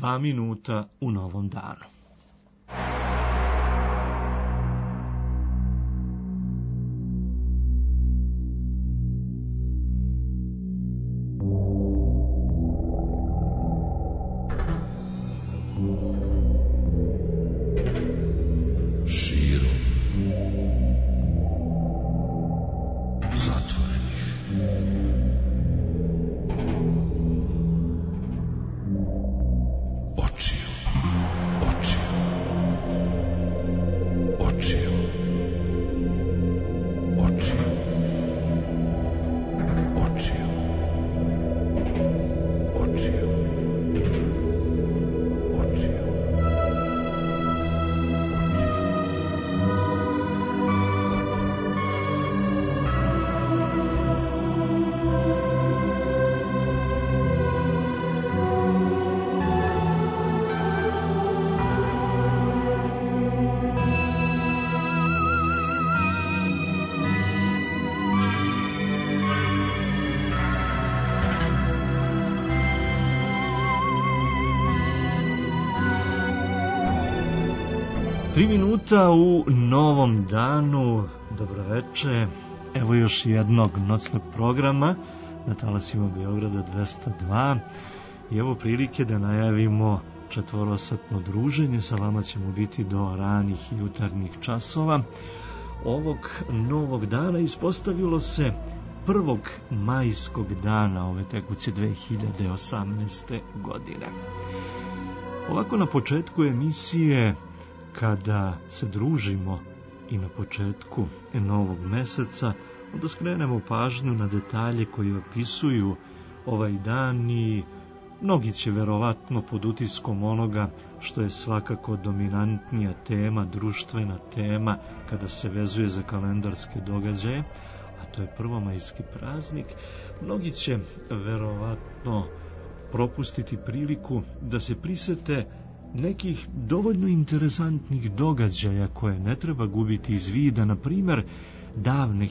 2 minuta u novom danu. Tri minuta u novom danu, dobroveče, evo još jednog nocnog programa na talasima Beograda 202 i evo prilike da najavimo četvorosatno druženje, sa vama ćemo biti do ranih jutarnjih časova. Ovog novog dana ispostavilo se 1. majskog dana ove tekuće 2018. godine. Ovako na početku emisije, kada se družimo i na početku novog meseca, onda skrenemo pažnju na detalje koji opisuju ovaj dan i mnogi će verovatno pod utiskom onoga što je svakako dominantnija tema, društvena tema kada se vezuje za kalendarske događaje, a to je prvomajski praznik, mnogi će verovatno propustiti priliku da se prisete nekih dovoljno interesantnih događaja koje ne treba gubiti iz vida. Na primjer, davne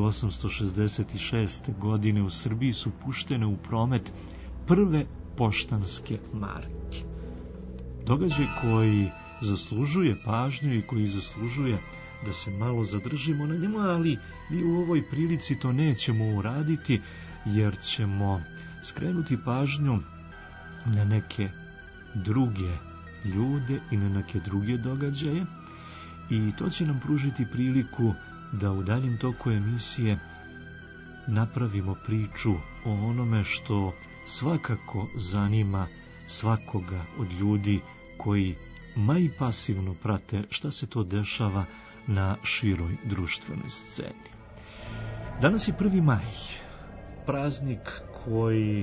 1866. godine u Srbiji su puštene u promet prve poštanske marke. Događaj koji zaslužuje pažnju i koji zaslužuje da se malo zadržimo na njemu, ali mi u ovoj prilici to nećemo uraditi, jer ćemo skrenuti pažnju na neke druge ljude i na neke druge događaje, i to će nam pružiti priliku da u daljem toku emisije napravimo priču o onome što svakako zanima svakoga od ljudi koji ma i pasivno prate šta se to dešava na široj društvenoj sceni. Danas je 1. maj, praznik koji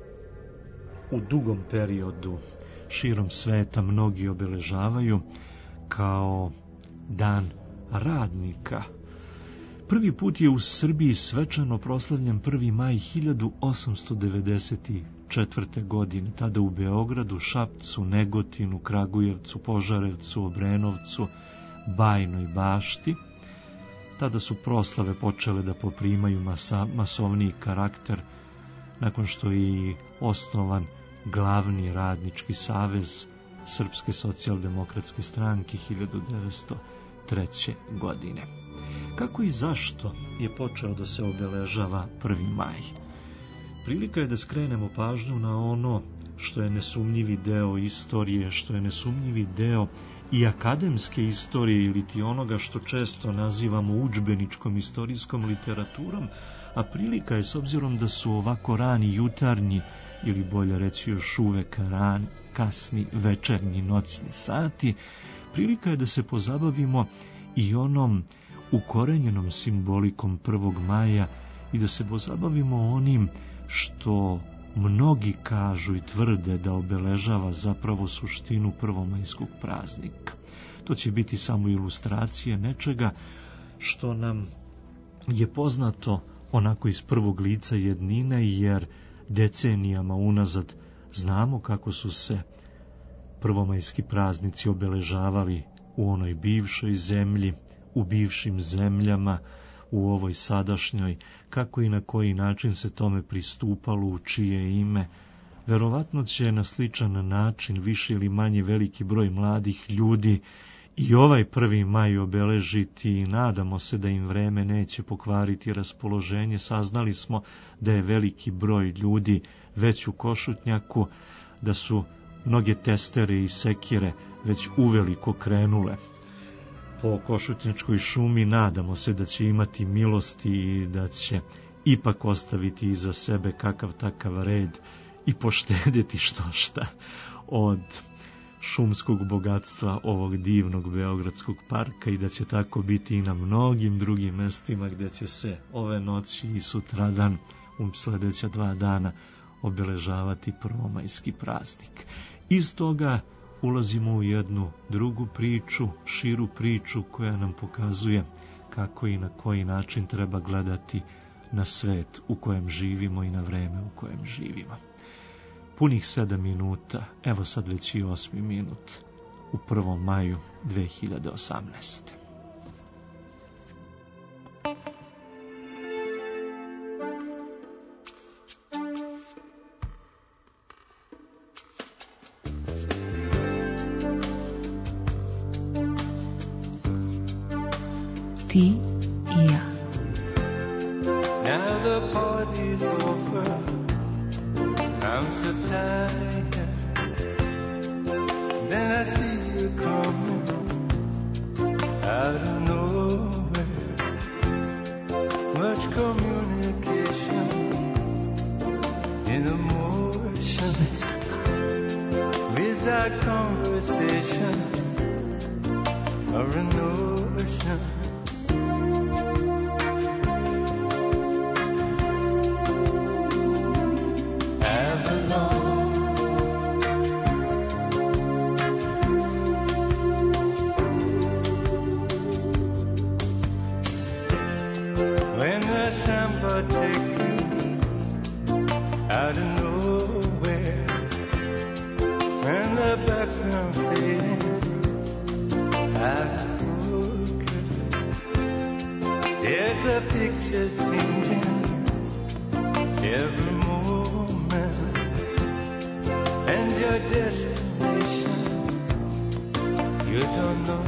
u dugom periodu širom sveta mnogi obeležavaju kao dan radnika. Prvi put je u Srbiji svečano proslavljen 1. maj 1894. godine, tada u Beogradu, Šapcu, Negotinu, Kragujevcu, Požarevcu, Obrenovcu, Bajnoj Bašti. Tada su proslave počele da poprimaju masovniji karakter, nakon što je i osnovan glavni radnički savez Srpske socijaldemokratske stranke 1903. godine. Kako i zašto je počeo da se obeležava 1. maj? Prilika je da skrenemo pažnju na ono što je nesumnjivi deo istorije, što je nesumnjivi deo i akademske istorije ili ti onoga što često nazivamo udžbeničkom istorijskom literaturom, a prilika je, s obzirom da su ovako rani jutarnji ili bolje reći još uvek kasni večernji noćni sati, prilika je da se pozabavimo i onom ukorenjenom simbolikom 1. maja i da se pozabavimo onim što mnogi kažu i tvrde da obeležava zapravo suštinu prvomajskog praznika. To će biti samo ilustracija nečega što nam je poznato onako iz prvog lica jednine, jer decenijama unazad znamo kako su se prvomajski praznici obeležavali u onoj bivšoj zemlji, u bivšim zemljama, u ovoj sadašnjoj, kako i na koji način se tome pristupalo, u čije ime, Verovatno će na sličan način više ili manje veliki broj mladih ljudi i ovaj 1. maj obeležiti i nadamo se da im vreme neće pokvariti raspoloženje. Saznali smo da je veliki broj ljudi već u Košutnjaku, da su mnoge testere i sekire već uveliko krenule po Košutnjačkoj šumi. Nadamo se da će imati milosti i da će ipak ostaviti iza sebe kakav takav red i poštediti što šta od šumskog bogatstva ovog divnog Beogradskog parka i da će tako biti i na mnogim drugim mestima gdje će se ove noći i sutradan u sljedeća 2 dana obeležavati prvomajski praznik. Iz toga ulazimo u jednu drugu priču, širu priču koja nam pokazuje kako i na koji način treba gledati na svet u kojem živimo i na vreme u kojem živimo. Punih 7 minuta, evo sad već i 8. minut, u 1. maju 2018. Ti i ja. Now the party's over, I'm so tired. Then I see you coming out of nowhere. Much communication in emotion, without conversation or a notion. Take you out of nowhere, and the background fading out of focus. There's the picture changing every moment, and your destination you don't know.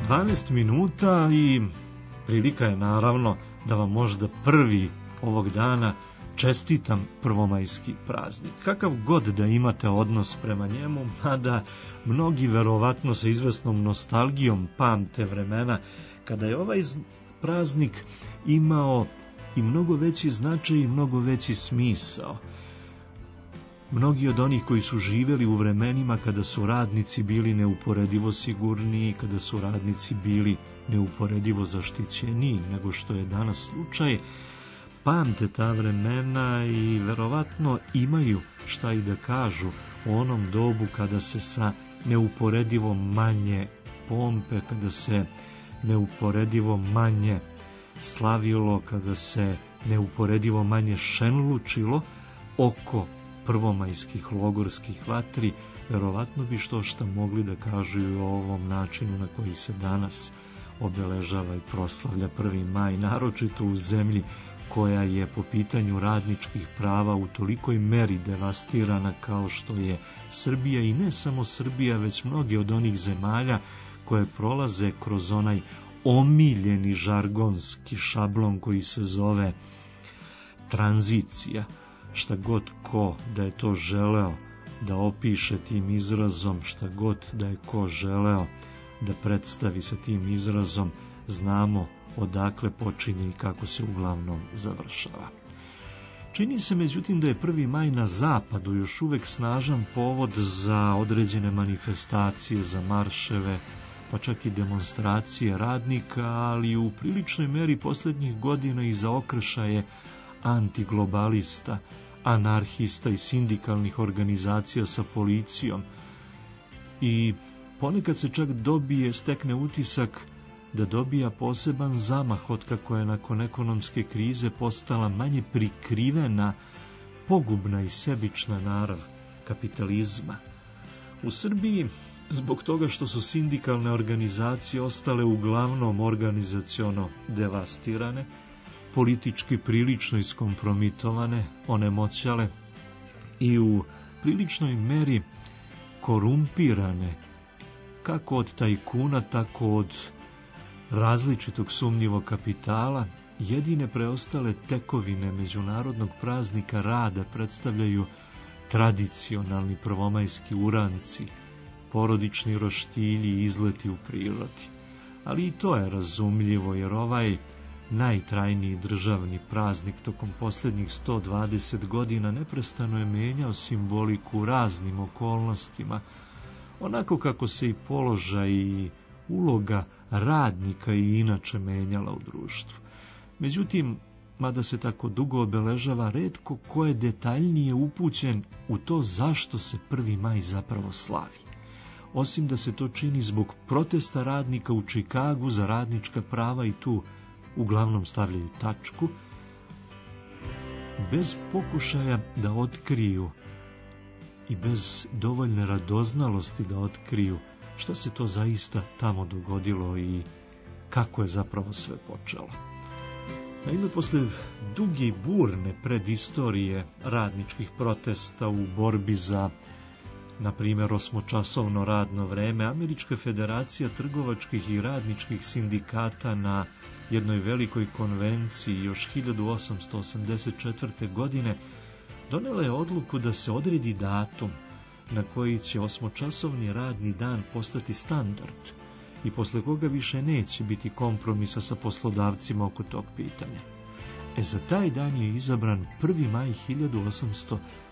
12 minuta i prilika je naravno da vam možda prvi ovog dana čestitam prvomajski praznik. Kakav god da imate odnos prema njemu, mada mnogi verovatno sa izvesnom nostalgijom pamte vremena kada je ovaj praznik imao i mnogo veći značaj i mnogo veći smisao. Mnogi od onih koji su živjeli u vremenima kada su radnici bili neuporedivo sigurniji, kada su radnici bili neuporedivo zaštićeniji nego što je danas slučaj, pamte ta vremena i verovatno imaju šta i da kažu o onom dobu kada se sa neuporedivo manje pompe, kada se neuporedivo manje slavilo, kada se neuporedivo manje šenlučilo oko prvomajskih logorskih vatri, verovatno bi što mogli da kažu i o ovom načinu na koji se danas obeležava i proslavlja 1. maj, naročito u zemlji koja je po pitanju radničkih prava u tolikoj meri devastirana kao što je Srbija, i ne samo Srbija, već mnoge od onih zemalja koje prolaze kroz onaj omiljeni žargonski šablon koji se zove tranzicija. Šta god ko da je to želeo da opiše tim izrazom, šta god da je ko želeo da predstavi sa tim izrazom, znamo odakle počinje i kako se uglavnom završava. Čini se međutim da je 1. maj na zapadu još uvek snažan povod za određene manifestacije, za marševe, pa čak i demonstracije radnika, ali u priličnoj meri posljednjih godina i za okršaje antiglobalista, anarhista i sindikalnih organizacija sa policijom. I ponekad se čak stekne utisak da dobija poseban zamah otkako je nakon ekonomske krize postala manje prikrivena, pogubna i sebična narav kapitalizma. U Srbiji, zbog toga što su sindikalne organizacije ostale uglavnom organizaciono devastirane, politički prilično iskompromitovane, onemoćale i u priličnoj meri korumpirane, kako od tajkuna, tako od različitog sumnjivog kapitala, jedine preostale tekovine međunarodnog praznika rada predstavljaju tradicionalni prvomajski uranci, porodični roštilji i izleti u prirodi. Ali i to je razumljivo, jer ovaj najtrajniji državni praznik tokom posljednjih 120 godina neprestano je menjao simboliku u raznim okolnostima, onako kako se i položaj i uloga radnika i inače menjala u društvu. Međutim, mada se tako dugo obeležava, retko ko je detaljnije upućen u to zašto se 1. maj zapravo slavi. Osim da se to čini zbog protesta radnika u Čikagu za radnička prava i tu uglavnom stavljaju tačku, bez pokušaja da otkriju i bez dovoljne radoznalosti da otkriju šta se to zaista tamo dogodilo i kako je zapravo sve počelo. Naime, posle duge i burne predistorije radničkih protesta u borbi za, na primjer, 8-časovno radno vreme, Američka federacija trgovačkih i radničkih sindikata na jednoj velikoj konvenciji još 1884. godine donela je odluku da se odredi datum na koji će 8-časovni radni dan postati standard i posle koga više neće biti kompromisa sa poslodavcima oko tog pitanja. Za taj dan je izabran 1. maj 1886.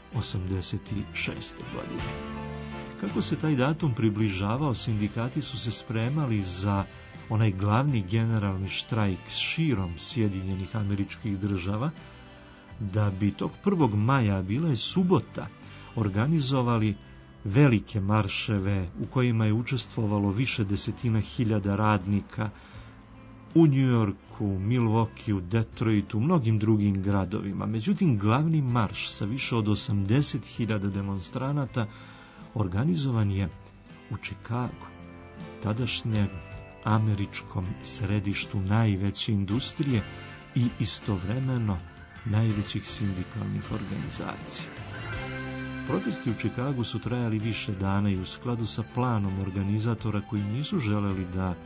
godine. Kako se taj datum približavao, sindikati su se spremali za onaj glavni generalni štrajk širom Sjedinjenih Američkih Država, da bi tog 1. maja, bila je subota, organizovali velike marševe u kojima je učestvovalo više desetina hiljada radnika u Njujorku, Milwaukeeu, Detroitu, mnogim drugim gradovima. Međutim, glavni marš sa više od 80.000 demonstranata organizovan je u Čikagu, tadašnjem američkom središtu najveće industrije i istovremeno najvećih sindikalnih organizacija. Protesti u Čikagu su trajali više dana i u skladu sa planom organizatora koji nisu želeli da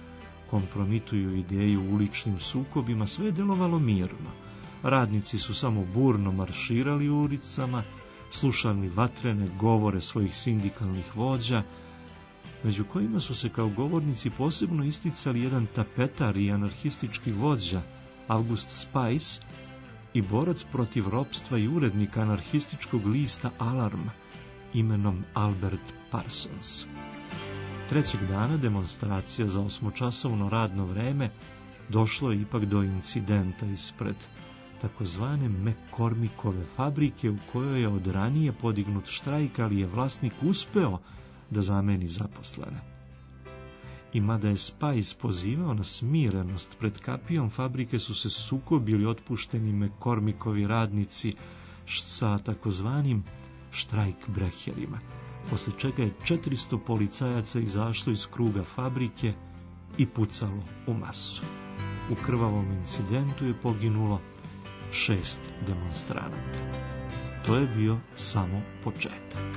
kompromituju ideju u uličnim sukobima, sve je delovalo mirno. Radnici su samo burno marširali ulicama, slušali vatrene govore svojih sindikalnih vođa, među kojima su se kao govornici posebno isticali jedan tapetar i anarhistički vođa, August Spice, i borac protiv ropstva i urednik anarhističkog lista Alarm, imenom Albert Parsons. Trećeg dana demonstracija za 8-časovno radno vreme došlo je ipak do incidenta ispred takozvane McCormickove fabrike, u kojoj je od ranije podignut štrajk, ali je vlasnik uspeo da zameni zaposlene. I mada je Spice pozivao na smirenost, pred kapijom fabrike su se sukobili otpušteni McCormickovi radnici sa takozvanim štrajkbreherima, posle čega je 400 policajaca izašlo iz kruga fabrike i pucalo u masu. U krvavom incidentu je poginulo 6 demonstranata. To je bio samo početak.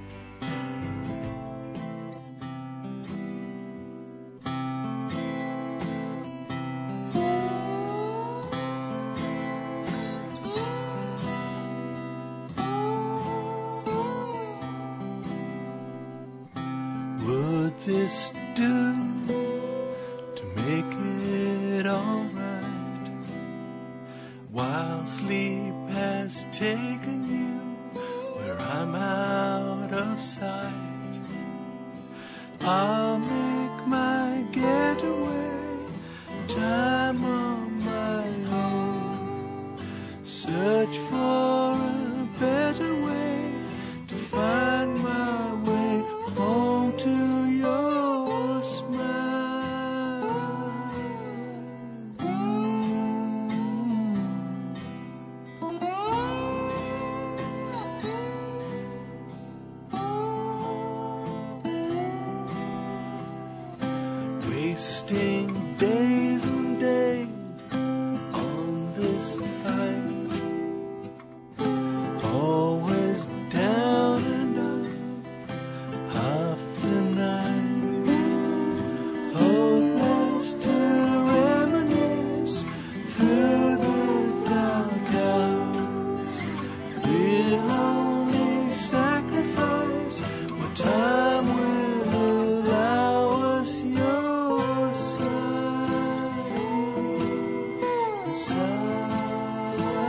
Would this do to make it all right? While sleep has taken you where I'm out of sight, I'll make my getaway, time on my own. Search for a better way to find my way home to your smile. Wasting days and days on this fight, always down and up, half the night, hopeless to reminisce through the dark hours. We'll only sacrifice what time will allow us your side.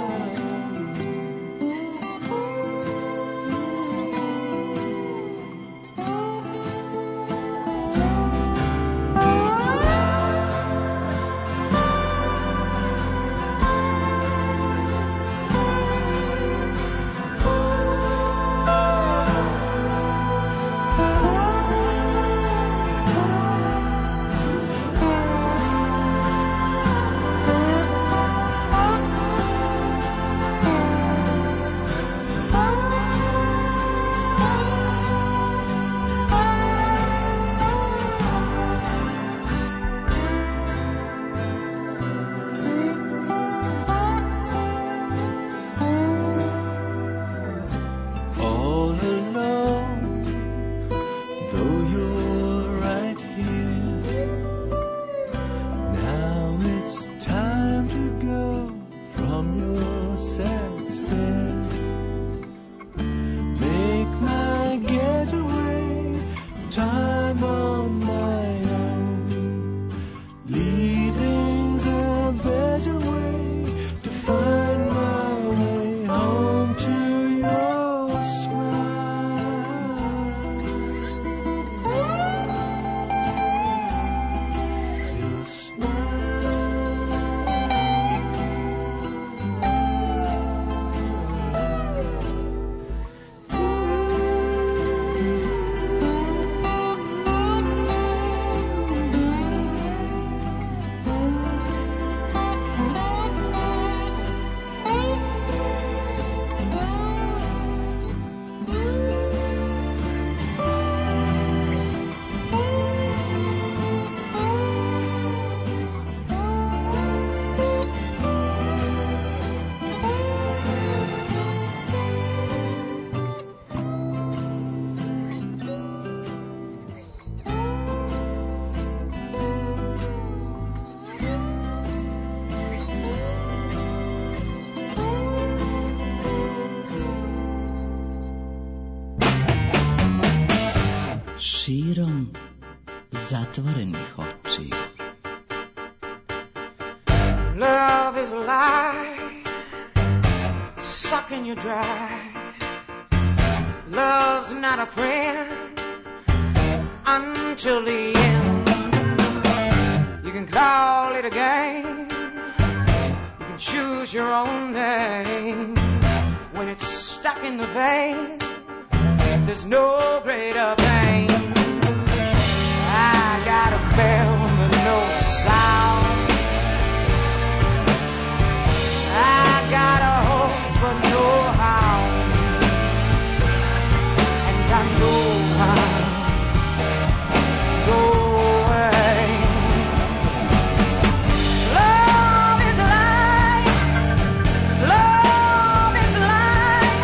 širom zatvorenih očiju. Love is a lie, sucking you dry. Love's not a friend until the end. You can call it a game, you can choose your own name. When it's stuck in the vein, there's no greater pain. I got a bell but no sound, I got a horse but no hound, and I know I'll go away. Love is life, love is life,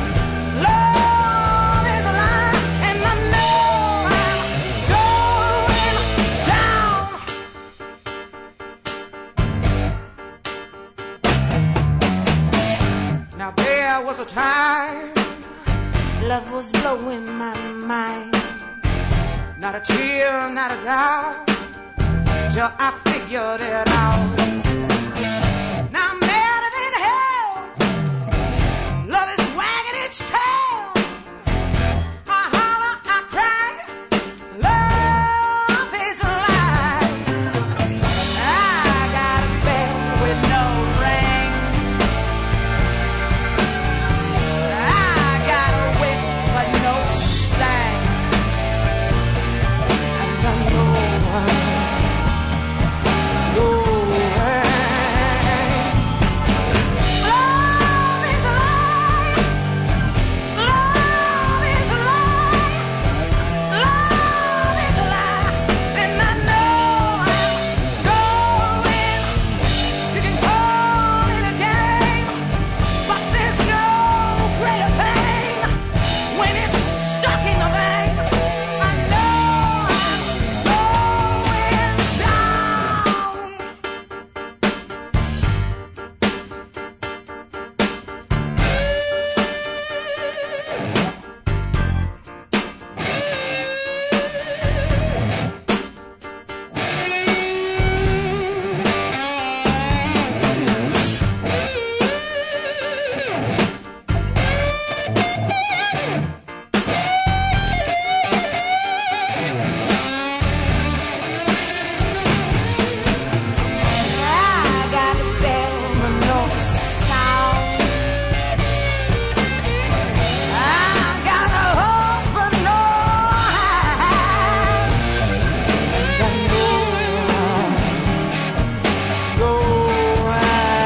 love is life, and I know I'm going down. Now there was a time love was blowing my mind. Not a tear, not a doubt, till I figured it out. Now I'm madder than hell, love is wagging its tail. I holler, I cry, love is alive. I got a bell with no ring, I got a whip but no stang, and I know I'm going. Love is alive, love is alive, love is alive, and I know I'm going. You can call it a game, but there's no greater pain when it's stuck in the vein. I know I'm going down. I got a bell but no sound, I got a horse but no hound, and I know I'm going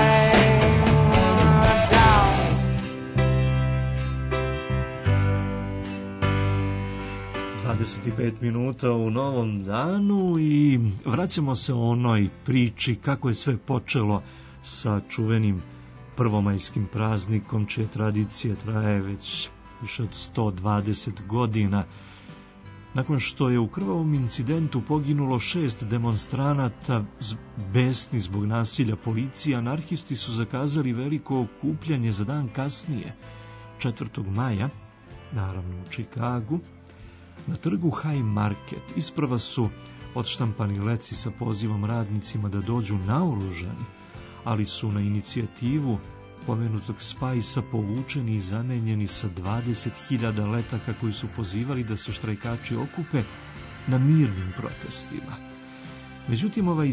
down. 25 minuta u novom danu i vraćamo se onoj priči kako je sve počelo sa čuvenim prvomajskim praznikom, čija tradicija traje već više od 120 godina. Nakon što je u krvavom incidentu poginulo 6 demonstranata besni zbog nasilja policije, anarhisti su zakazali veliko okupljanje za dan kasnije, 4. maja, naravno u Čikagu, na trgu High Market. Isprva su odštampani leci sa pozivom radnicima da dođu naoružani, ali su na inicijativu pomenutog Spajsa povučeni i zamenjeni sa 20.000 letaka koji su pozivali da se štrajkači okupe na mirnim protestima. Međutim, na ovaj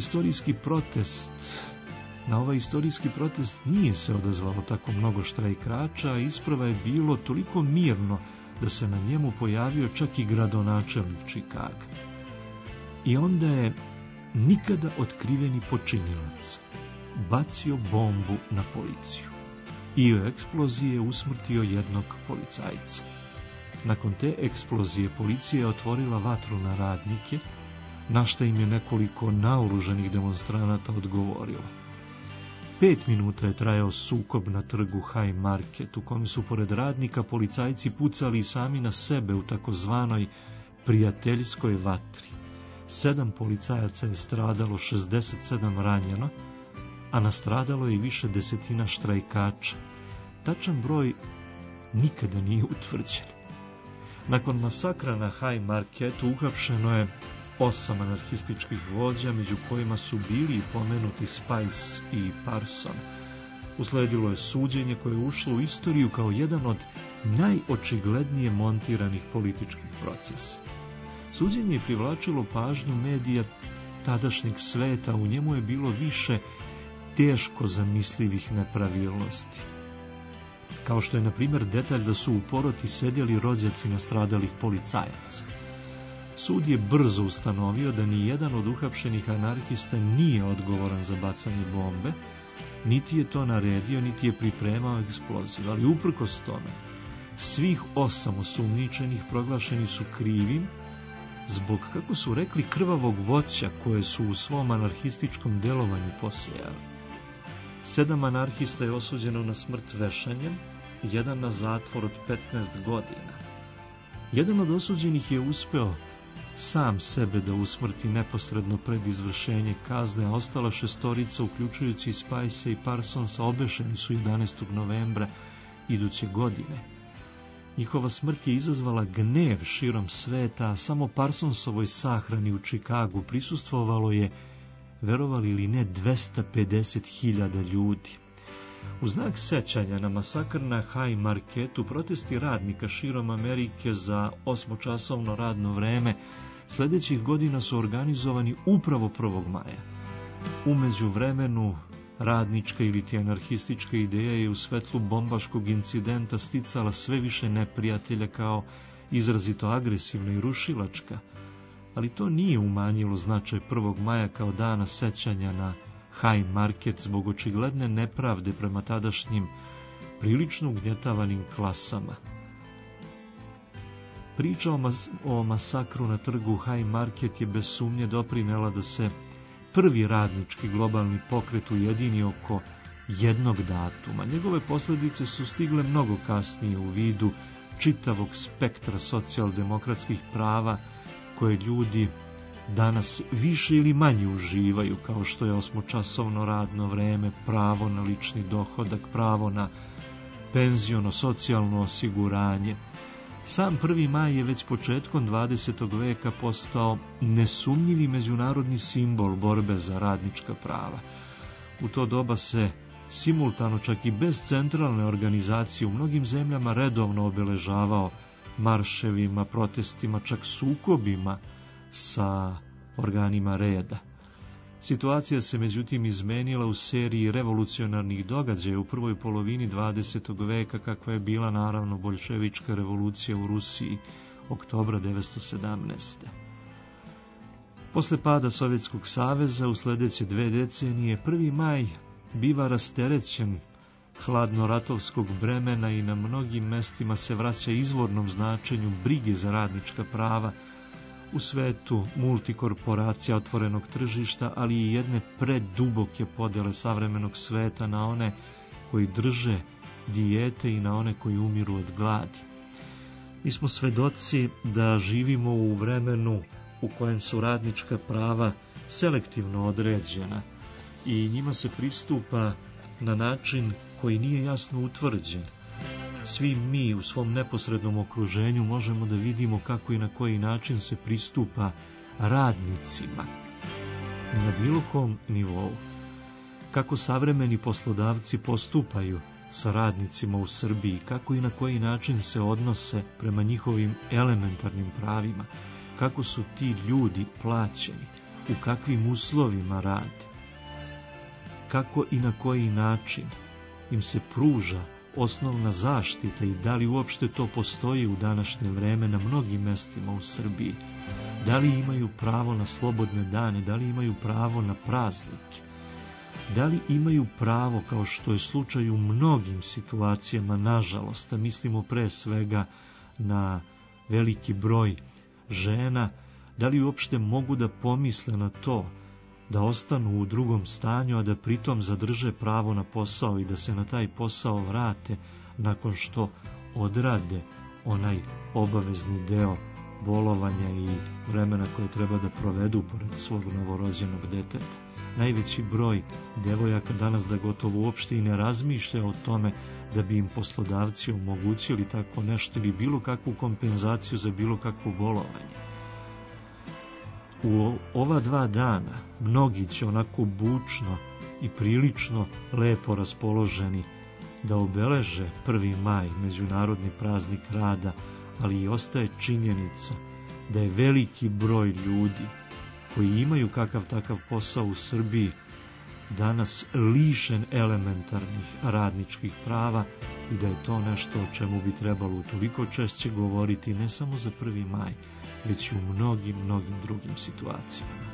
istorijski protest nije se odazvalo tako mnogo štrajkača, a isprva je bilo toliko mirno da se na njemu pojavio čak i gradonačelnik Čikaga. I onda je nikada otkriveni počinilac bacio bombu na policiju i u eksploziji je usmrtio jednog policajca. Nakon te eksplozije policija je otvorila vatru na radnike, na što im je nekoliko naoružanih demonstranata odgovorilo. 5 minuta je trajao sukob na trgu High Market, u kojem su pored radnika policajci pucali sami na sebe u takozvanoj prijateljskoj vatri. 7 policajaca je stradalo, 67 ranjeno, a nastradalo je i više desetina štrajkača. Tačan broj nikada nije utvrđen. Nakon masakra na High Marketu uhapšeno je 8 anarhističkih vođa, među kojima su bili i pomenuti Spice i Parson. Usledilo je suđenje koje je ušlo u istoriju kao jedan od najočiglednije montiranih političkih procesa. Suđenje je privlačilo pažnju medija tadašnjeg sveta, u njemu je bilo više teško zamislivih nepravilnosti. Kao što je, na primjer, detalj da su u poroti sedjeli rođaci nastradalih policajaca. Sud je brzo ustanovio da ni jedan od uhapšenih anarhista nije odgovoran za bacanje bombe, niti je to naredio, niti je pripremao eksploziv, ali uprkos tome, svih 8 osumnjičenih proglašeni su krivim zbog, kako su rekli, krvavog voća koje su u svom anarhističkom delovanju posejali. 7 anarhista je osuđeno na smrt vešanjem, jedan na zatvor od 15 godina. Jedan od osuđenih je uspeo sam sebe da usmrti neposredno pred izvršenje kazne, a ostala 6, uključujući Spice i Parsonsa, obešeni su 11. novembra iduće godine. Njihova smrt je izazvala gnev širom sveta, a samo Parsonsovoj sahrani u Čikagu prisustvovalo je, verovali ili ne, 250.000 ljudi. U znak sećanja na masakr na High Marketu, protesti radnika širom Amerike za 8-časovno radno vreme sljedećih godina su organizovani upravo 1. maja. U međuvremenu, radnička ili anarhistička ideja je u svetlu bombaškog incidenta sticala sve više neprijatelja kao izrazito agresivna i rušilačka, ali to nije umanjilo značaj 1. maja kao dana sećanja na High Market zbog očigledne nepravde prema tadašnjim prilično ugnjetavanim klasama. Priča o masakru na trgu High Market je bez sumnje doprinela da se prvi radnički globalni pokret ujedini oko jednog datuma. Njegove posljedice su stigle mnogo kasnije u vidu čitavog spektra socijaldemokratskih prava koje ljudi danas više ili manje uživaju, kao što je 8-časovno radno vreme, pravo na lični dohodak, pravo na penziono socijalno osiguranje. Sam 1. maj je već početkom 20. veka postao nesumnjivi međunarodni simbol borbe za radnička prava. U to doba se simultano, čak i bez centralne organizacije, u mnogim zemljama redovno obeležavao marševima, protestima, čak sukobima sa organima reda. Situacija se međutim izmenila u seriji revolucionarnih događaja u prvoj polovini 20. veka, kakva je bila naravno boljševička revolucija u Rusiji oktobra 1917. Posle pada Sovjetskog saveza u sljedeće 2 decenije 1. maj biva rasterećen hladnoratovskog bremena i na mnogim mestima se vraća izvornom značenju brige za radnička prava u svetu multikorporacija, otvorenog tržišta, ali i jedne preduboke podele savremenog sveta na one koji drže dijete i na one koji umiru od gladi. Mi smo svedoci da živimo u vremenu u kojem su radnička prava selektivno određena i njima se pristupa na način koji nije jasno utvrđen. Svi mi u svom neposrednom okruženju možemo da vidimo kako i na koji način se pristupa radnicima na bilo kom nivou. Kako savremeni poslodavci postupaju sa radnicima u Srbiji, kako i na koji način se odnose prema njihovim elementarnim pravima, kako su ti ljudi plaćeni, u kakvim uslovima rade, kako i na koji način im se pruža osnovna zaštita i da li uopšte to postoji u današnje vreme na mnogim mestima u Srbiji. Da li imaju pravo na slobodne dane, da li imaju pravo na praznike, da li imaju pravo, kao što je slučaj u mnogim situacijama, nažalost, a mislimo pre svega na veliki broj žena, da li uopšte mogu da pomisle na to da ostanu u drugom stanju, a da pritom zadrže pravo na posao i da se na taj posao vrate nakon što odrade onaj obavezni deo bolovanja i vremena koje treba da provedu pored svog novorođenog deteta. najveći broj devojaka danas da gotovo uopšte i ne razmišlja o tome da bi im poslodavci omogućili tako nešto ili bilo kakvu kompenzaciju za bilo kakvo bolovanje. U ova 2 dana mnogi će onako bučno i prilično lepo raspoloženi da obeleže 1. maj, međunarodni praznik rada, ali i ostaje činjenica da je veliki broj ljudi koji imaju kakav takav posao u Srbiji danas lišen elementarnih radničkih prava i da je to nešto o čemu bi trebalo toliko češće govoriti ne samo za 1. maj, već i u mnogim drugim situacijama.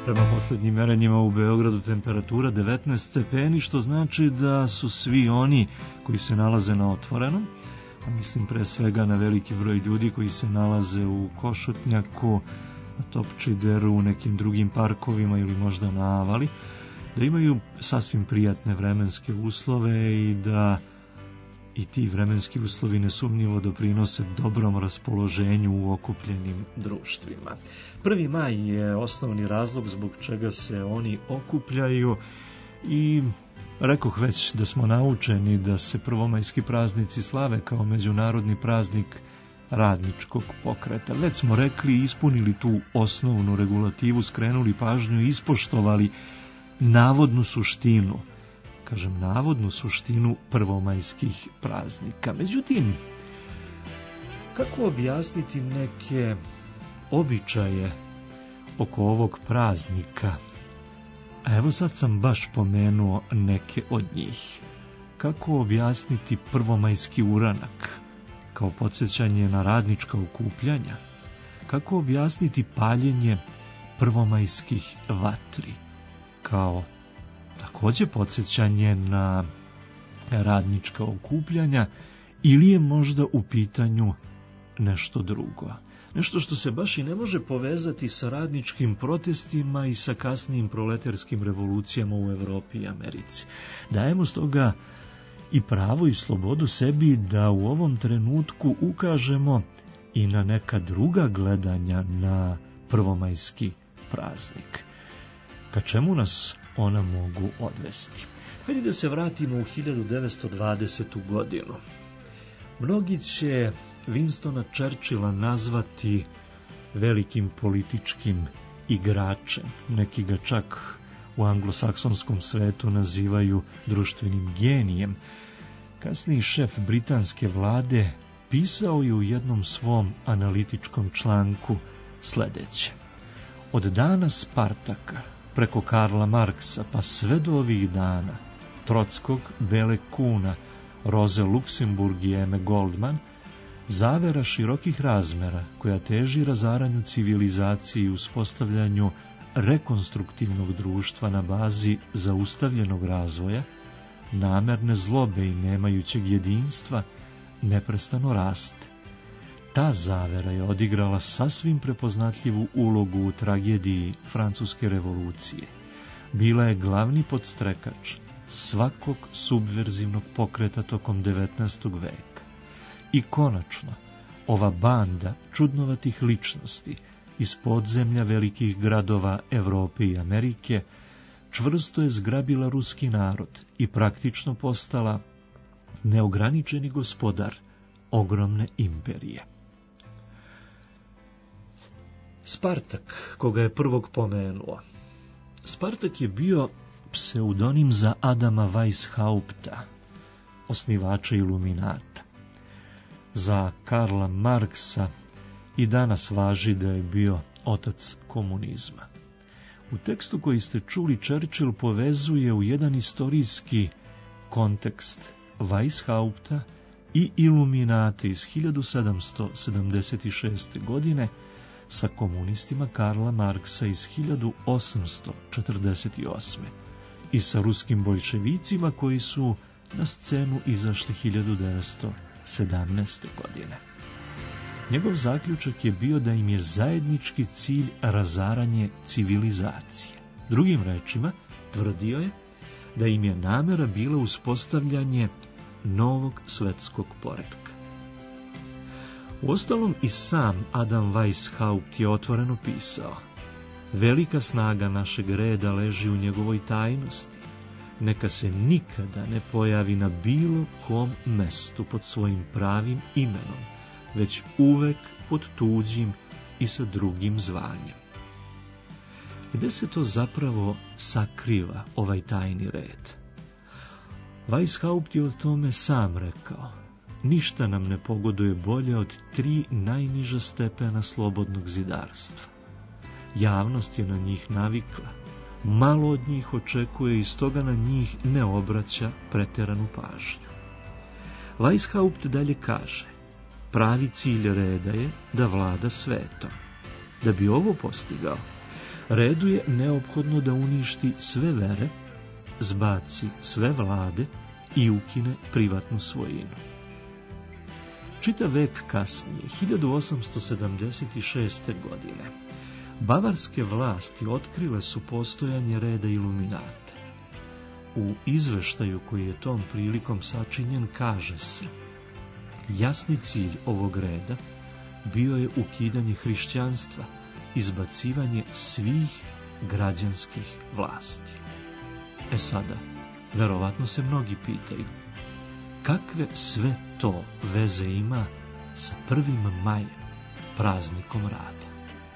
Prema posljednjim merenjima u Beogradu temperatura 19 stepeni, što znači da su svi oni koji se nalaze na otvorenom, a mislim pre svega na veliki broj ljudi koji se nalaze u Košutnjaku, na Topčideru, u nekim drugim parkovima ili možda na Avali, da imaju sasvim prijatne vremenske uslove i da i ti vremenski uslovi nesumnjivo doprinose dobrom raspoloženju u okupljenim društvima. 1. maj je osnovni razlog zbog čega se oni okupljaju i rekoh već da smo naučeni da se prvomajski praznici slave kao međunarodni praznik radničkog pokreta. Već smo rekli i ispunili tu osnovnu regulativu, skrenuli pažnju i ispoštovali navodnu suštinu, kažem navodnu suštinu prvomajskih praznika. Međutim, kako objasniti neke običaje oko ovog praznika? A evo sad sam baš pomenuo neke od njih. Kako objasniti prvomajski uranak kao podsjećanje na radnička okupljanja? Kako objasniti paljenje prvomajskih vatri kao također podsjećanje na radnička okupljanja, ili je možda u pitanju nešto drugo? Nešto što se baš i ne može povezati sa radničkim protestima i sa kasnijim proleterskim revolucijama u Evropi i Americi. Dajemo stoga i pravo i slobodu sebi da u ovom trenutku ukažemo i na neka druga gledanja na prvomajski praznik. Ka čemu nas ona mogu odvesti? Hajde da se vratimo u 1920. godinu. Mnogi će Winstona Churchilla nazvati velikim političkim igračem. Neki ga čak u anglosaksonskom svetu nazivaju društvenim genijem. Kasniji šef britanske vlade pisao je u jednom svom analitičkom članku sledeće: od dana Spartaka preko Karla Marksa pa sve do ovih dana, Trotskog, Bele Kuna, Roze Luxemburg i Eme Goldman, zavera širokih razmera koja teži razaranju civilizacije i uspostavljanju rekonstruktivnog društva na bazi zaustavljenog razvoja, namerne zlobe i nemajućeg jedinstva, neprestano raste. Ta zavera je odigrala sasvim prepoznatljivu ulogu u tragediji Francuske revolucije. Bila je glavni podstrekač svakog subverzivnog pokreta tokom 19. veka. I konačno, ova banda čudnovatih ličnosti iz podzemlja velikih gradova Evrope i Amerike čvrsto je zgrabila ruski narod i praktično postala neograničeni gospodar ogromne imperije. Spartak, koga je prvog pomenuo. Spartak je bio pseudonim za Adama Weishaupta, osnivača Iluminata. Za Karla Marksa i danas važi da je bio otac komunizma. U tekstu koji ste čuli, Churchill povezuje u jedan istorijski kontekst Weishaupta i Iluminate iz 1776. godine sa komunistima Karla Marksa iz 1848. i sa ruskim boljševicima koji su na scenu izašli 1917. godine. Njegov zaključak je bio da im je zajednički cilj razaranje civilizacije. Drugim rečima, tvrdio je da im je namera bila uspostavljanje novog svetskog poretka. Uostalom i sam Adam Weishaupt je otvoreno pisao: velika snaga našeg reda leži u njegovoj tajnosti. Neka se nikada ne pojavi na bilo kom mestu pod svojim pravim imenom, već uvek pod tuđim i sa drugim zvanjem. Gde se to zapravo sakriva, ovaj tajni red? Weishaupt je o tome sam rekao: ništa nam ne pogoduje bolje od 3 najniža stepena slobodnog zidarstva. Javnost je na njih navikla, malo od njih očekuje i stoga na njih ne obraća preteranu pažnju. Weishaupt dalje kaže: pravi cilj reda je da vlada svetom. Da bi ovo postigao, Redu je neophodno da uništi sve vere, zbaci sve vlade i ukine privatnu svojinu. Čitav vek kasnije, 1876. godine, bavarske vlasti otkrile su postojanje reda Iluminata. U izveštaju koji je tom prilikom sačinjen kaže se: jasni cilj ovog reda bio je ukidanje hrišćanstva, izbacivanje svih građanskih vlasti. Sada, verovatno se mnogi pitaju, kakve sve to veze ima sa 1. majem, praznikom rada?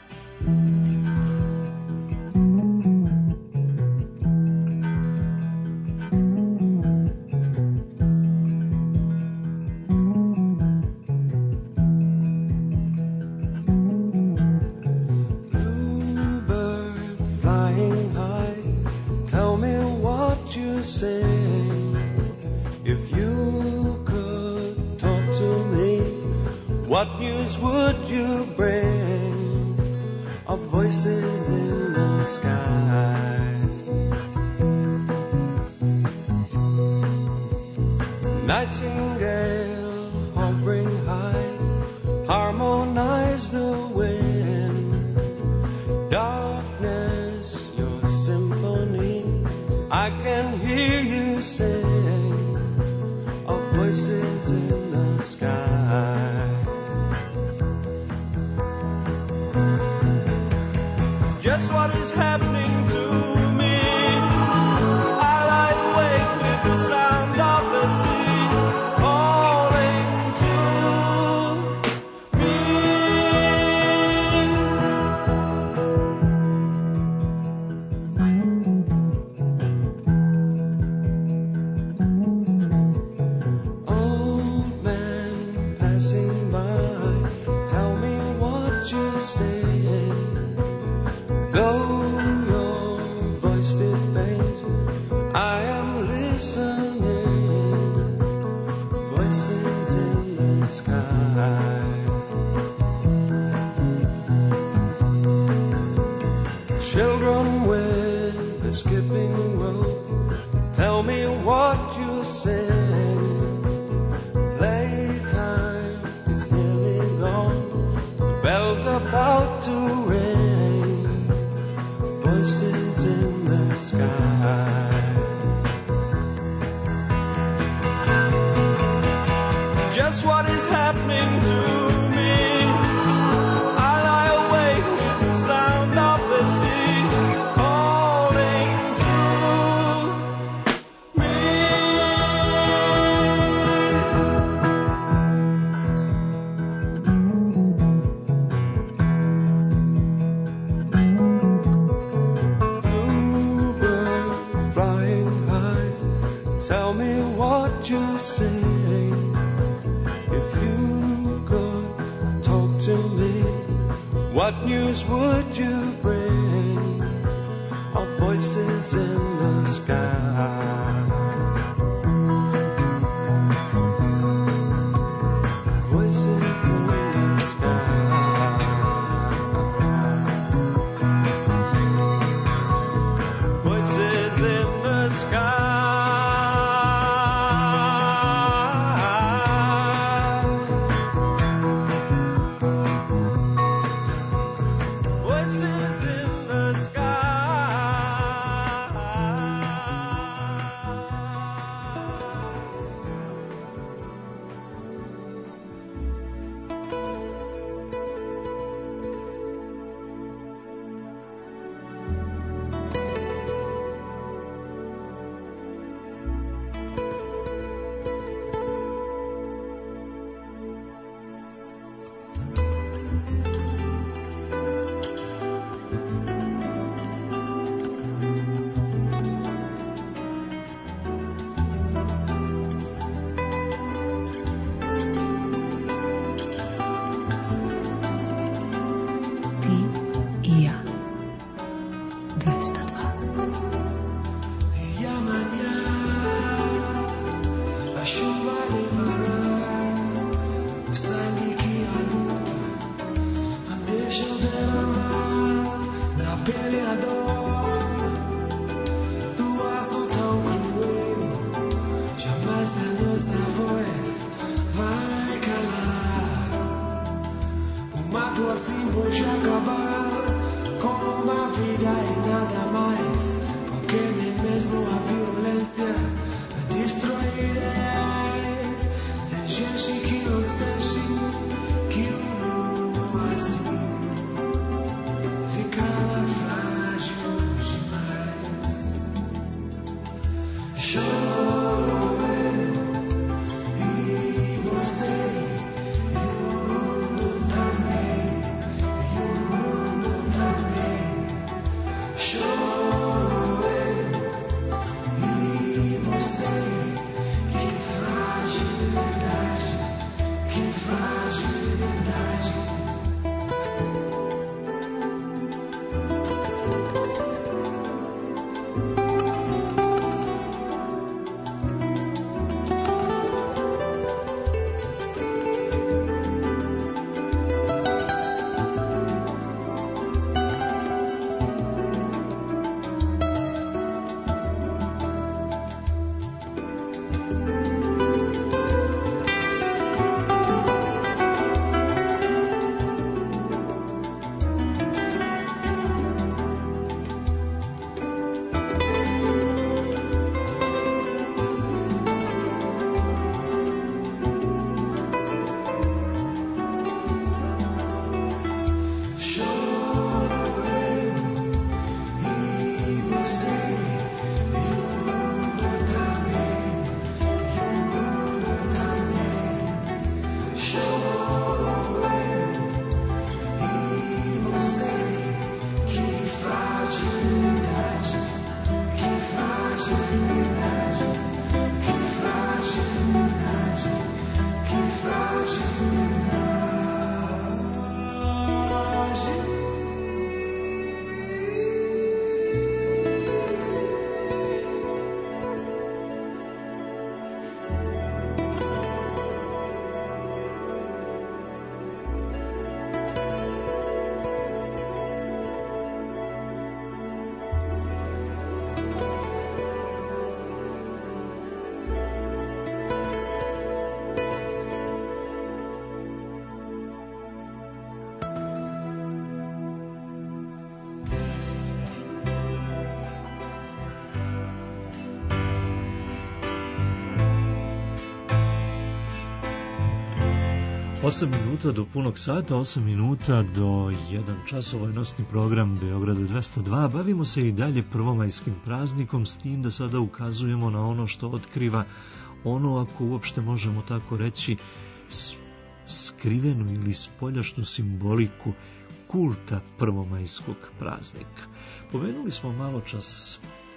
What news would you bring of voices in the sky? Nightingale hovering high, harmonize the wind. Darkness, your symphony, I can hear you sing of voices in the sky. Just what is happening to me? I lie awake with the sound of the sea calling to me. Old man passing by, tell me what you say. Though your voice be faint, I am listening. Voices in the sky. Children with a skipping rope, tell me what you sing. Playtime is nearly gone, the bell's about to ring. Voices in the sky. Just what is happening to me? I lie awake with the sound of the sea calling to me. Tell me what you sing. If you could talk to me, what news would you bring of voices in the sky? Voices in the sky. Voices in the sky. Voices in the sky. tua simbologia acabar com uma vida e nada mais, porque nem mesmo a violência destrói ideais. Tem gente que não sente que o mundo assim fica lá frágil demais. Choro e você e o mundo também, e o mundo também. Choro e você, que fragilidade, que fragilidade. Osam minuta do punog sata, 8 minuta do 1 čas, ovo je nosni program Beograda 202. Bavimo se i dalje prvomajskim praznikom, s tim da sada ukazujemo na ono što otkriva ono, ako uopšte možemo tako reći, skrivenu ili spoljašnju simboliku kulta prvomajskog praznika. Pomenuli smo malo čas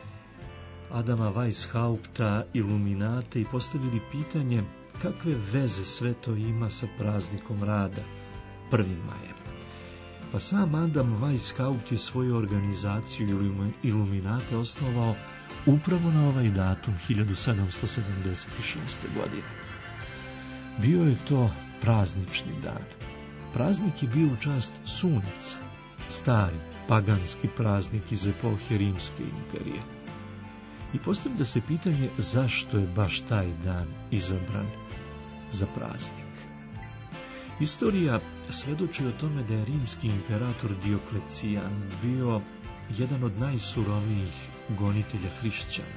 Adama Weishaupta, Iluminate i postavili pitanje kakve veze sve to ima sa praznikom rada, 1. majem. Pa sam Adam Weishaupt je svoju organizaciju Iluminate osnovao upravo na ovaj datum 1776. godine. Bio je to praznični dan. Praznik je bio u čast sunca, stari paganski praznik iz epohe Rimske imperije. I postavlja se pitanje zašto je baš taj dan izabran za praznik. Istorija svedoči o tome da je rimski imperator Dioklecijan bio jedan od najsurovijih gonitelja hrišćana.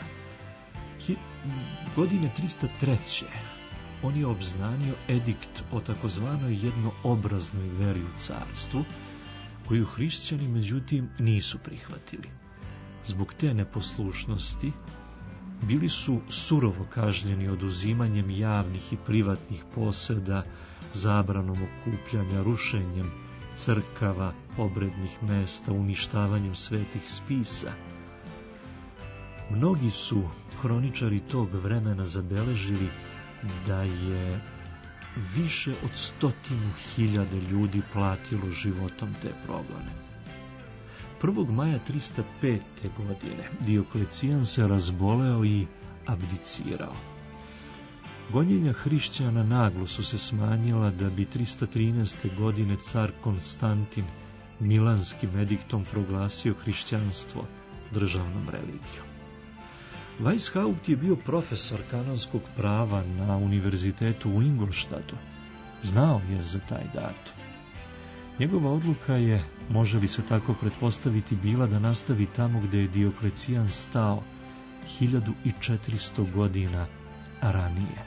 Godine 303. on je obznanio edikt o takozvanoj jednoobraznoj veri u carstvu, koju hrišćani međutim nisu prihvatili. Zbog te neposlušnosti bili su surovo kažnjeni oduzimanjem javnih i privatnih poseda, zabranom okupljanja, rušenjem crkava, obrednih mesta, uništavanjem svetih spisa. Mnogi su hroničari tog vremena zabeležili da je više od 100.000 ljudi platilo životom te progone. 1. maja 305. godine Dioklecijan se razboleo i abdicirao. Gonjenja hrišćana naglo su se smanjila da bi 313. godine car Konstantin milanskim ediktom proglasio hrišćanstvo državnom religijom. Weishaupt je bio profesor kanonskog prava na univerzitetu u Ingolstadtu. Znao je za taj datum. Njegova odluka je, može li se tako pretpostaviti, bila da nastavi tamo gde je Dioklecijan stao 1400 godina ranije.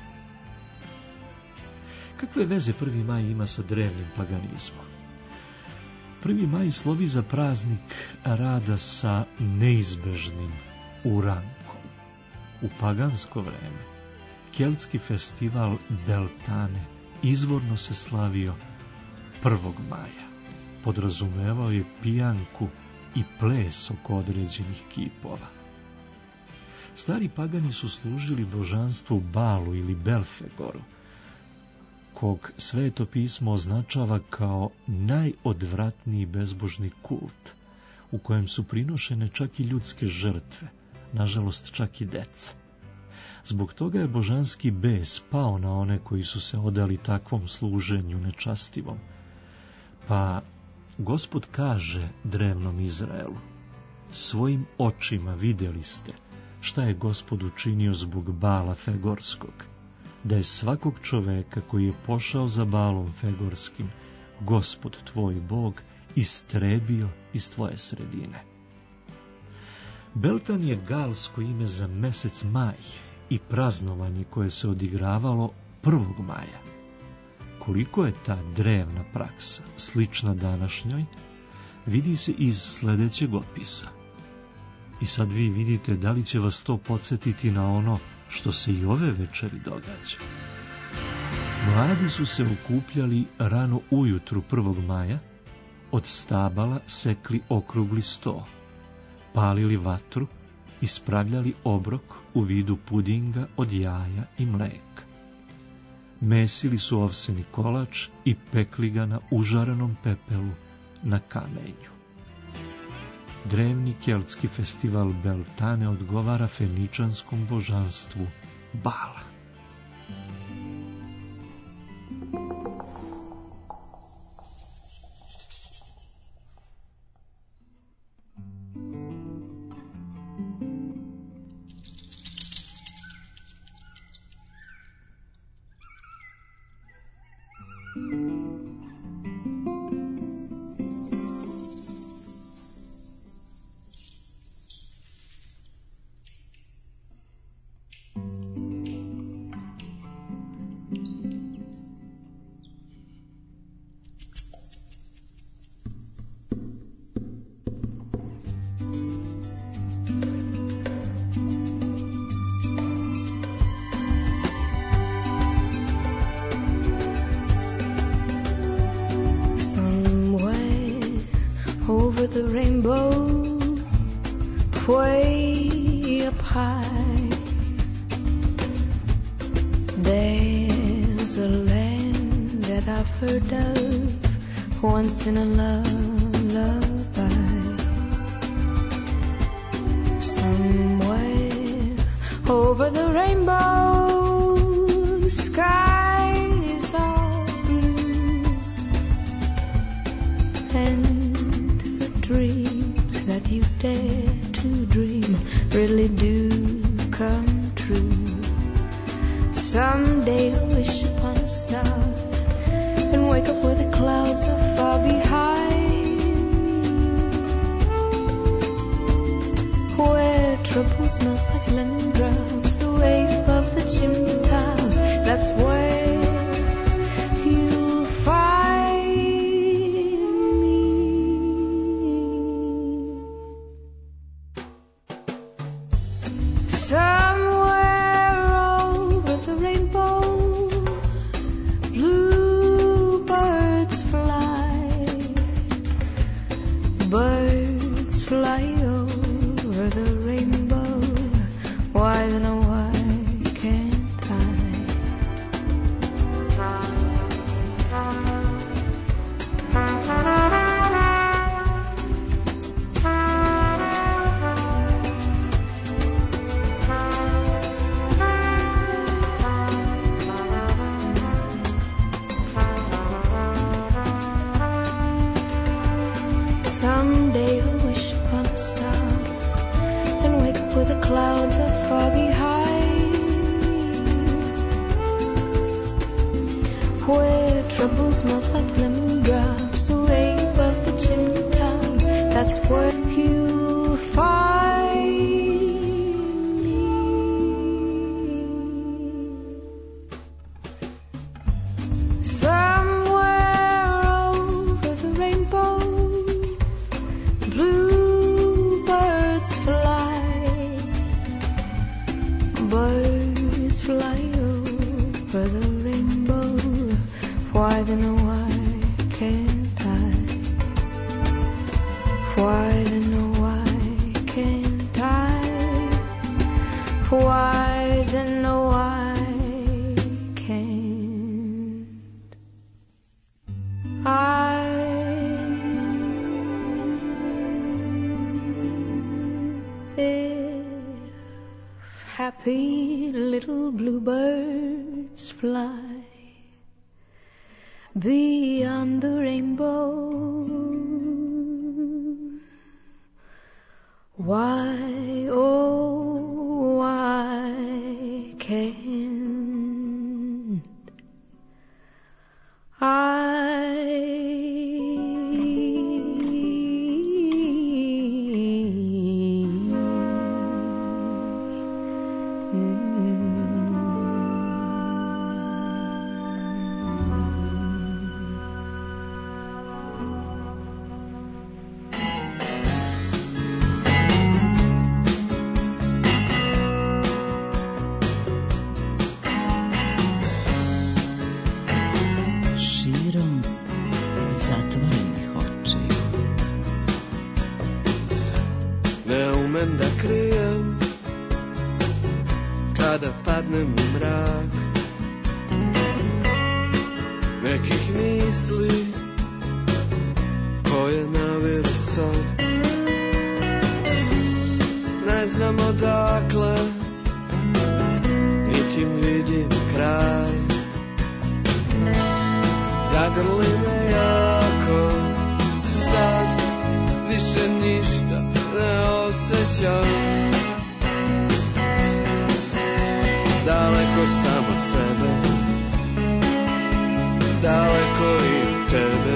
Kakve veze 1. maj ima sa drevnim paganizmom? 1. maj slovi za praznik rada sa neizbežnim urankom. U pagansko vreme keltski festival Beltane izvorno se slavio 1. maja. Podrazumevao je pijanku i ples oko određenih kipova. Stari pagani su služili božanstvu Balu ili Belfegoru, kog Sveto pismo označava kao najodvratniji bezbožni kult, u kojem su prinošene čak i ljudske žrtve, nažalost čak i deca. Zbog toga je božanski bes pao na one koji su se odali takvom služenju nečastivom. Pa Gospod kaže drevnom Izraelu: svojim očima vidjeli ste šta je Gospod učinio zbog Bala Fegorskog, da je svakog čoveka koji je pošao za Balom Fegorskim Gospod tvoj Bog istrebio iz tvoje sredine. Beltan je galsko ime za mesec maj i praznovanje koje se odigravalo 1. maja. Koliko je ta drevna praksa slična današnjoj, vidi se iz sljedećeg opisa. I sad vi vidite da li će vas to podsjetiti na ono što se i ove večeri događa. Mladi su se okupljali rano ujutru 1. maja, od stabala sekli okrugli sto, palili vatru i spravljali obrok u vidu pudinga od jaja i mleka. Mesili su ovseni kolač i pekli ga na užarenom pepelu na kamenju. Drevni keltski festival Beltane odgovara feničanskom božanstvu Bala. Over the rainbow, way up high, there's a land that I've heard of once in a lullaby. Somewhere over the rainbow, skies are blue, and dreams that you dare to dream really do come true. Someday I'll wish upon a star and wake up where the clouds are far behind me, where troubles melt like lemon drops away above the chimney tops. That's where you'll find troubles melt like lemon drops away happy little bluebirds fly beyond the rainbow. Why, oh, why can't Širom zatvorenih očiju. Ne umem da krijem kada padnem u mrak nekih misli koje naviru sad. Ne znam odakle, niti vidim kraj. Zagrli me jako, sad više ništa ne osjećam. Daleko sam od sebe, daleko i od tebe.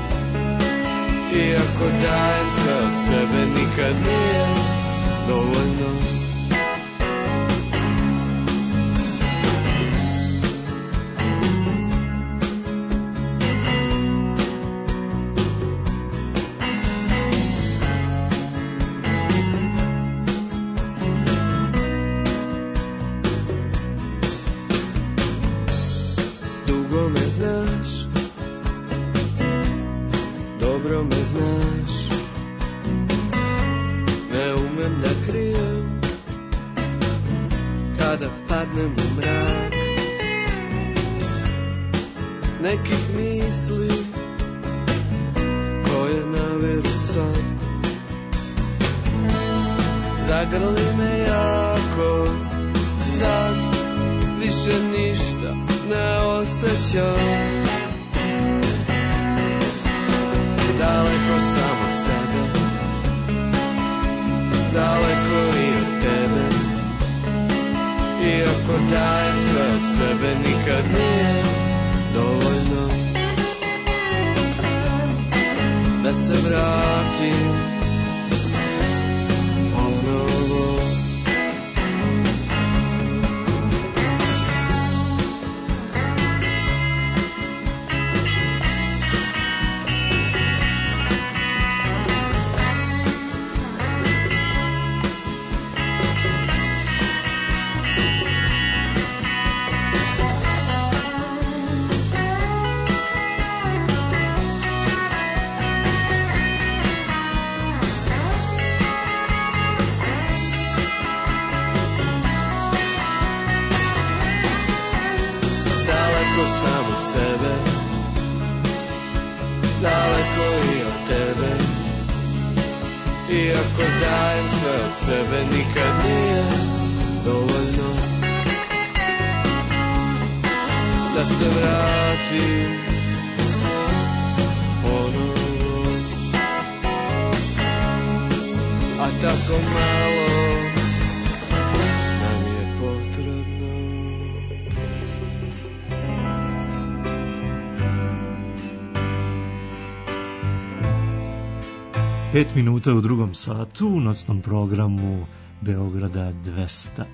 Iako dajem sve od sebe, nikad nije dovoljno. Dugo me znaš, dobro me znaš. Ne umem da krijem kada padnem u mrak nekih misli koje naviru sad. Zagrli me jako, sad više ništa ne osjećam. Daleko sam od sebe, daleko i od tebe. Iako dajem sve od sebe, nikad nije dovoljno. Da se vratim ponovo. Daleko sam od sebe, daleko i od tebe. Iako dajem sve od sebe, nikad nije dovoljno. Da se vratim ponovo. A tako malo nam je potrebno. 5 minuta u drugom satu u nocnom programu Beograda 202.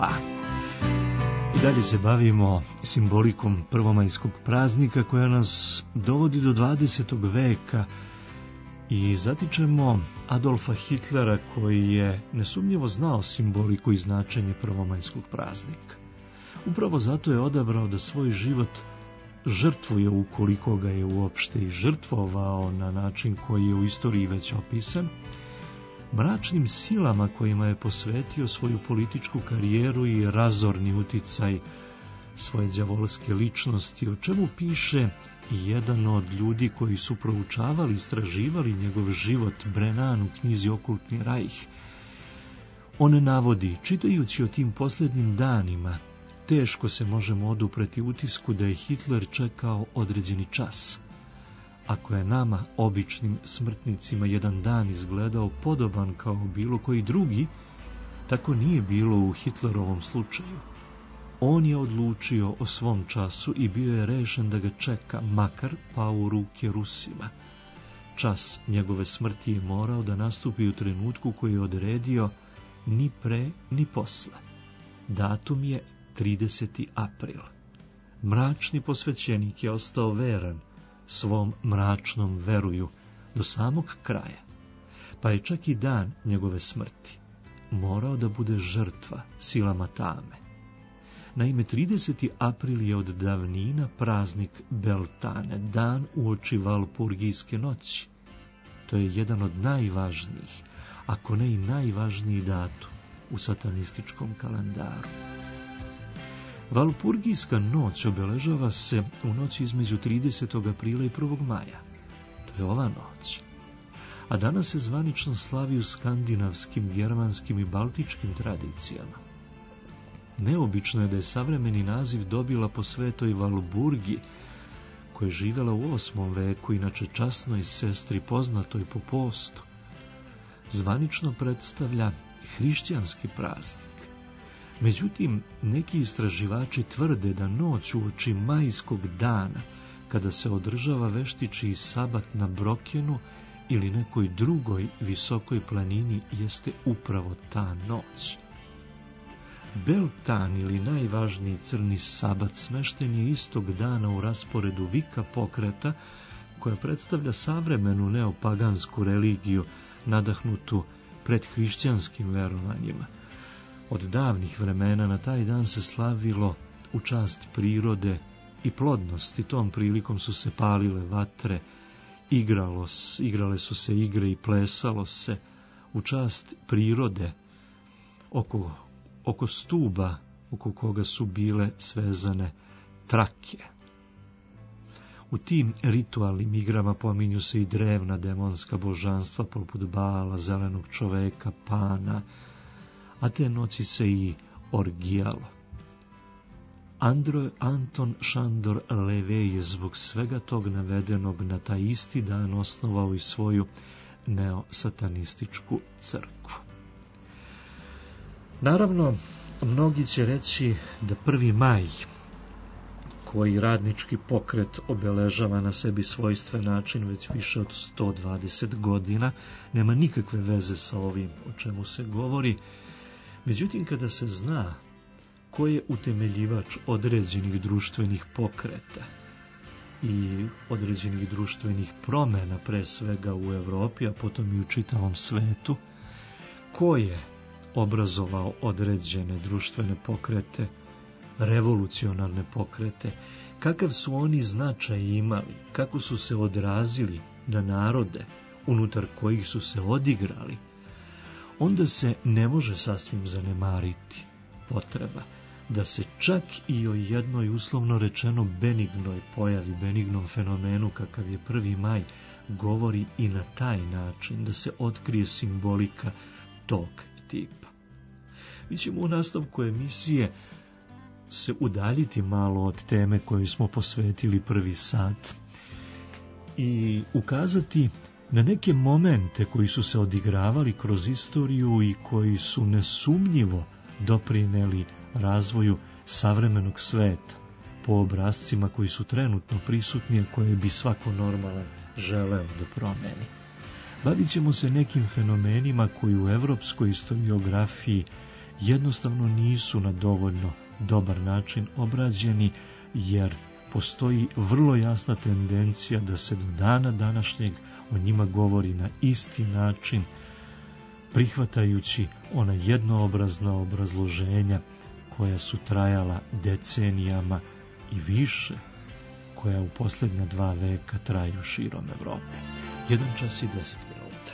I dalje se bavimo simbolikom prvomajskog praznika koja nas dovodi do 20. veka i zatičemo Adolfa Hitlera koji je nesumnjivo znao simboliku i značenje prvomajskog praznika. Upravo zato je odabrao da svoj život žrtvuje, ukoliko ga je uopšte i žrtvovao na način koji je u istoriji već opisan, mračnim silama kojima je posvetio svoju političku karijeru i razorni uticaj svoje đavolske ličnosti, o čemu piše i jedan od ljudi koji su proučavali, istraživali njegov život, Brennan u knjizi Okultni rajh. On navodi, čitajući o tim posljednjim danima, teško se možemo odupreti utisku da je Hitler čekao određeni čas. Ako je nama, običnim smrtnicima, jedan dan izgledao podoban kao bilo koji drugi, tako nije bilo u Hitlerovom slučaju. On je odlučio o svom času i bio je rešen da ga čeka, makar pao u ruke Rusima. Čas njegove smrti je morao da nastupi u trenutku koji je odredio, ni pre ni posle. Datum je 30. april. Mračni posvećenik je ostao veran svom mračnom veruju do samog kraja, pa je čak i dan njegove smrti morao da bude žrtva silama tame. Naime, 30. april je od davnina praznik Beltane, dan uoči Valpurgijske noći. To je jedan od najvažnijih, ako ne i najvažniji datum u satanističkom kalendaru. Valpurgijska noć obeležava se u noći između 30. aprila i 1. maja. To je ova noć. A danas se zvanično slavi u skandinavskim, germanskim i baltičkim tradicijama. Neobično je da je savremeni naziv dobila po svetoj Valburgi, koja je živjela u 8. veku, inače časnoj sestri poznatoj po postu. Zvanično predstavlja hrišćanski praznik. Međutim, neki istraživači tvrde da noć uoči majskog dana, kada se održava veštičiji sabat na Brokenu ili nekoj drugoj visokoj planini, jeste upravo ta noć. Beltan ili najvažniji crni sabat smešten je istog dana u rasporedu Vika pokreta, koja predstavlja savremenu neopagansku religiju nadahnutu predhrišćanskim verovanjima. Od davnih vremena na taj dan se slavilo u čast prirode i plodnosti. Tom prilikom su se palile vatre, igrale su se igre i plesalo se u čast prirode oko stuba oko koga su bile svezane trake. U tim ritualnim igrama pominju se i drevna demonska božanstva poput Bala, zelenog čoveka, Pana, a te noći se i orgijalo. Anton Šandor Levej je zbog svega tog navedenog na taj isti dan osnovao i svoju neosatanističku crkvu. Naravno, mnogi će reći da 1. maj, koji radnički pokret obeležava na sebi svojstven način već više od 120 godina, nema nikakve veze sa ovim o čemu se govori. Međutim, kada se zna ko je utemeljivač određenih društvenih pokreta i određenih društvenih promena, pre svega u Evropi, a potom i u čitavom svetu, ko je obrazovao određene društvene pokrete, revolucionarne pokrete, kakav su oni značaj imali, kako su se odrazili na narode unutar kojih su se odigrali, onda se ne može sasvim zanemariti potreba da se čak i o jednoj uslovno rečeno benignoj pojavi, benignom fenomenu kakav je 1. maj, govori i na taj način, da se otkrije simbolika tog tipa. Mi ćemo u nastavku emisije se udaljiti malo od teme koju smo posvetili prvi sat i ukazati na neke momente koji su se odigravali kroz istoriju i koji su nesumnjivo doprineli razvoju savremenog sveta po obrascima koji su trenutno prisutni, a koje bi svako normalan želeo da promeni. Bavit ćemo se nekim fenomenima koji u evropskoj historiografiji jednostavno nisu na dovoljno dobar način obrađeni, jer postoji vrlo jasna tendencija da se do dana današnjeg o njima govori na isti način, prihvatajući ona jednoobrazna obrazloženja koja su trajala decenijama i više, koja u posljednja 2 veka traju širom Evrope. 1 čas i 10 minuta.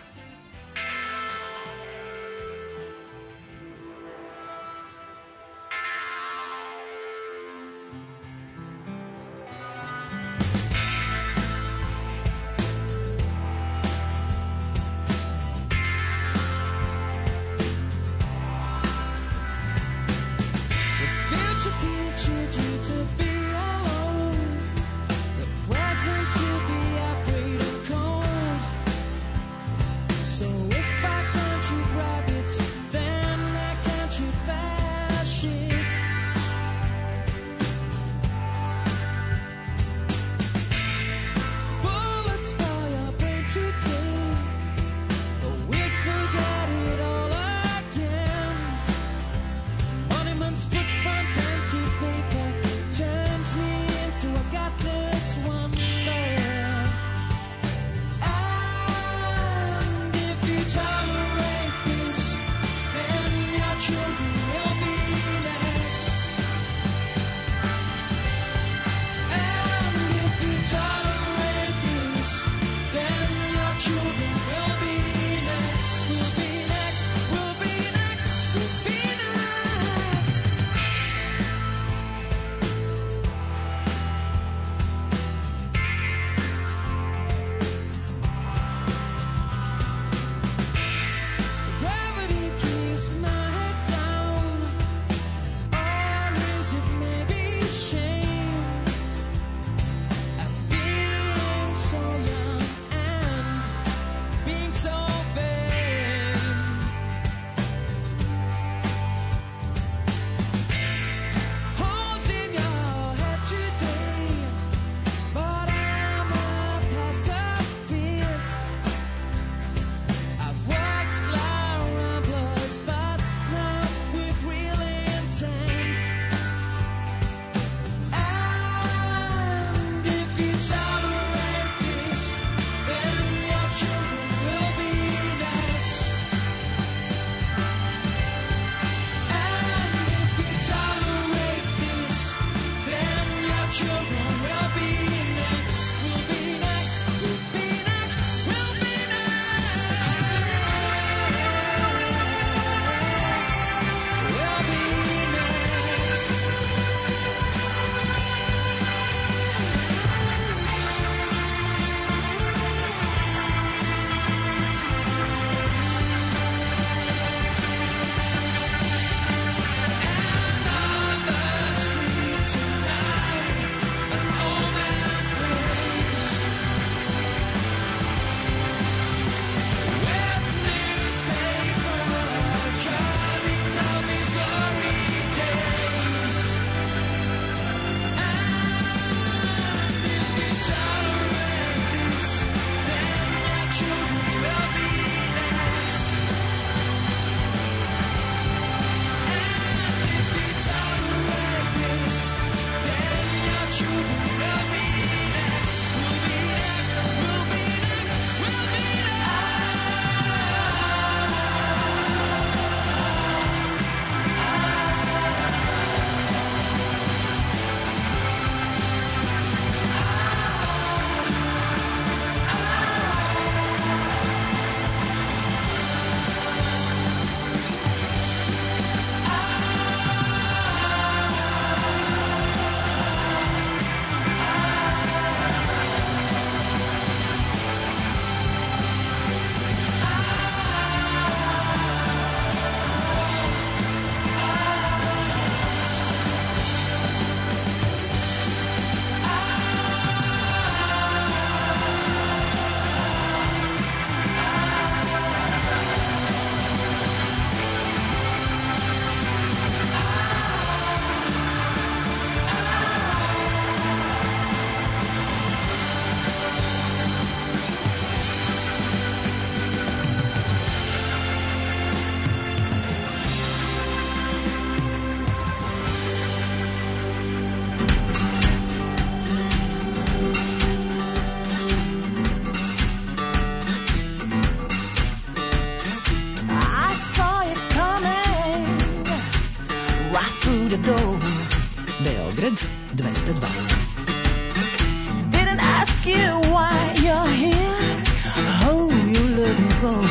202. Didn't ask you why you're here, who you looking for.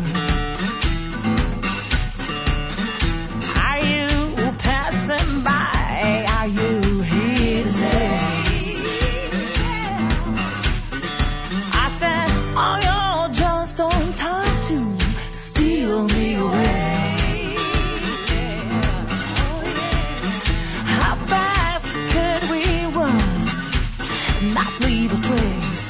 Are you passing by? Are you here to stay? I said, oh, you're just on time to steal me away. How fast could we run, not leave a trace?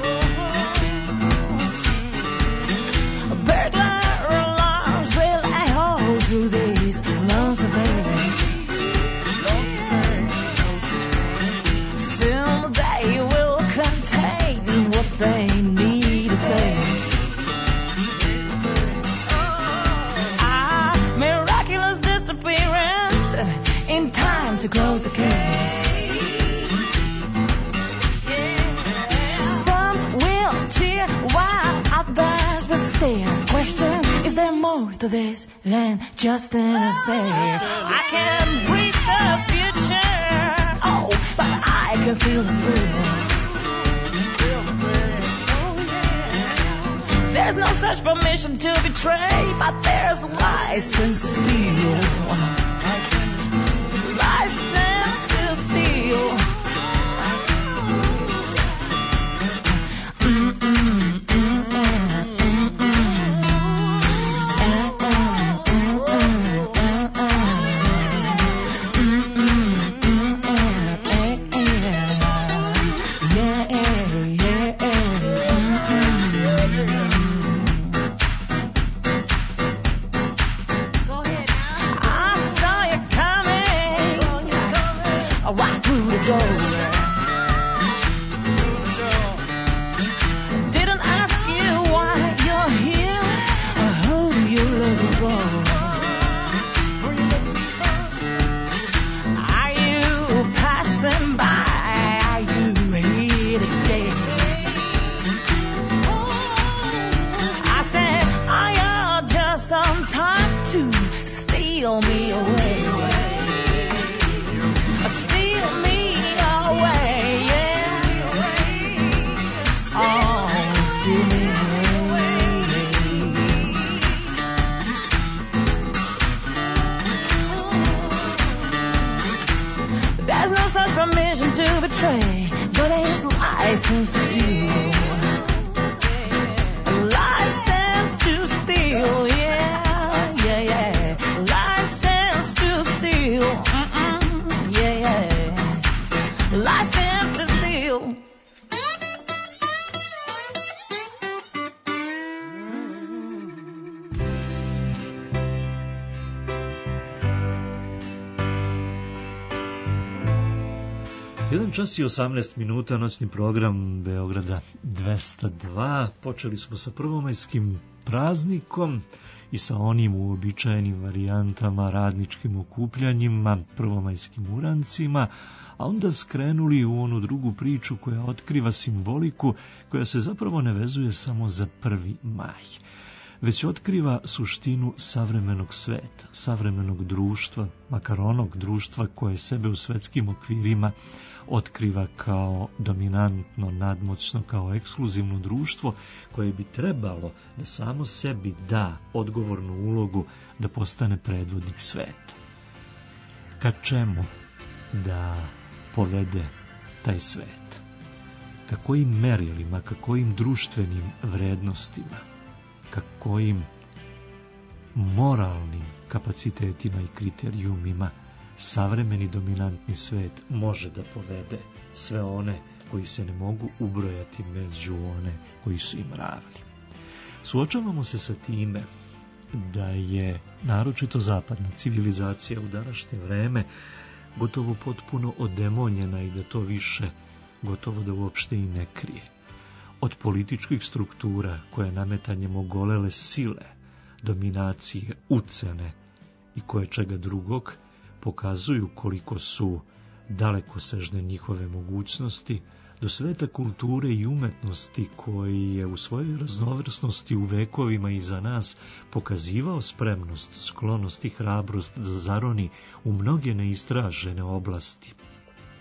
Burglar alarms will echo through these lonesome days. Soon they will contain what they need to face. A miraculous disappearance in time to close the case. Some will cheer while others will stare. Question, is there more to this than just an affair? I can read the future, oh, but I can feel the thrill. There's no such permission to betray, but there's a license to steal. License to steal. Čas i 18 minuta, noćni program Beograda 202. Počeli smo sa prvomajskim praznikom i sa onim uobičajenim varijantama, radničkim okupljanjima, prvomajskim urancima, a onda skrenuli u onu drugu priču koja otkriva simboliku, koja se zapravo ne vezuje samo za 1. maj, već otkriva suštinu savremenog sveta, savremenog društva, makar onog društva koje sebe u svetskim okvirima otkriva kao dominantno, nadmoćno, kao ekskluzivno društvo koje bi trebalo da samo sebi da odgovornu ulogu da postane predvodnik sveta. Ka čemu da povede taj svet? Ka kojim merilima, ka kojim društvenim vrednostima, ka kojim moralnim kapacitetima i kriterijumima savremeni dominantni svet može da povede sve one koji se ne mogu ubrojati među one koji su im ravni. Suočavamo se sa time da je naročito zapadna civilizacija u današnje vreme gotovo potpuno odemonjena i da to više gotovo da uopšte i ne krije. Od političkih struktura koje nametanjem ogolele sile, dominacije, ucene i koje čega drugog pokazuju koliko su dalekosežne njihove mogućnosti, do sveta kulture i umetnosti koji je u svojoj raznovrsnosti u vekovima iza nas pokazivao spremnost, sklonost i hrabrost da zaroni u mnoge neistražene oblasti,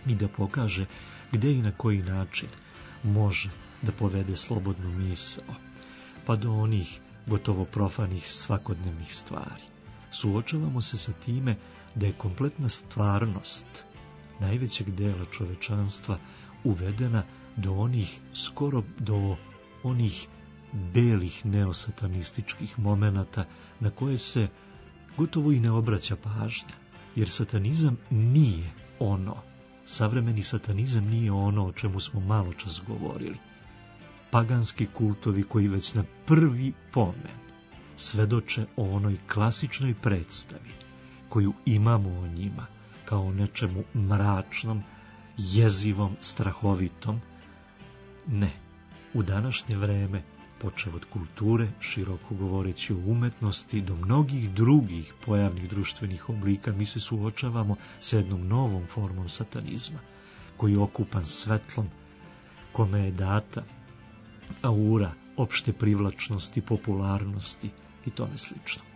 i da pokaže gde i na koji način može da povede slobodnu misao, pa do onih gotovo profanih svakodnevnih stvari. Suočavamo se sa time da je kompletna stvarnost najvećeg dela čovečanstva uvedena skoro do onih belih neosatanističkih momenata na koje se gotovo i ne obraća pažnja, jer satanizam nije ono, savremeni satanizam nije ono o čemu smo malo čas govorili. Paganski kultovi koji već na prvi pomen svedoče o onoj klasičnoj predstavi koju imamo o njima kao nečemu mračnom, jezivom, strahovitom. Ne, u današnje vreme, počev od kulture, široko govoreći o umetnosti, do mnogih drugih pojavnih društvenih oblika, mi se suočavamo sa jednom novom formom satanizma, koji je okupan svetlom, kome je data aura opšte privlačnosti, popularnosti i tome sličnog.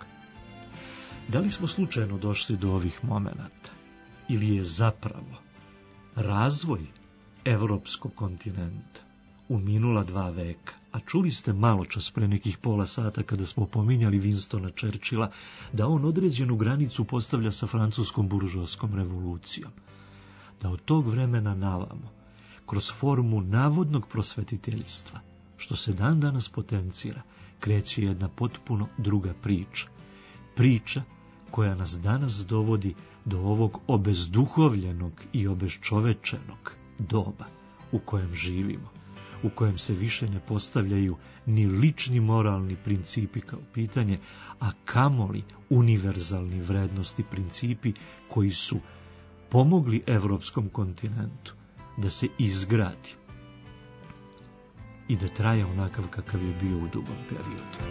Da li smo slučajno došli do ovih momenata, ili je zapravo razvoj evropskog kontinenta u minula 2 veka, a čuli ste malo čas pre nekih pola sata kada smo pominjali Winstona Churchilla, da on određenu granicu postavlja sa francuskom buržoaskom revolucijom, da od tog vremena navamo, kroz formu navodnog prosvetiteljstva, što se dan danas potencira, kreće jedna potpuno druga priča. Priča koja nas danas dovodi do ovog obezduhovljenog i obezčovečenog doba u kojem živimo, u kojem se više ne postavljaju ni lični moralni principi kao pitanje, a kamoli univerzalni vrednosti principi koji su pomogli evropskom kontinentu da se izgradi i da traje onakav kakav je bio u dugom periodu.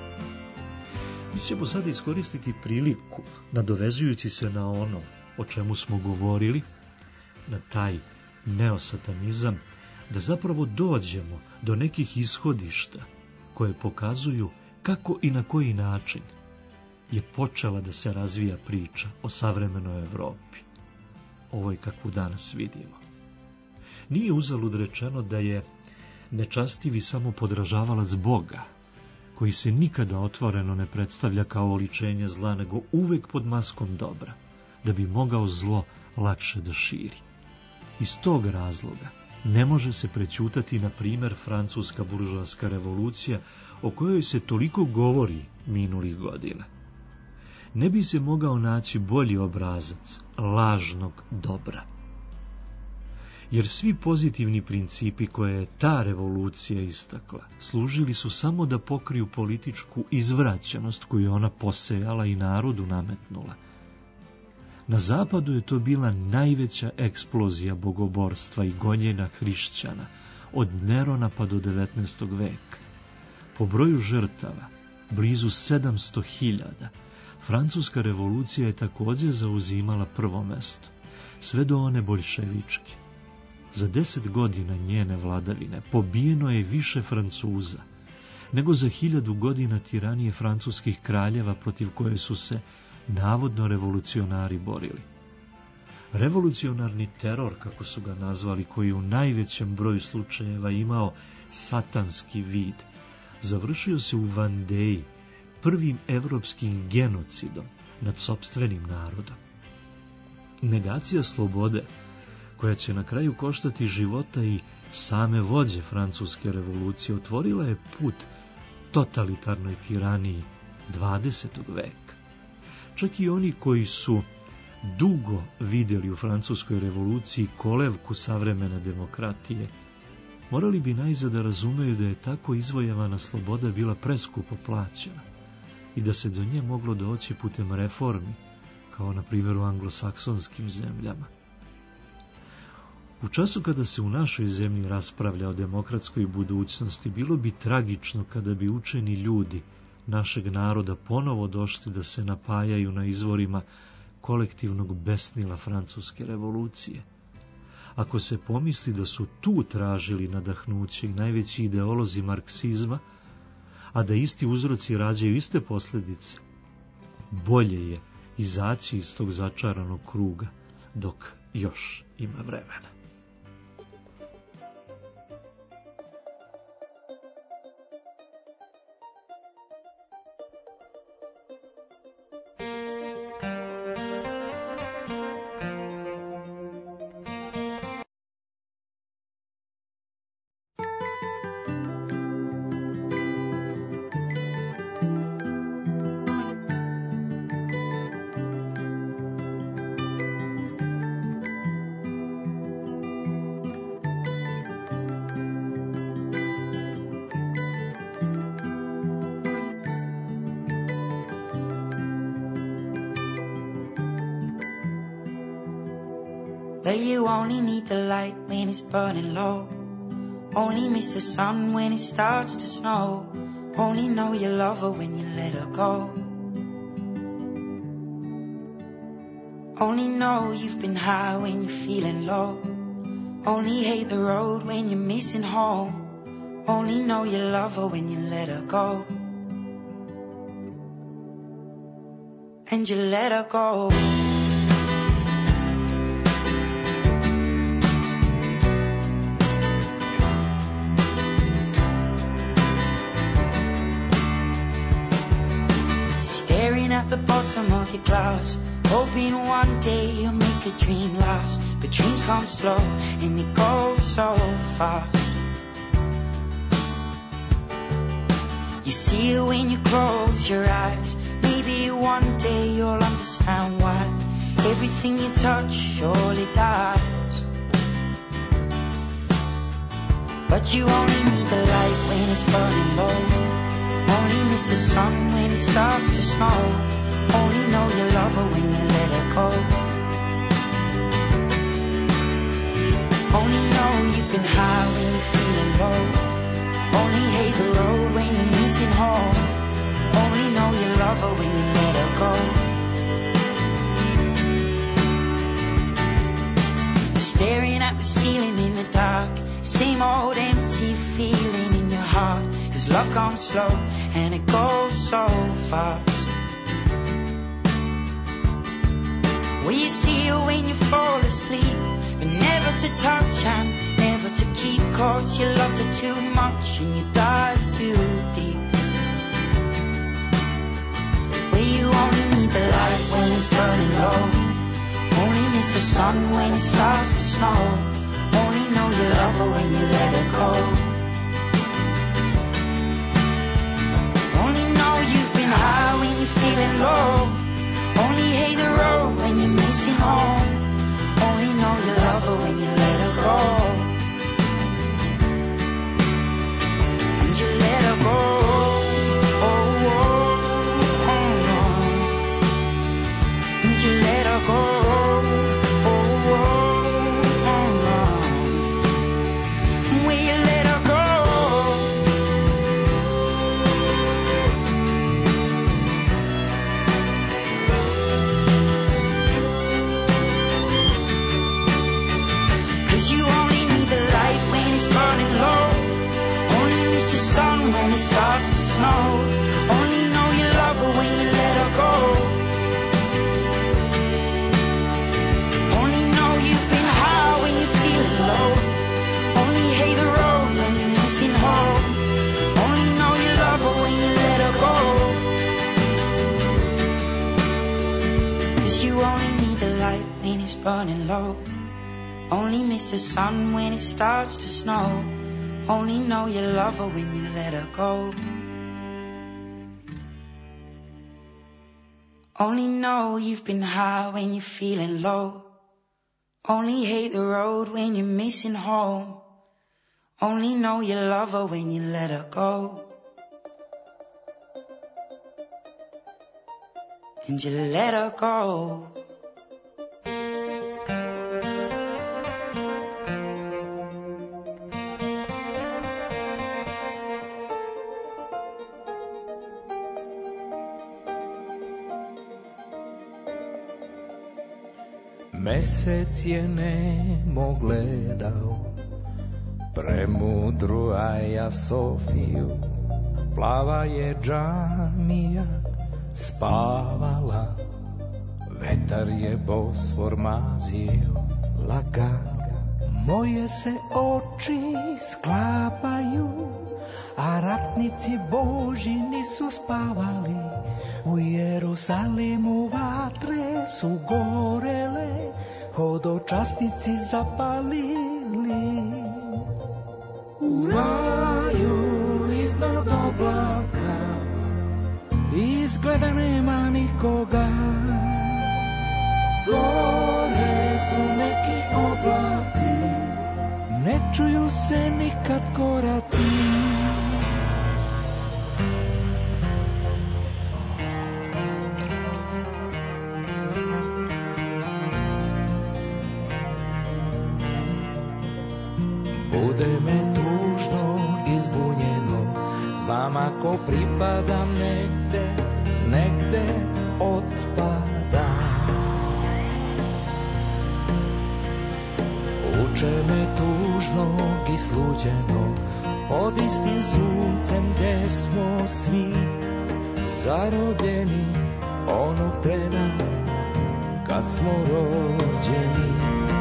Mi ćemo sada iskoristiti priliku, nadovezujući se na ono o čemu smo govorili, na taj neosatanizam, da zapravo dođemo do nekih ishodišta koje pokazuju kako i na koji način je počela da se razvija priča o savremenoj Evropi, ovoj kakvu danas vidimo. Nije uzalud rečeno da je nečastivi samo podražavalac Boga, koji se nikada otvoreno ne predstavlja kao oličenje zla, nego uvek pod maskom dobra, da bi mogao zlo lakše da širi. Iz tog razloga ne može se prećutati, na primjer, francuska buržoaska revolucija, o kojoj se toliko govori minulih godina. Ne bi se mogao naći bolji obrazac lažnog dobra. Jer svi pozitivni principi koje je ta revolucija istakla služili su samo da pokriju političku izvraćenost koju je ona posejala i narodu nametnula. Na zapadu je to bila najveća eksplozija bogoborstva i gonjenja hrišćana od Nerona pa do 19. veka. Po broju žrtava, blizu 700.000, francuska revolucija je također zauzimala prvo mesto, sve do one boljševičke. Za 10 godina njene vladavine pobijeno je više Francuza nego za 1000 godina tiranije francuskih kraljeva protiv koje su se navodno revolucionari borili. Revolucionarni teror, kako su ga nazvali, koji je u najvećem broju slučajeva imao satanski vid, završio se u Vandeji prvim evropskim genocidom nad sopstvenim narodom. Negacija slobode, koja će na kraju koštati života i same vođe francuske revolucije, otvorila je put totalitarnoj tiraniji 20. veka. Čak i oni koji su dugo vidjeli u francuskoj revoluciji kolevku savremene demokratije, morali bi najzad da razumeju da je tako izvojevana sloboda bila preskupo plaćena i da se do nje moglo doći putem reformi, kao na primjer u anglosaksonskim zemljama. U času kada se u našoj zemlji raspravlja o demokratskoj budućnosti, bilo bi tragično kada bi učeni ljudi našeg naroda ponovo došli da se napajaju na izvorima kolektivnog besnila francuske revolucije. Ako se pomisli da su tu tražili nadahnuće i najveći ideolozi marksizma, a da isti uzroci rađaju iste posljedice, bolje je izaći iz tog začaranog kruga, dok još ima vremena. Well, you only need the light when it's burning low. Only miss the sun when it starts to snow. Only know you love her when you let her go. Only know you've been high when you're feeling low. Only hate the road when you're missing home. Only know you love her when you let her go. And you let her go. At the bottom of your glass, hoping one day you'll make a dream last. But dreams come slow and they go so fast. You see it when you close your eyes. Maybe one day you'll understand why everything you touch surely dies. But you only need the light when it's burning low. Only miss the sun when it starts to snow. Only know you love her when you let her go. Only know you've been high when you're feeling low. Only hate the road when you're missing home. Only know you love her when you let her go. Staring at the ceiling in the dark. Same old empty feeling in your heart. 'Cause love comes slow and it goes so fast. Well, you see it when you fall asleep, but never to touch and never to keep. 'Cause you loved her too much and you dive too deep. Well, you only need the light when it's burning low. Only miss the sun when it starts to snow. Only know you love her when you let her go. Only know you've been high when you're feeling low. Only hate the road when you're missing home. Only know you love her when you let her go. And you let her go. Oh, oh, oh, no. And you let her go. Oh, oh, oh, no. Will you let her go? You only need the light when it's burning low. Only miss the sun when it starts to snow. Only know you love her when you let her go. Only know you've been high when you're feeling low. Only hate the road when you're missing home. Only know you love her when you let her go. 'Cause you only need the light when it's burning low. Only miss the sun when it starts to snow. Only know you love her when you let her go. Only know you've been high when you're feeling low. Only hate the road when you're missing home. Only know you love her when you let her go. And you let her go. Mesec je nemo gledao premudru Aja Sofiju, plava je džamija spavala, vetar je Bosfor mazio. lagano. Moje se oči sklapaju, a ratnici Boži nisu spavali. U Jerusalimu vatre su gorele, hodočasnici zapalili. U raju iznad oblaka izgleda nema nikoga. Gore su neki oblaci, ne čuju se nikad koraci. Bude me tužno i zbunjeno, znam ako pripadam negde otpadam. Uče me tužnog i sluđeno, pod istim suncem gde smo svi zarobljeni onog trena kad smo rođeni.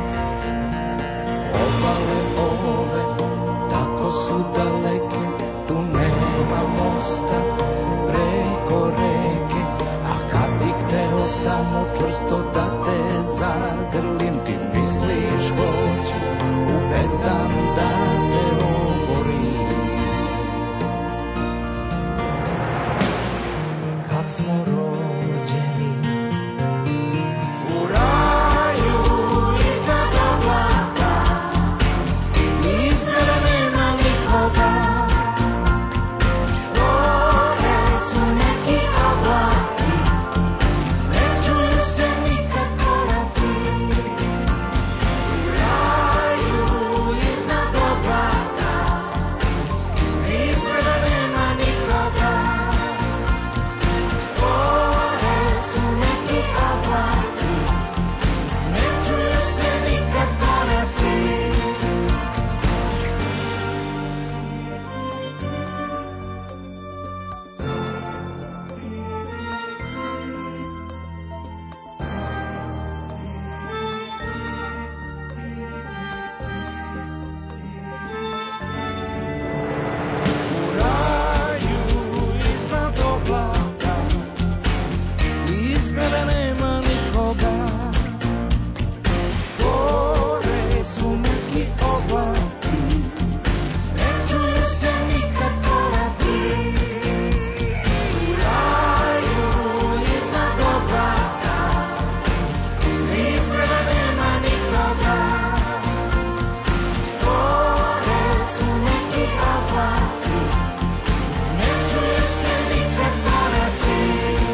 Obale ove tako su daleke, tu nema mosta preko reke, a kad bih hteo samo čvrsto da te zagrlim, ti misliš hoću u bezdan da te oborim. Kad smo rođeni u raju iznad oblaka, izgleda nema nikoga. Gore su neki oblaci, ne čuju se nikad koraci. U raju iznad oblaka, izgleda nema nikoga. Gore su neki oblaci, ne čuju se nikad koraci. U raju iznad oblaka, izgleda nema nikoga. Gore su neki oblaci, ne čuju se nikad koraci. U raju iznad oblaka, izgleda nema nikoga. Gore su neki oblaci, ne čuju se nikad koraci.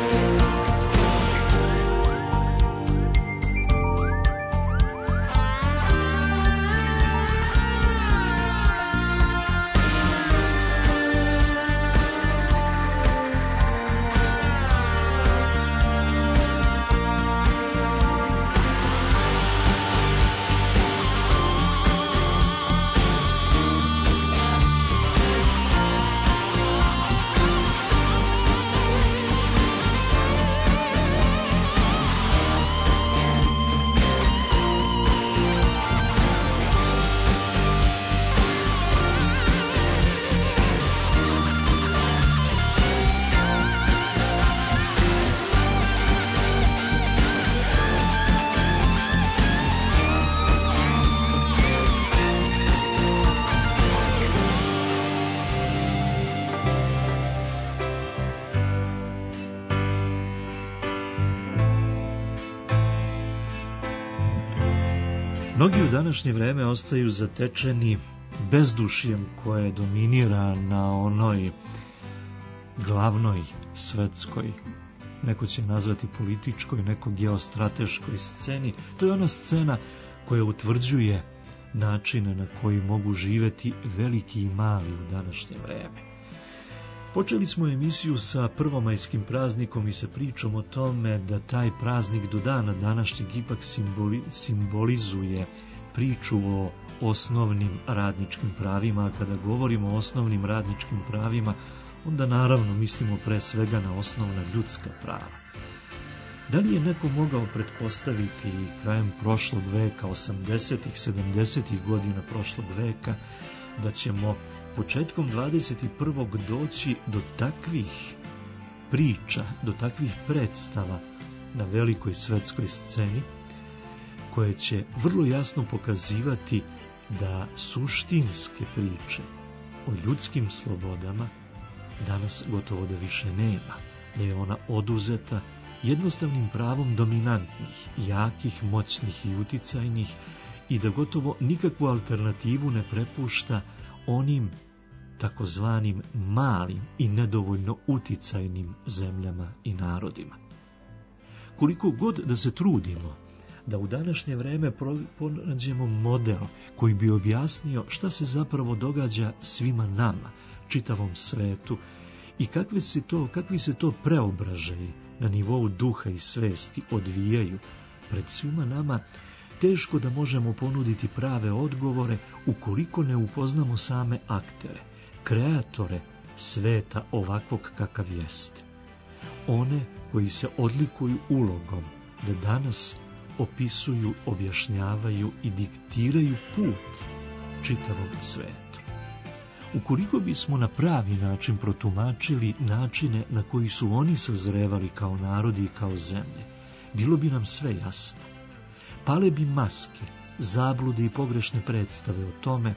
Mnogi u današnje vreme ostaju zatečeni bezdušjem koje dominira na onoj glavnoj svetskoj, neko će nazvati političkoj, neko geostrateškoj sceni. To je ona scena koja utvrđuje načine na koji mogu živeti veliki i mali u današnje vreme. Počeli smo emisiju sa prvomajskim praznikom i sa pričom o tome da taj praznik do dana današnjeg ipak simbolizuje priču o osnovnim radničkim pravima, a kada govorimo o osnovnim radničkim pravima, onda naravno mislimo pre svega na osnovna ljudska prava. Da li je neko mogao pretpostaviti krajem prošlog veka, 80-ih, 70-ih godina prošlog veka, da ćemo početkom 21. doći do takvih priča, do takvih predstava na velikoj svetskoj sceni, koje će vrlo jasno pokazivati da suštinske priče o ljudskim slobodama danas gotovo da više nema, da je ona oduzeta jednostavnim pravom dominantnih, jakih, moćnih i uticajnih i da gotovo nikakvu alternativu ne prepušta onim takozvanim malim i nedovoljno uticajnim zemljama i narodima. Koliko god da se trudimo da u današnje vreme pronađemo model koji bi objasnio šta se zapravo događa svima nama, čitavom svetu, i kakvi se to preobražaji na nivou duha i svesti odvijaju pred svima nama, teško da možemo ponuditi prave odgovore ukoliko ne upoznamo same aktere, kreatore sveta ovakvog kakav jeste. One koji se odlikuju ulogom da danas opisuju, objašnjavaju i diktiraju put čitavom svetu. Ukoliko bismo na pravi način protumačili načine na koji su oni sazrevali kao narodi i kao zemlje, bilo bi nam sve jasno. Pale bi maske, zablude i pogrešne predstave o tome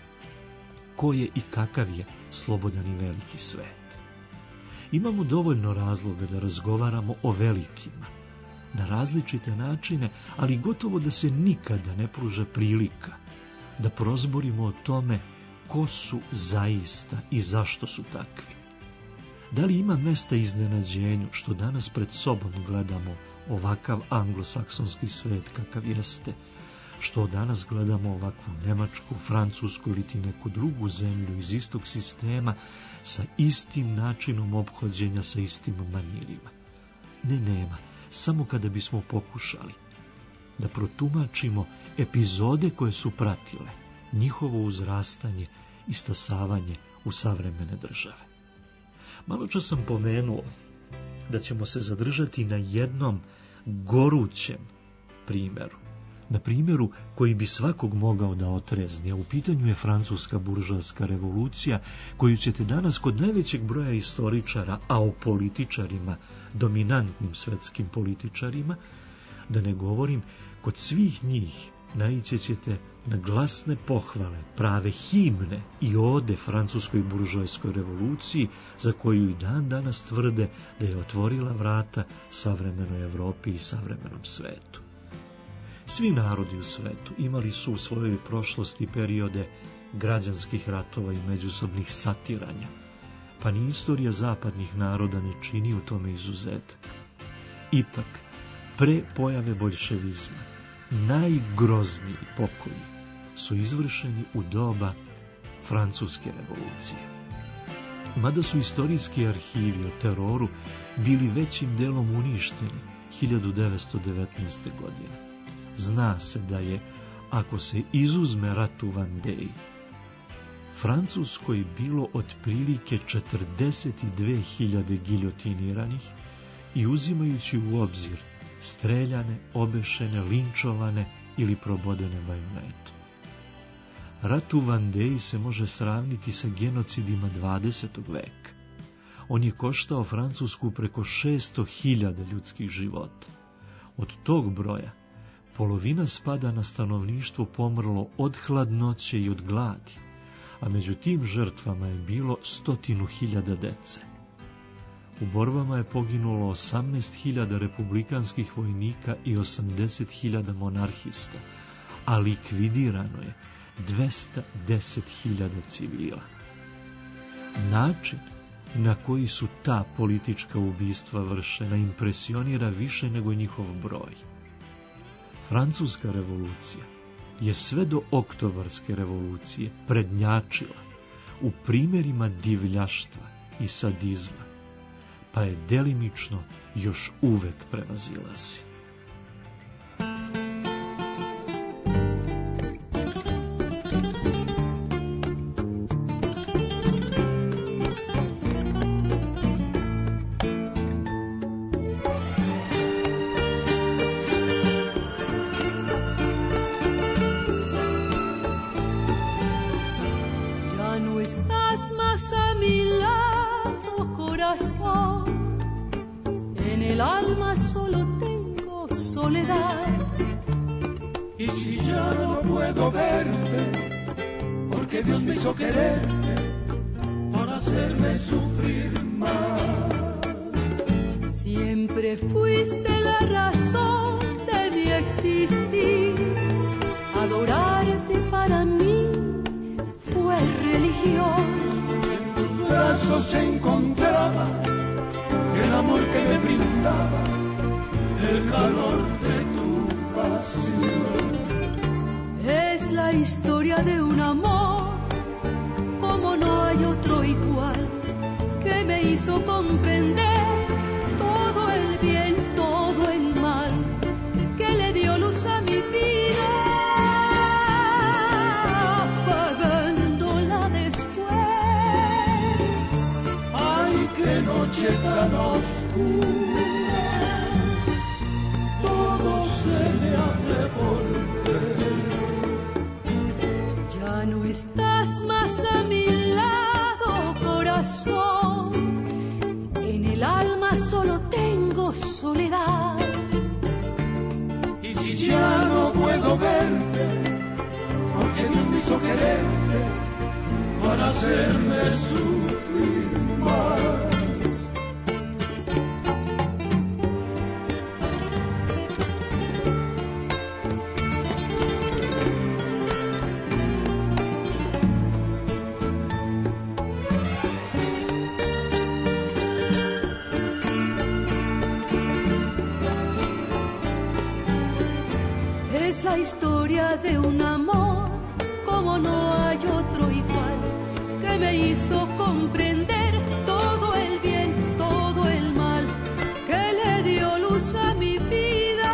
ko je i kakav je slobodan i veliki svet. Imamo dovoljno razloga da razgovaramo o velikima, na različite načine, ali gotovo da se nikada ne pruža prilika da prozborimo o tome ko su zaista i zašto su takvi. Da li ima mesta iznenađenju što danas pred sobom gledamo ovakav anglosaksonski svet kakav jeste, što danas gledamo ovakvu Nemačku, Francusku ili ti neku drugu zemlju iz istog sistema sa istim načinom ophođenja, sa istim manirima? Ne, nema. Samo kada bismo pokušali da protumačimo epizode koje su pratile njihovo uzrastanje i stasavanje u savremene države. Maločas sam pomenuo da ćemo se zadržati na jednom gorućem primjeru, na primjeru koji bi svakog mogao da otrezni, a u pitanju je francuska buržoaska revolucija, koju ćete danas kod najvećeg broja istoričara, a o političarima, dominantnim svetskim političarima, da ne govorim, kod svih njih naići ćete na glasne pohvale, prave himne i ode francuskoj buržoaskoj revoluciji, za koju i dan danas tvrde da je otvorila vrata savremenoj Evropi i savremenom svetu. Svi narodi u svetu imali su u svojoj prošlosti periode građanskih ratova i međusobnih satiranja, pa ni istorija zapadnih naroda ne čini u tome izuzetak. Ipak, pre pojave boljševizma, najgrozniji pokolji su izvršeni u doba francuske revolucije. Mada su istorijski arhivi o teroru bili većim delom uništeni 1919. godine. Zna se da je, ako se izuzme rat u Vandeji, Francuskoj bilo otprilike 42.000 giljotiniranih i uzimajući u obzir streljane, obešene, linčovane ili probodene bajonetom. Rat u Vandeji se može sravniti sa genocidima 20. veka. On je koštao Francusku preko 600.000 ljudskih života. Od tog broja polovina spada na stanovništvo pomrlo od hladnoće i od gladi, a među tim žrtvama je bilo 100.000 dece. U borbama je poginulo 18.000 republikanskih vojnika i 80.000 monarhista, a likvidirano je 210.000 civila. Način na koji su ta politička ubistva vršena impresionira više nego njihov broj. Francuska revolucija je sve do oktobarske revolucije prednjačila u primjerima divljaštva i sadizma, pa je delimično još uvek prevazilazi. razón. En el alma solo tengo soledad. Y si ya no puedo verte, porque Dios me hizo quererte para hacerme sufrir más. Siempre fuiste la razón de mi existir. Adorarte para mí fue religión. En tus brazos encontraba el amor que me brindaba, el calor de tu pasión. Es la historia de un amor como no hay otro igual, que me hizo comprender todo el bien, todo el mal, que le dio luz a mi vida, apagándola después. Ay, qué noche tan oscura, todo se me hace volver. Ya no estás más a mi lado, corazón. En el alma solo tengo soledad. Y si ya no puedo verte, porque Dios me hizo quererte para hacerme sufrir más. Es la historia de un amor como no hay otro igual, que me hizo comprender todo el bien, todo el mal, que le dio luz a mi vida,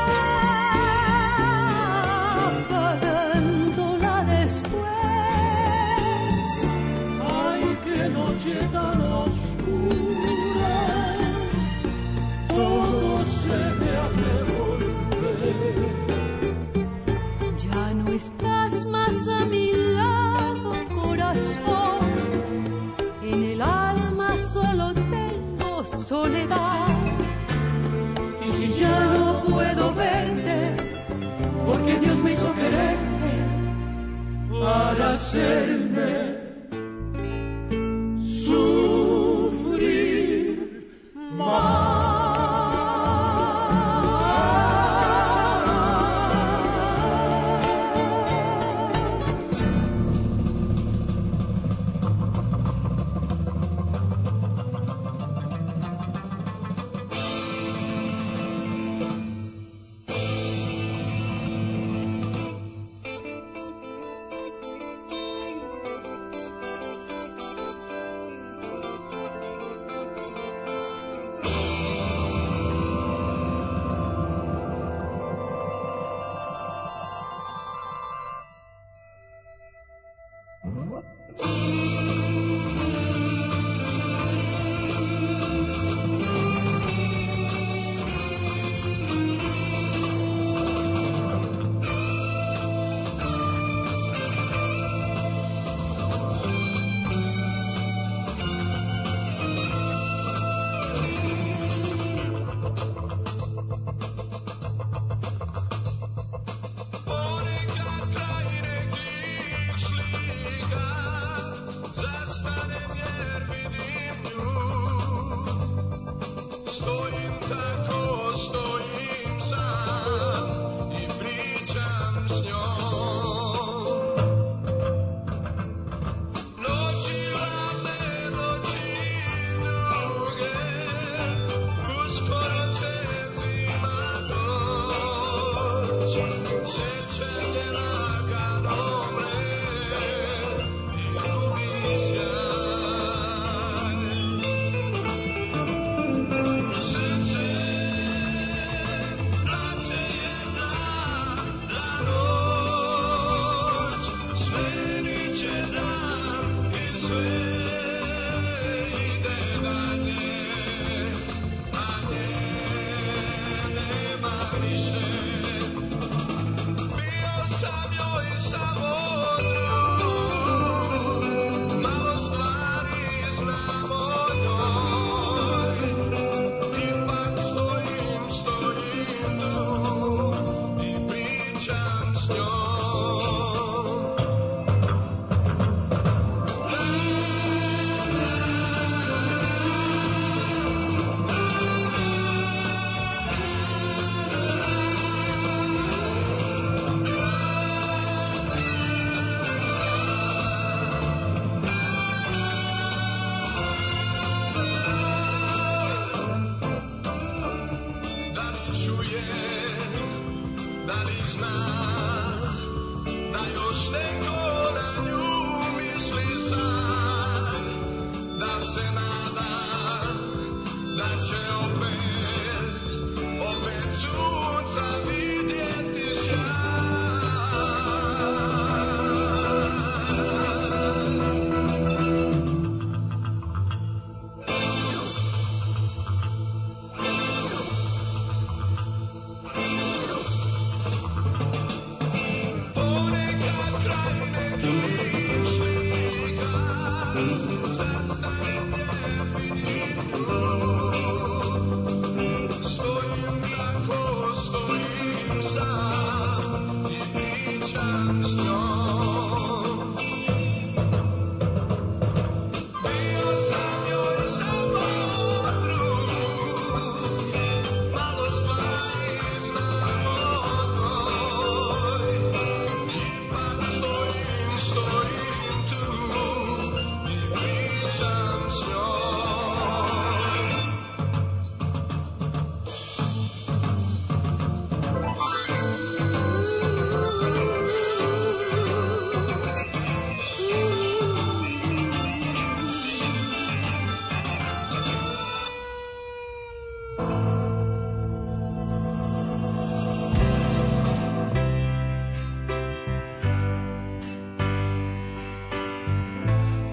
apagándola después. Ay, qué noche tan oscura, todo se me hace volver. Ya no estás más a mi lado, corazón. En el alma solo tengo soledad. Y si ya no puedo verte, porque Dios me hizo quererte para hacerme sufrir más.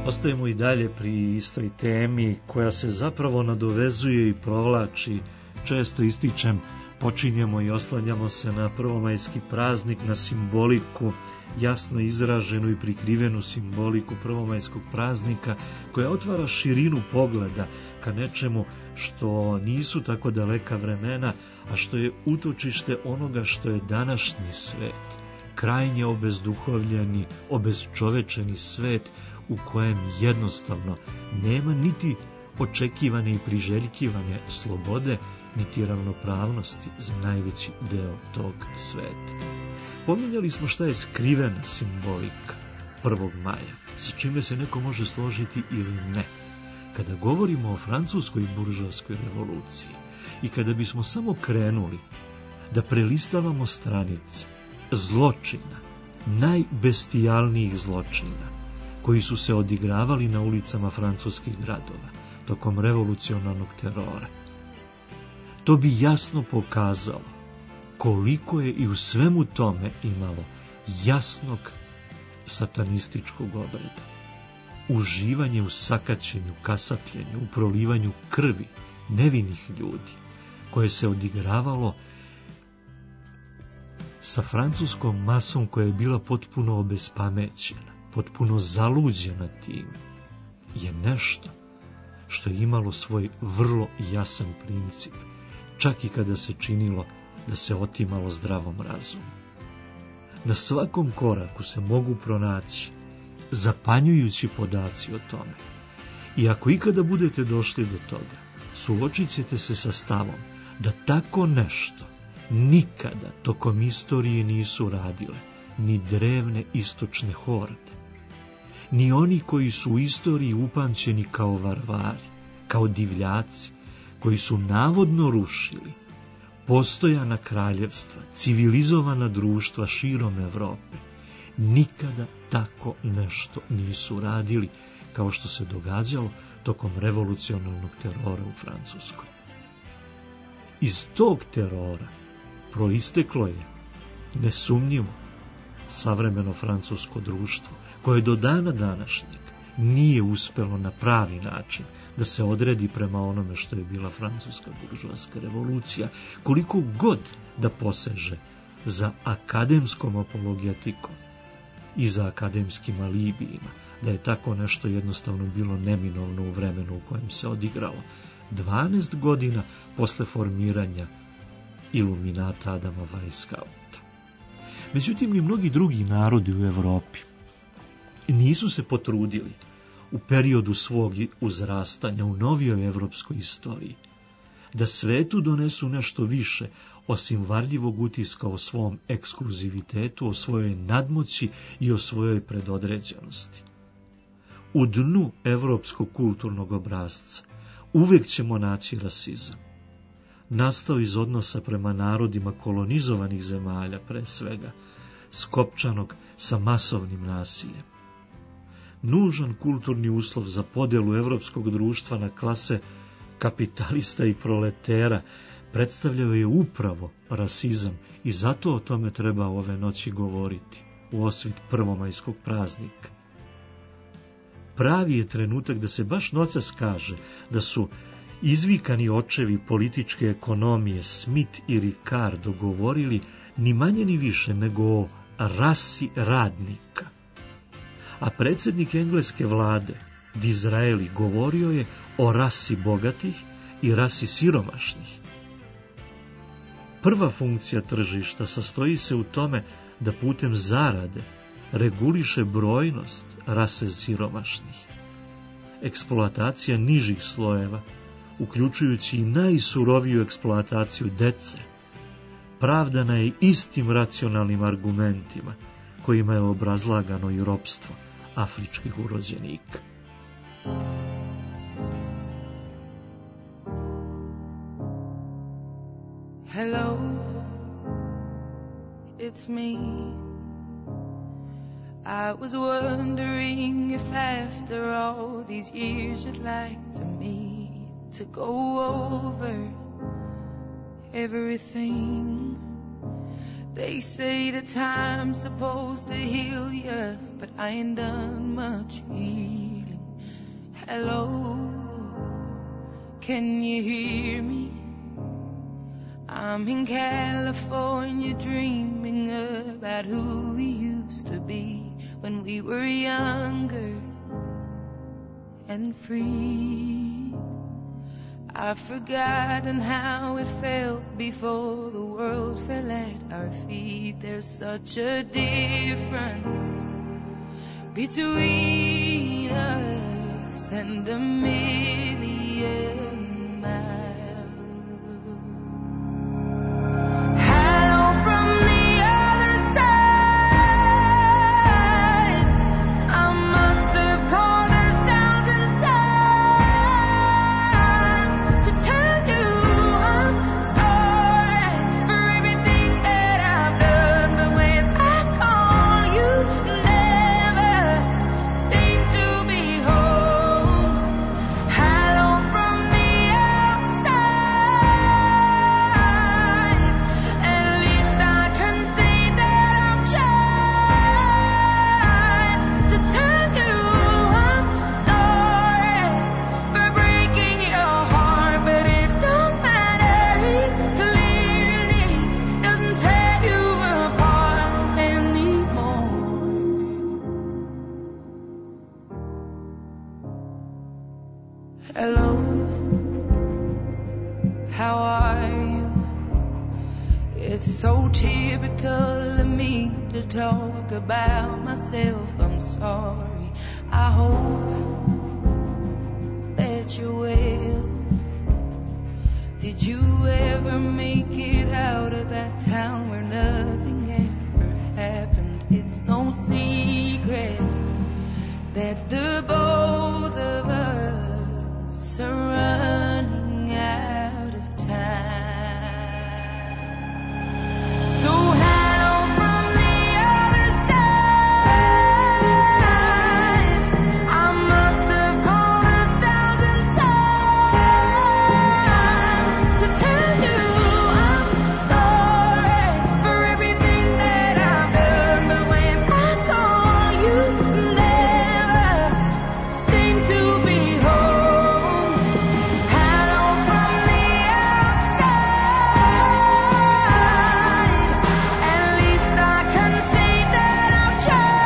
Ostajemo i dalje pri istoj temi koja se zapravo nadovezuje i provlači. Često ističem, počinjemo i oslanjamo se na prvomajski praznik, na simboliku, jasno izraženu i prikrivenu simboliku prvomajskog praznika, koja otvara širinu pogleda ka nečemu što nisu tako daleka vremena, a što je utočište onoga što je današnji svet, krajnje obezduhovljeni, obezčovečeni svet u kojem jednostavno nema niti očekivane i priželjkivane slobode, niti ravnopravnosti za najveći deo tog sveta. Pominjali smo šta je skrivena simbolika 1. maja, sa čime se neko može složiti ili ne. Kada govorimo o francuskoj buržoaskoj revoluciji i kada bismo samo krenuli da prelistavamo stranice zločina, najbestijalnijih zločina, koji su se odigravali na ulicama francuskih gradova tokom revolucionarnog terora, to bi jasno pokazalo koliko je i u svemu tome imalo jasnog satanističkog obreda. Uživanje u sakaćenju, kasapljenju, u prolivanju krvi nevinih ljudi, koje se odigravalo sa francuskom masom koja je bila potpuno obespamećena, potpuno zaluđena tim, je nešto što je imalo svoj vrlo jasan princip, čak i kada se činilo da se otimalo zdravom razumu. Na svakom koraku se mogu pronaći zapanjujući podaci o tome. I ako ikada budete došli do toga, suočit ćete se sa stavom da tako nešto nikada tokom istorije nisu radile ni drevne istočne horde, ni oni koji su u istoriji upamćeni kao varvari, kao divljaci, koji su navodno rušili postojana kraljevstva, civilizovana društva širom Evrope. Nikada tako nešto nisu radili, kao što se događalo tokom revolucionarnog terora u Francuskoj. Iz tog terora proisteklo je, nesumnjivo, savremeno francusko društvo, koje do dana današnjeg nije uspelo na pravi način da se odredi prema onome što je bila francuska buržoaska revolucija, koliko god da poseže za akademskom apologetikom i za akademskim alibijima, da je tako nešto jednostavno bilo neminovno u vremenu u kojem se odigralo 12 godina posle formiranja iluminata Adama Weishaupta. Međutim, i mnogi drugi narodi u Evropi nisu se potrudili u periodu svog uzrastanja u novijoj evropskoj istoriji da svetu donesu nešto više osim varljivog utiska o svom ekskluzivitetu, o svojoj nadmoći i o svojoj predodređenosti. U dnu evropskog kulturnog obrasca uvek ćemo naći rasizam. Nastao iz odnosa prema narodima kolonizovanih zemalja, pre svega, skopčanog sa masovnim nasiljem. Nužan kulturni uslov za podelu evropskog društva na klase kapitalista i proletera predstavljao je upravo rasizam i zato o tome treba ove noći govoriti u osvit prvomajskog praznika. Pravi je trenutak da se baš noćas kaže da su izvikani očevi političke ekonomije Smith i Ricard dogovorili ni manje ni više nego o rasi radnika. A predsjednik engleske vlade, Disraeli, govorio je o rasi bogatih i rasi siromašnih. Prva funkcija tržišta sastoji se u tome da putem zarade reguliše brojnost rase siromašnih. Eksploatacija nižih slojeva, uključujući i najsuroviju eksploataciju dece, pravdana je istim racionalnim argumentima kojima je obrazlagano i ropstvo afričkih urođenika. Hello, it's me. I was wondering if after all these years you'd like to meet, to go over everything. They say the time's supposed to heal ya, but I ain't done much healing. Hello, can you hear me? I'm in California dreaming about who we used to be when we were younger and free. I've forgotten how it felt before the world fell at our feet. There's such a difference between us and a million miles. Hello from the other side. I must have called 1,000 times to tell you I'm sorry for everything that I've done. But when I call, you never seem to be home. Hello from the outside. At least I can say that I've tried to tell you I'm sorry for breaking your heart, but it don't matter. It clearly doesn't tear you apart anymore. Hello, how are you? It's so typical of me to talk about myself. I'm sorry. I hope that you're well. Did you ever make it out of that town where nothing ever happened? It's no secret that the both of us are running out of time. So hello from the other side. I must have called 1,000 times to tell you I'm sorry for everything that I've done. But when I call, you never seem to be home. Hello from the outside. At least I can say that I've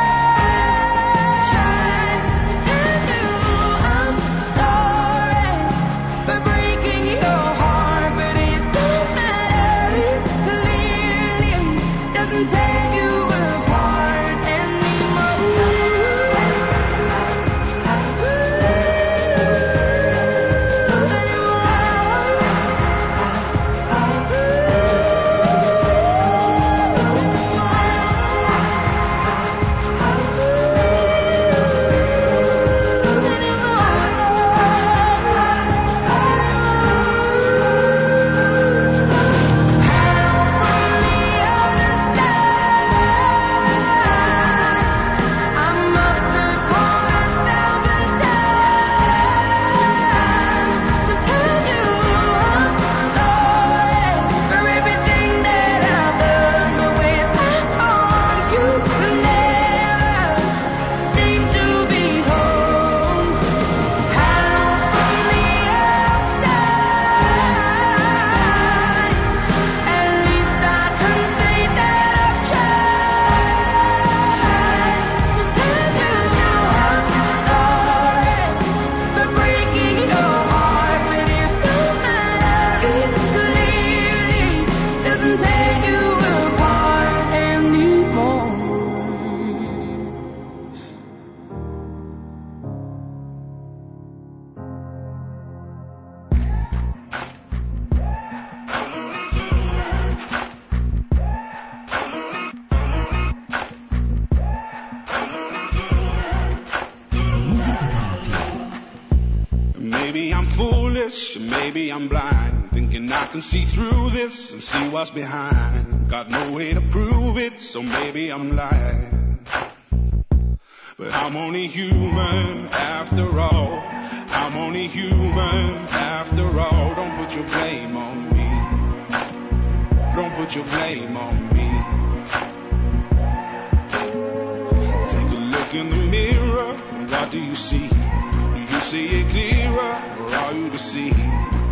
tried to tell you I'm sorry for breaking your heart, but it don't matter. It clearly doesn't tear you apart Maybe I'm foolish, maybe I'm blind, thinking I can see through this and see what's behind. Got no way to prove it, so maybe I'm lying. But I'm only human after all. I'm only human after all. Don't put your blame on me. Don't put your blame on me. Take a look in the mirror, what do you see? Do you see it clearer, or are you deceived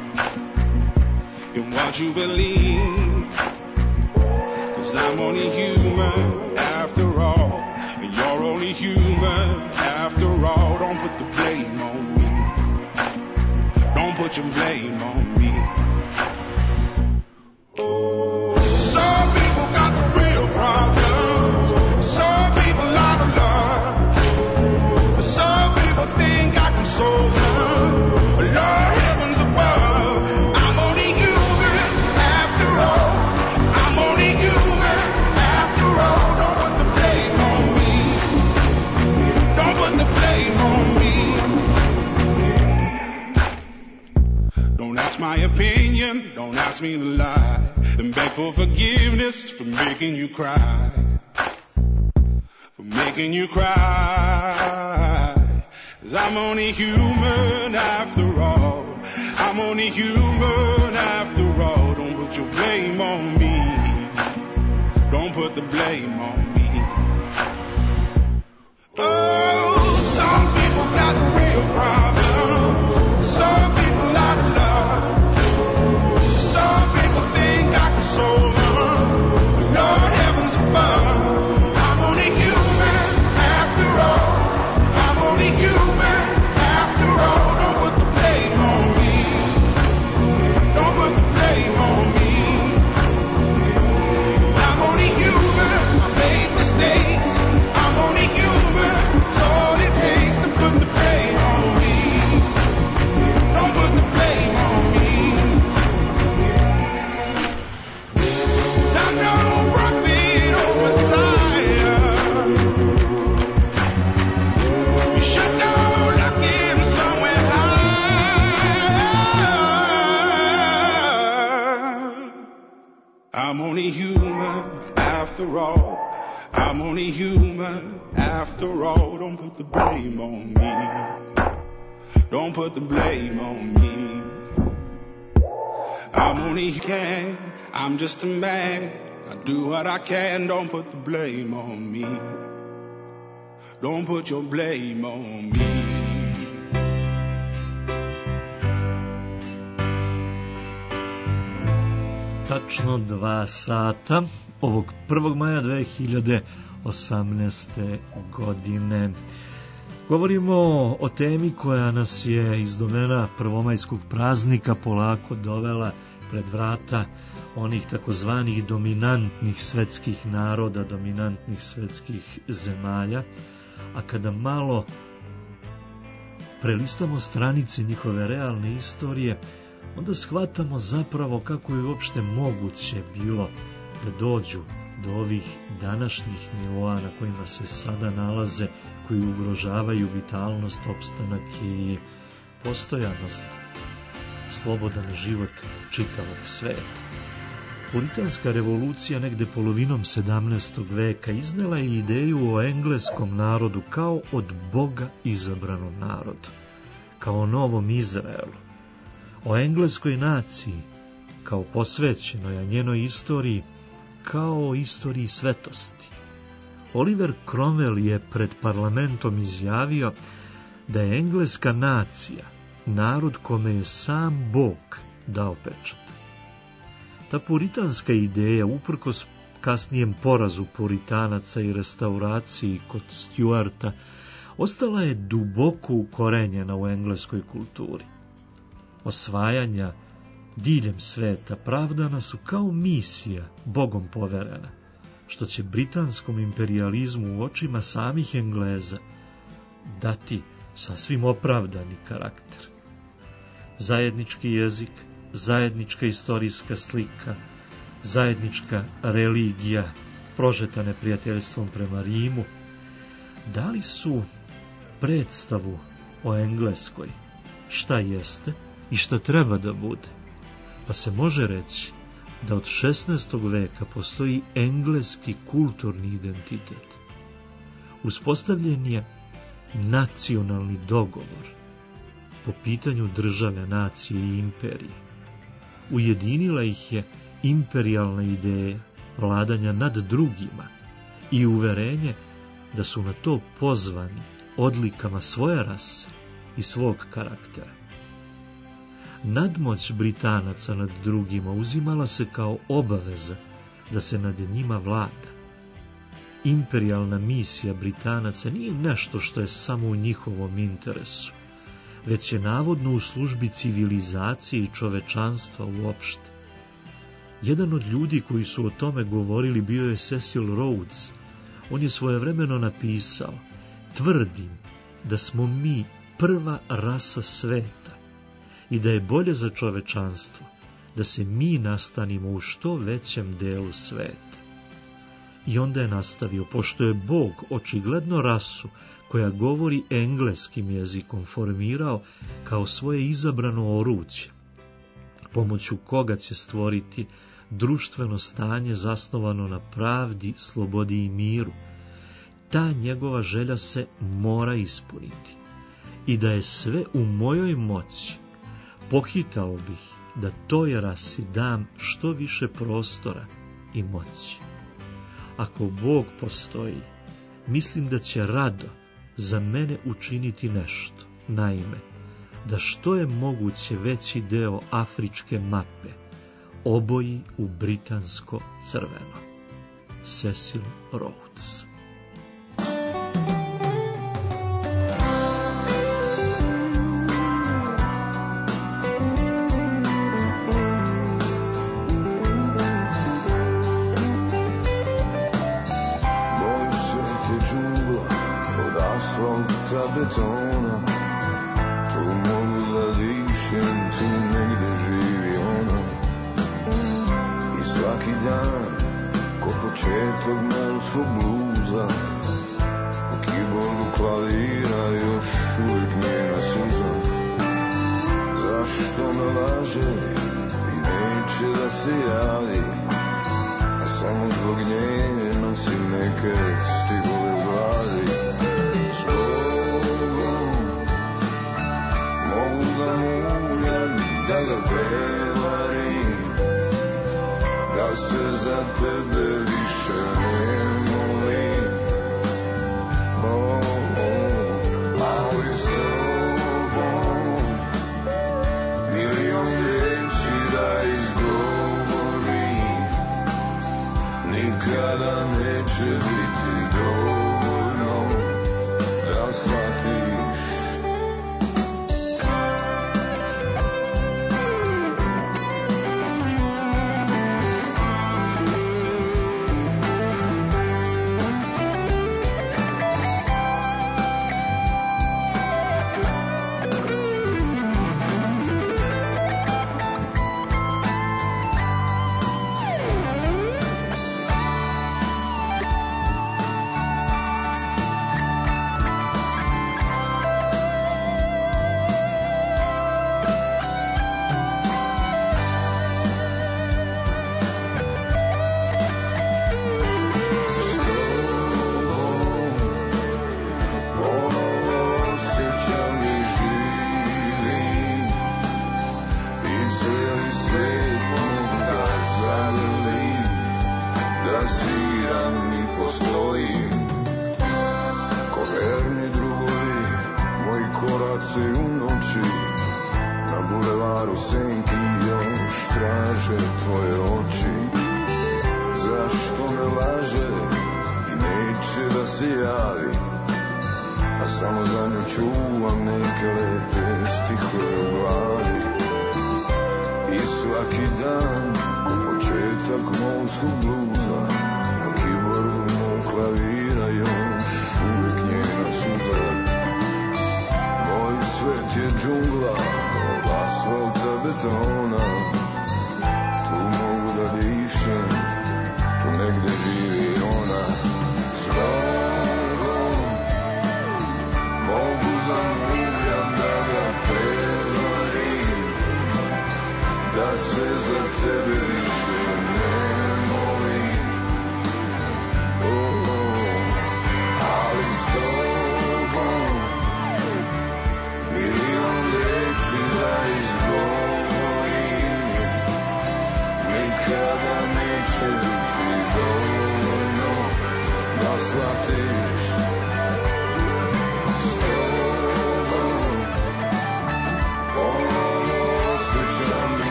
in what you believe? 'Cause I'm only human after all, and you're only human after all. Don't put the blame on me. Don't put your blame on me. Oh, some people got the real problems. Some people out of love. Some people think I can solve them. Lord, heavens above, I'm only human after all. I'm only human after all. Don't put the blame on me. Don't put the blame on me. Don't ask my opinion, don't ask me to lie, and beg for forgiveness for making you cry. For making you cry. 'Cause I'm only human after all. I'm only human after all. Don't put your blame on me. Don't put the blame on me. Oh, some people got the real problem. Some people out of love. Some people think I can solve them. Lord, heavens above, I'm only human after all. I'm only human after all. Don't put the blame on me. Don't put the blame on me. I'm only human. I made mistakes. I'm only human. It's all it takes to put the blame on me. Don't put the blame on me. 'Cause I'm no prophet or Messiah. You should go looking somewhere high. I'm only human after all. I'm only human after all. Don't put the blame on me. Don't put the blame on me. I'm only can. I'm just a man. I do what I can. Don't put the blame on me. Don't put your blame on me. Tačno 2 sata ovog 1. maja 2018. godine. Govorimo o temi koja nas je iz domena prvomajskog praznika polako dovela pred vrata onih takozvanih dominantnih svetskih naroda, dominantnih svetskih zemalja, a kada malo prelistamo stranice njihove realne istorije, onda shvatamo zapravo kako je uopšte moguće bilo da dođu do ovih današnjih nivoa na kojima se sada nalaze, koji ugrožavaju vitalnost, opstanak i postojanost, slobodan život čitavog sveta. Puritanska revolucija negde polovinom 17. veka iznela je ideju o engleskom narodu kao od Boga izabranom narodu, kao o novom Izraelu, o engleskoj naciji, kao posvećenoj, a njenoj istoriji, kao o istoriji svetosti. Oliver Cromwell je pred parlamentom izjavio da je engleska nacija narod kome je sam Bog dao pečat. Ta puritanska ideja, uprkos kasnijem porazu puritanaca i restauraciji kod Stuarta, ostala je duboko ukorenjena u engleskoj kulturi. Osvajanja diljem sveta pravdana su kao misija Bogom poverena, što će britanskom imperijalizmu u očima samih Engleza dati sasvim opravdani karakter. Zajednički jezik, zajednička istorijska slika, zajednička religija, prožeta neprijateljstvom prema Rimu, dali su predstavu o Engleskoj, šta jeste i šta treba da bude. Pa se može reći da od 16. veka postoji engleski kulturni identitet. Uspostavljen je nacionalni dogovor po pitanju države, nacije i imperije. Ujedinila ih je imperijalna ideja vladanja nad drugima i uverenje da su na to pozvani odlikama svoje rase i svog karaktera. Nadmoć Britanaca nad drugima uzimala se kao obaveza da se nad njima vlada. Imperijalna misija Britanaca nije nešto što je samo u njihovom interesu, već je navodno u službi civilizacije i čovečanstva uopšte. Jedan od ljudi koji su o tome govorili bio je Cecil Rhodes. On je svojevremeno napisao: tvrdim da smo mi prva rasa sveta i da je bolje za čovečanstvo da se mi nastanimo u što većem delu sveta. I onda je nastavio: pošto je Bog očigledno rasu koja govori engleskim jezikom formirao kao svoje izabrano oruđe, pomoću koga će stvoriti društveno stanje zasnovano na pravdi, slobodi i miru, ta njegova želja se mora ispuniti. I da je sve u mojoj moći, pohitao bih da toj rasi dam što više prostora i moći. Ako Bog postoji, mislim da će rado za mene učiniti nešto. Naime, da što je moguće veći deo afričke mape oboji u britansko crveno. Cecil Rhodes. Betona, tu mogu da dišem, tu negde živi ona. I svaki dan, ko početak melskog bluza, u keyboardu klavira još uvijek njena suza. Zašto me laže i neće da se javi, a samo zbog nje nosim neke stihove u glavi. Da ga prevarim, da se za tebe više ne molim. Ali s tobom milion riječi da izgovorim, nikada neće biti dovoljno da shvatiš.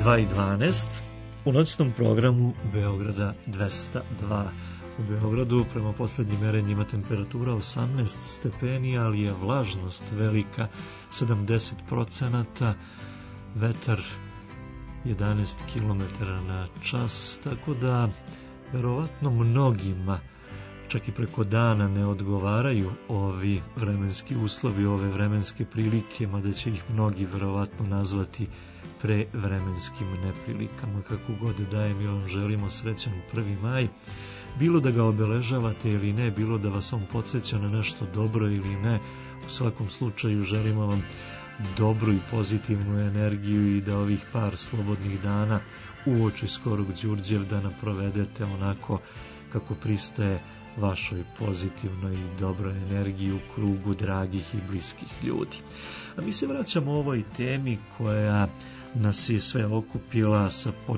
2:12 u noćnom programu Beograda 202. U Beogradu prema posljednjim merenjima temperatura 18 stepeni, ali je vlažnost velika, 70%, vetar 11 km na čas, tako da verovatno mnogima čak i preko dana ne odgovaraju ovi vremenski uslovi, ove vremenske prilike, mada će ih mnogi verovatno nazvati prevremenskim neprilikama. Kako god da je, mi vam želimo srećan 1. maj, bilo da ga obeležavate ili ne, bilo da vas on podsjeća na nešto dobro ili ne. U svakom slučaju želimo vam dobru i pozitivnu energiju i da ovih par slobodnih dana uoči skorog Đurđevdana provedete onako kako pristaje vašoj pozitivnoj i dobroj energiji u krugu dragih i bliskih ljudi. A mi se vraćamo ovoj temi koja nas je sve okupila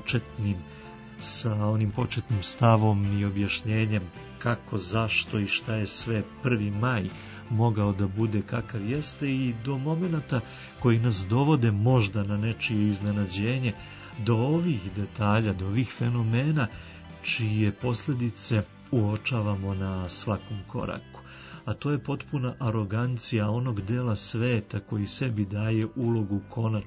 sa onim početnim stavom i objašnjenjem kako, zašto i šta je sve 1. maj mogao da bude kakav jeste, i do momenata koji nas dovode možda na nečije iznenađenje, do ovih detalja, do ovih fenomena čije posljedice uočavamo na svakom koraku. A to je potpuna arogancija onog dela sveta koji sebi daje ulogu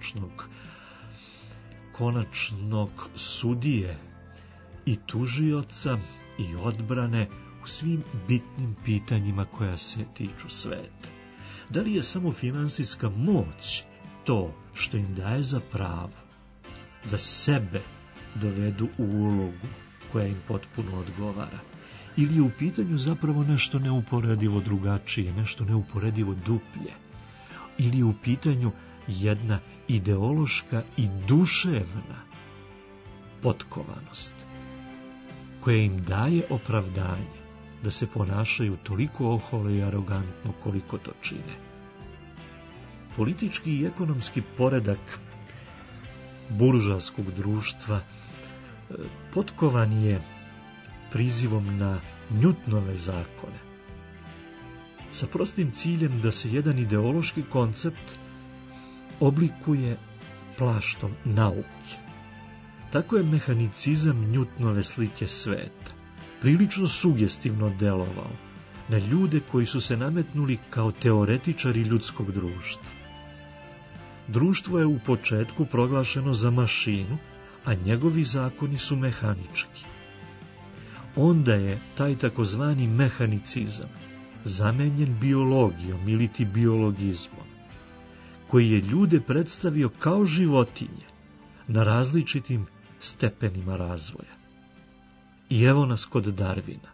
konačnog sudije i tužioca i odbrane u svim bitnim pitanjima koja se tiču sveta. Da li je samo finansijska moć to što im daje za pravo da sebe dovedu u ulogu koja im potpuno odgovara? Ili je u pitanju zapravo nešto neuporedivo drugačije, nešto neuporedivo duplje? Ili je u pitanju jedna ideološka i duševna potkovanost koja im daje opravdanje da se ponašaju toliko oholo i arogantno koliko to čine? Politički i ekonomski poredak buržoaskog društva potkovan je prizivom na Newtonove zakone, sa prostim ciljem da se jedan ideološki koncept oblikuje plaštom nauke. Tako je mehanicizam Newtonove slike sveta prilično sugestivno delovao na ljude koji su se nametnuli kao teoretičari ljudskog društva. Društvo je u početku proglašeno za mašinu, a njegovi zakoni su mehanički. Onda je taj takozvani mehanicizam zamenjen biologijom iliti biologizmom, koji je ljude predstavio kao životinje na različitim stepenima razvoja. I evo nas kod Darwina.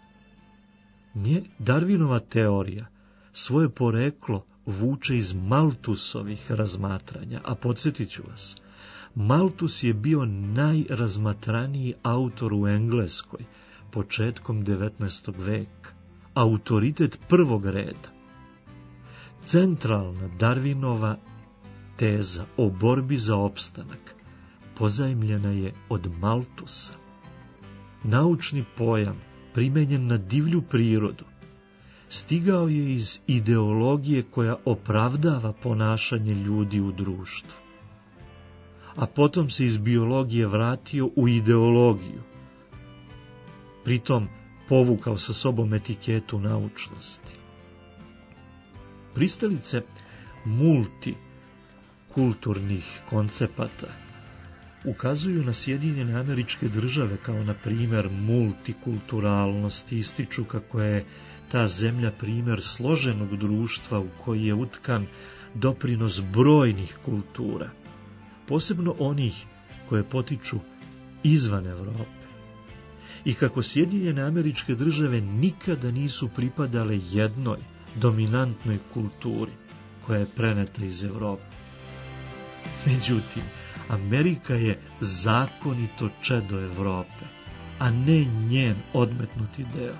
Darwinova teorija svoje poreklo vuče iz Malthusovih razmatranja, a podsjetit ću vas, Malthus je bio najrazmatraniji autor u Engleskoj početkom 19. veka, autoritet prvog reda. Centralna Darwinova teza o borbi za opstanak pozajmljena je od Malthusa. Naučni pojam, primenjen na divlju prirodu, stigao je iz ideologije koja opravdava ponašanje ljudi u društvu, a potom se iz biologije vratio u ideologiju, pritom povukao sa sobom etiketu naučnosti. Pristalice multikulturnih koncepata ukazuju na Sjedinjene Američke Države kao na primjer multikulturalnosti, ističu kako je ta zemlja primjer složenog društva u koji je utkan doprinos brojnih kultura, posebno onih koje potiču izvan Evrope, i kako Sjedinjene Američke Države nikada nisu pripadale jednoj dominantnoj kulturi koja je preneta iz Evrope. Međutim, Amerika je zakonito čedo Evrope, a ne njen odmetnuti deo.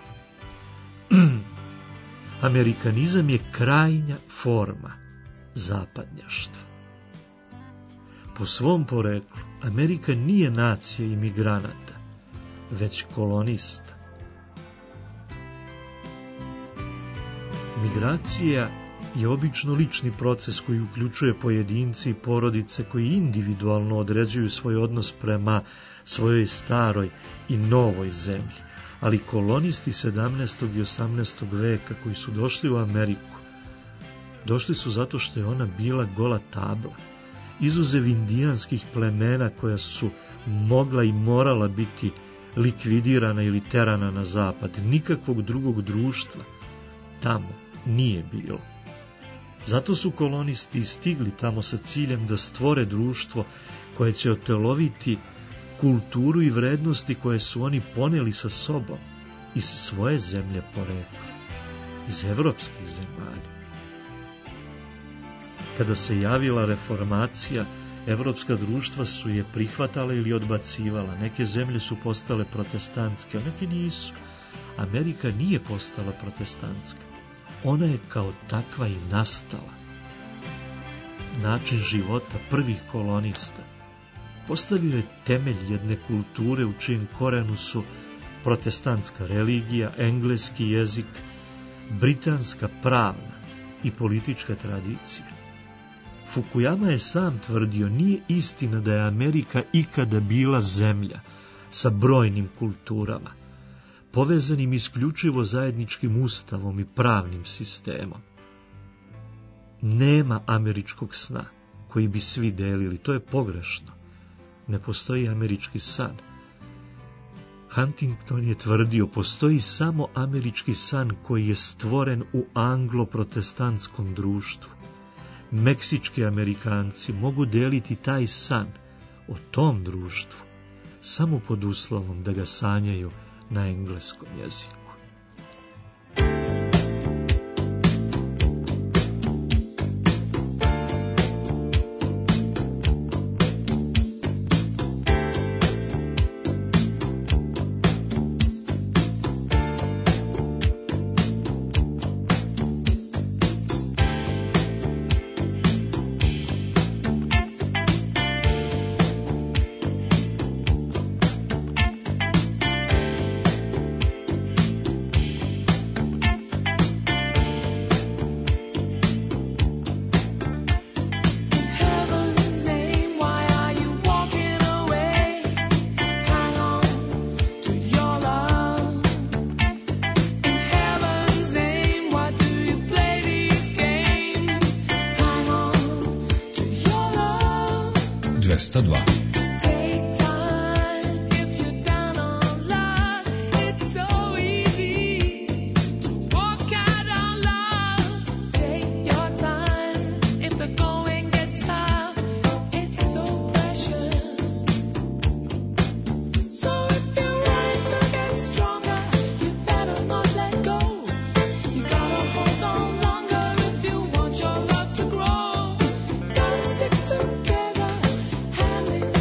Amerikanizam je krajnja forma zapadnjaštva. Po svom poreklu, Amerika nije nacija imigranata, već kolonista. Migracija je obično lični proces koji uključuje pojedinci i porodice koji individualno određuju svoj odnos prema svojoj staroj i novoj zemlji. Ali kolonisti 17. i 18. veka koji su došli u Ameriku, došli su zato što je ona bila gola tabla. Izuzev indijanskih plemena koja su mogla i morala biti likvidirana ili terana na zapad, nikakvog drugog društva tamo nije bilo. Zato su kolonisti stigli tamo sa ciljem da stvore društvo koje će oteloviti kulturu i vrednosti koje su oni poneli sa sobom iz svoje zemlje porekla, iz evropskih zemalja. Kada se javila reformacija, evropska društva su je prihvatala ili odbacivala. Neke zemlje su postale protestantske, a neke nisu. Amerika nije postala protestantska. Ona je kao takva i nastala. Način života prvih kolonista postavio je temelj jedne kulture u čijem korenu su protestantska religija, engleski jezik, britanska pravna i politička tradicija. Fukuyama je sam tvrdio, nije istina da je Amerika ikada bila zemlja sa brojnim kulturama, povezanim isključivo zajedničkim ustavom i pravnim sistemom. Nema američkog sna koji bi svi delili, to je pogrešno. Ne postoji američki san. Huntington je tvrdio, postoji samo američki san koji je stvoren u anglo-protestantskom društvu. Meksički Amerikanci mogu deliti taj san o tom društvu samo pod uslovom da ga sanjaju na engleskom jeziku. Stick together,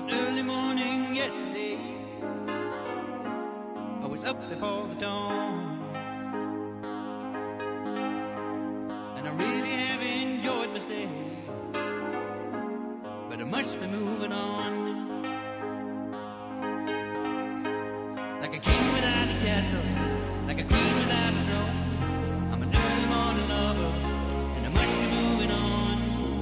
an early morning yesterday, I was up before the dawn, and I really have enjoyed my stay, but I must be moving on. Like a king without a castle, like a queen without a throne, I'm an early morning lover, and I must be moving on.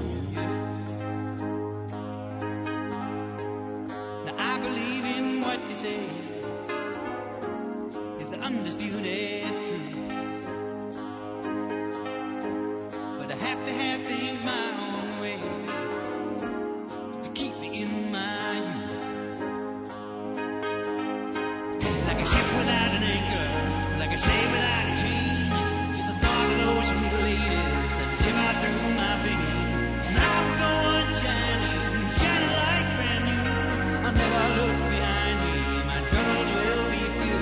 Now I believe in what you say is the undisputed truth, but I have to have things my own way to keep me in my youth. Like a ship without an anchor, like a slave without a chain, just the thought of those sweet ladies that shiver through my veins. And I will go on shining, shining like brand new. I'll never look behind me, my troubles will be few.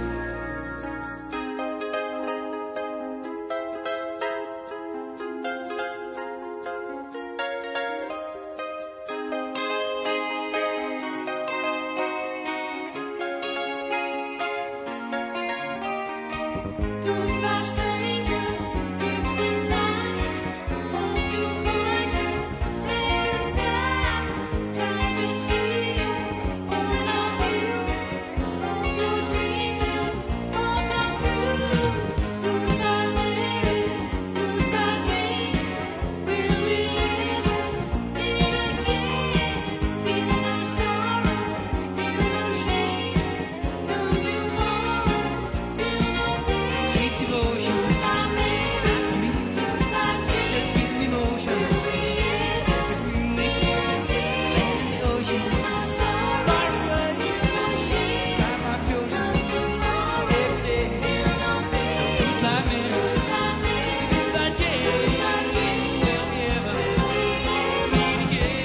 Goodbye, stranger. It's been nice. Hope you find it better times. Try to see you all of you. All your dreams will all come true. Goodbye, Mary. Goodbye, Jane. Will we ever meet again? Feel no sorrow, feel no shame. Love you more, feel no pain. Sweet devotion, Goodbye, Mary. Goodbye, Jane. just give me motion, Will we set ever me free. meet again? Land in the ocean, No sorrow, far away, feel no shame. life I've chosen Love you more, every day. feel no pain. Goodbye, Mary. Goodbye, Mary. Goodbye, Jane. Goodbye, Jane. Will we ever Will we ever meet again?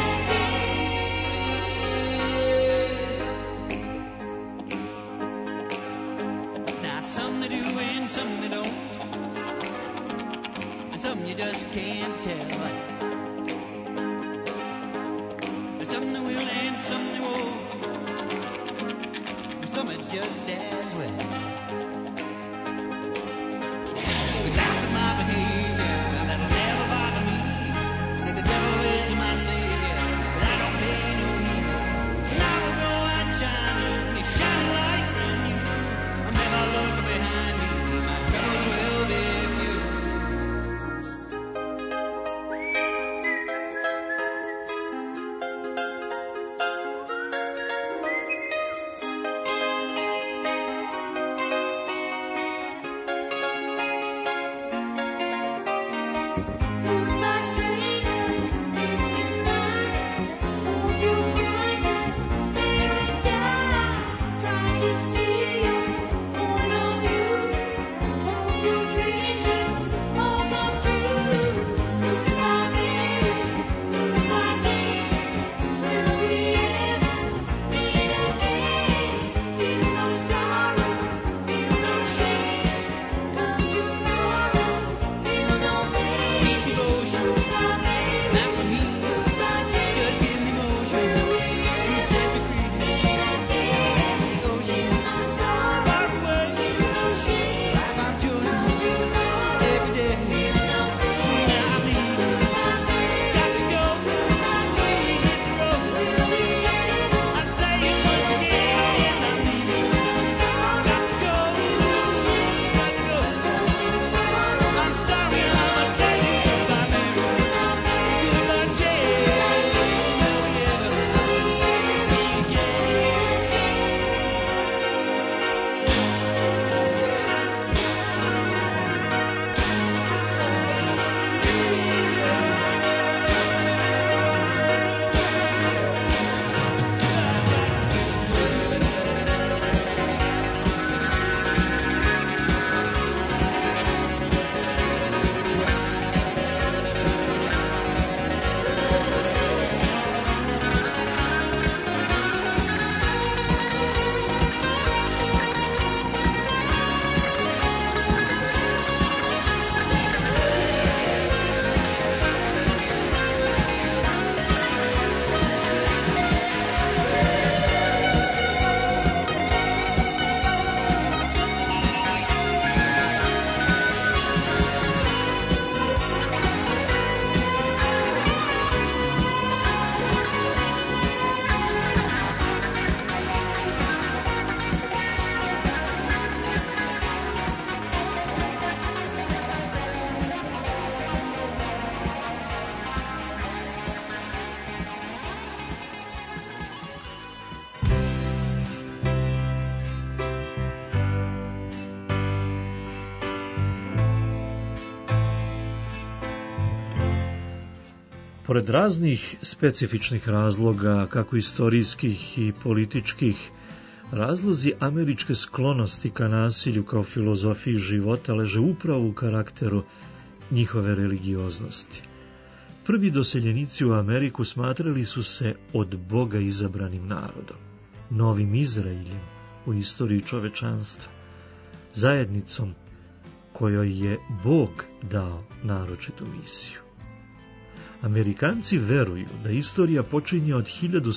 Now some they do and some they don't, and some you just can't tell. And some they will and some they won't, and some it's just as well. The laugh at my behavior, that'll never bother me. Say the devil is my savior, but I don't pay no heed. And I will go out shining, if shining like brand new. I'll never look behind me, my troubles will be few. Pored raznih specifičnih razloga, kako istorijskih i političkih, razlozi američke sklonosti ka nasilju kao filozofiji života leže upravo u karakteru njihove religioznosti. Prvi doseljenici u Ameriku smatrali su se od Boga izabranim narodom, novim Izraeljem u istoriji čovečanstva, zajednicom kojoj je Bog dao naročitu misiju. Amerikanci veruju da istorija počinje od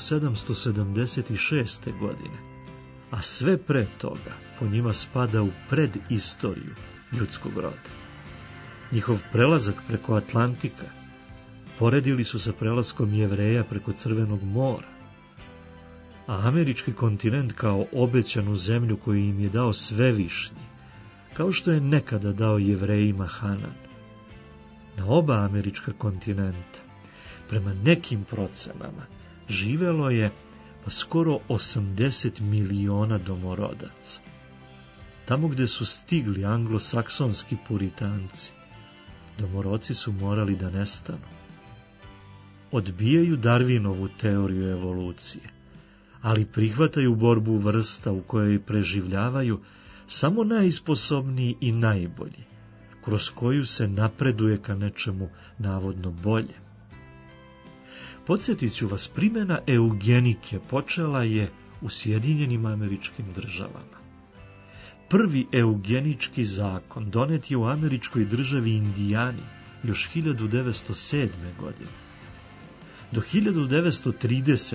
1776. godine, a sve pre toga po njima spada u predistoriju ljudskog roda. Njihov prelazak preko Atlantika poredili su sa prelaskom Jevreja preko Crvenog mora, a američki kontinent kao obećanu zemlju koju im je dao Svevišnji, kao što je nekada dao Jevrejima Hanan. Na oba američka kontinenta, prema nekim procenama, živelo je skoro 80 miliona domorodaca. Tamo gde su stigli anglosaksonski puritanci, domorodci su morali da nestanu. Odbijaju Darwinovu teoriju evolucije, ali prihvataju borbu vrsta u kojoj preživljavaju samo najsposobniji i najbolji, kroz koju se napreduje ka nečemu navodno bolje. Podsjetit ću vas, primjena eugenike počela je u Sjedinjenim Američkim Državama. Prvi eugenički zakon donet je u američkoj državi Indijani još 1907. godine. Do 1930.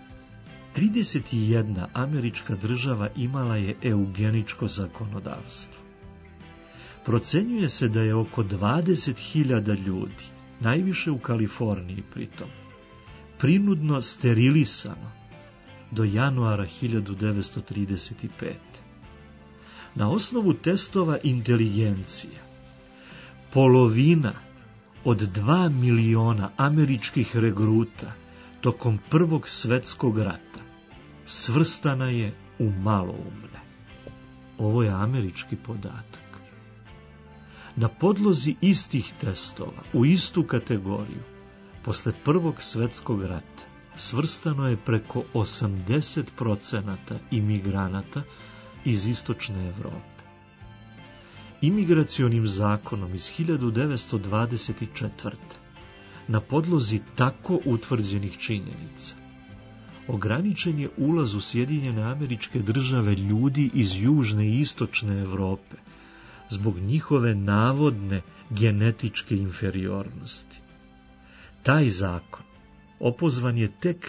31 američka država imala je eugeničko zakonodavstvo. Procenjuje se da je oko 20.000 ljudi, najviše u Kaliforniji pritom, prinudno sterilisano do januara 1935. Na osnovu testova inteligencija, polovina od 2 miliona američkih regruta tokom Prvog svjetskog rata svrstana je u maloumne. Ovo je američki podatak. Na podlozi istih testova, u istu kategoriju, posle Prvog svjetskog rata, svrstano je preko 80% imigranata iz istočne Evrope. Imigracionim zakonom iz 1924. na podlozi tako utvrđenih činjenica ograničen je ulaz u Sjedinjene Američke Države ljudi iz južne i istočne Evrope zbog njihove navodne genetičke inferiornosti. Taj zakon opozvan je tek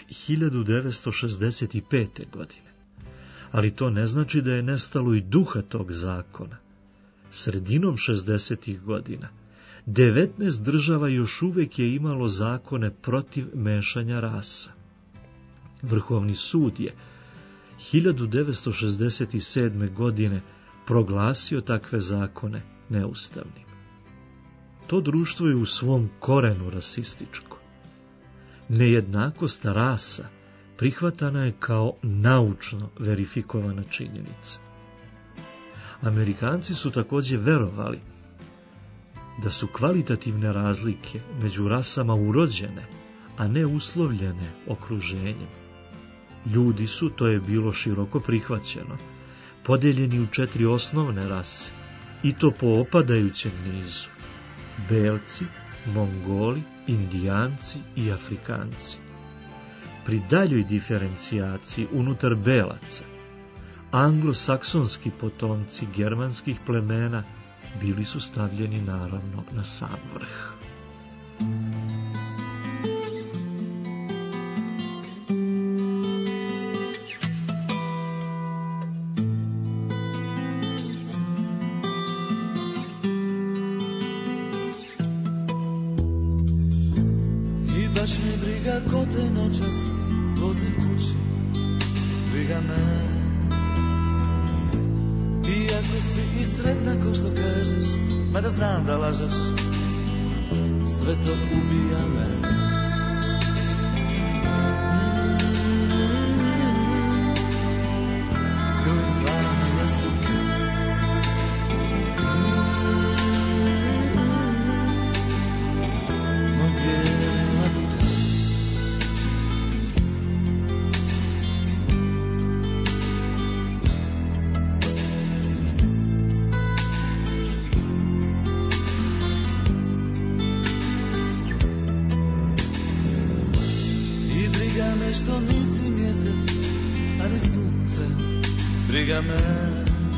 1965. godine, ali to ne znači da je nestalo i duha tog zakona. Sredinom 60. godina 19 država još uvijek je imalo zakone protiv mešanja rasa. Vrhovni sud je 1967. godine proglasio takve zakone neustavnim. To društvo je u svom korenu rasističko. Nejednakost rasa prihvatana je kao naučno verifikovana činjenica. Amerikanci su također verovali da su kvalitativne razlike među rasama urođene, a ne uslovljene okruženjem. Ljudi su, to je bilo široko prihvaćeno, podeljeni u 4 osnovne rase, i to po opadajućem nizu: Belci, Mongoli, Indijanci i Afrikanci. Pri daljoj diferencijaciji unutar Belaca, anglosaksonski potomci germanskih plemena bili su stavljeni naravno na sam vrh. I baš mi briga ko te noćas vozi kući, briga me. Iako si i sretna ko što kažeš, mada znam da lažeš, sve to ubija me. Grlim dlanami jastuke, moj bijeli labute. mi što nisi mjesec, a ni sunce, briga me.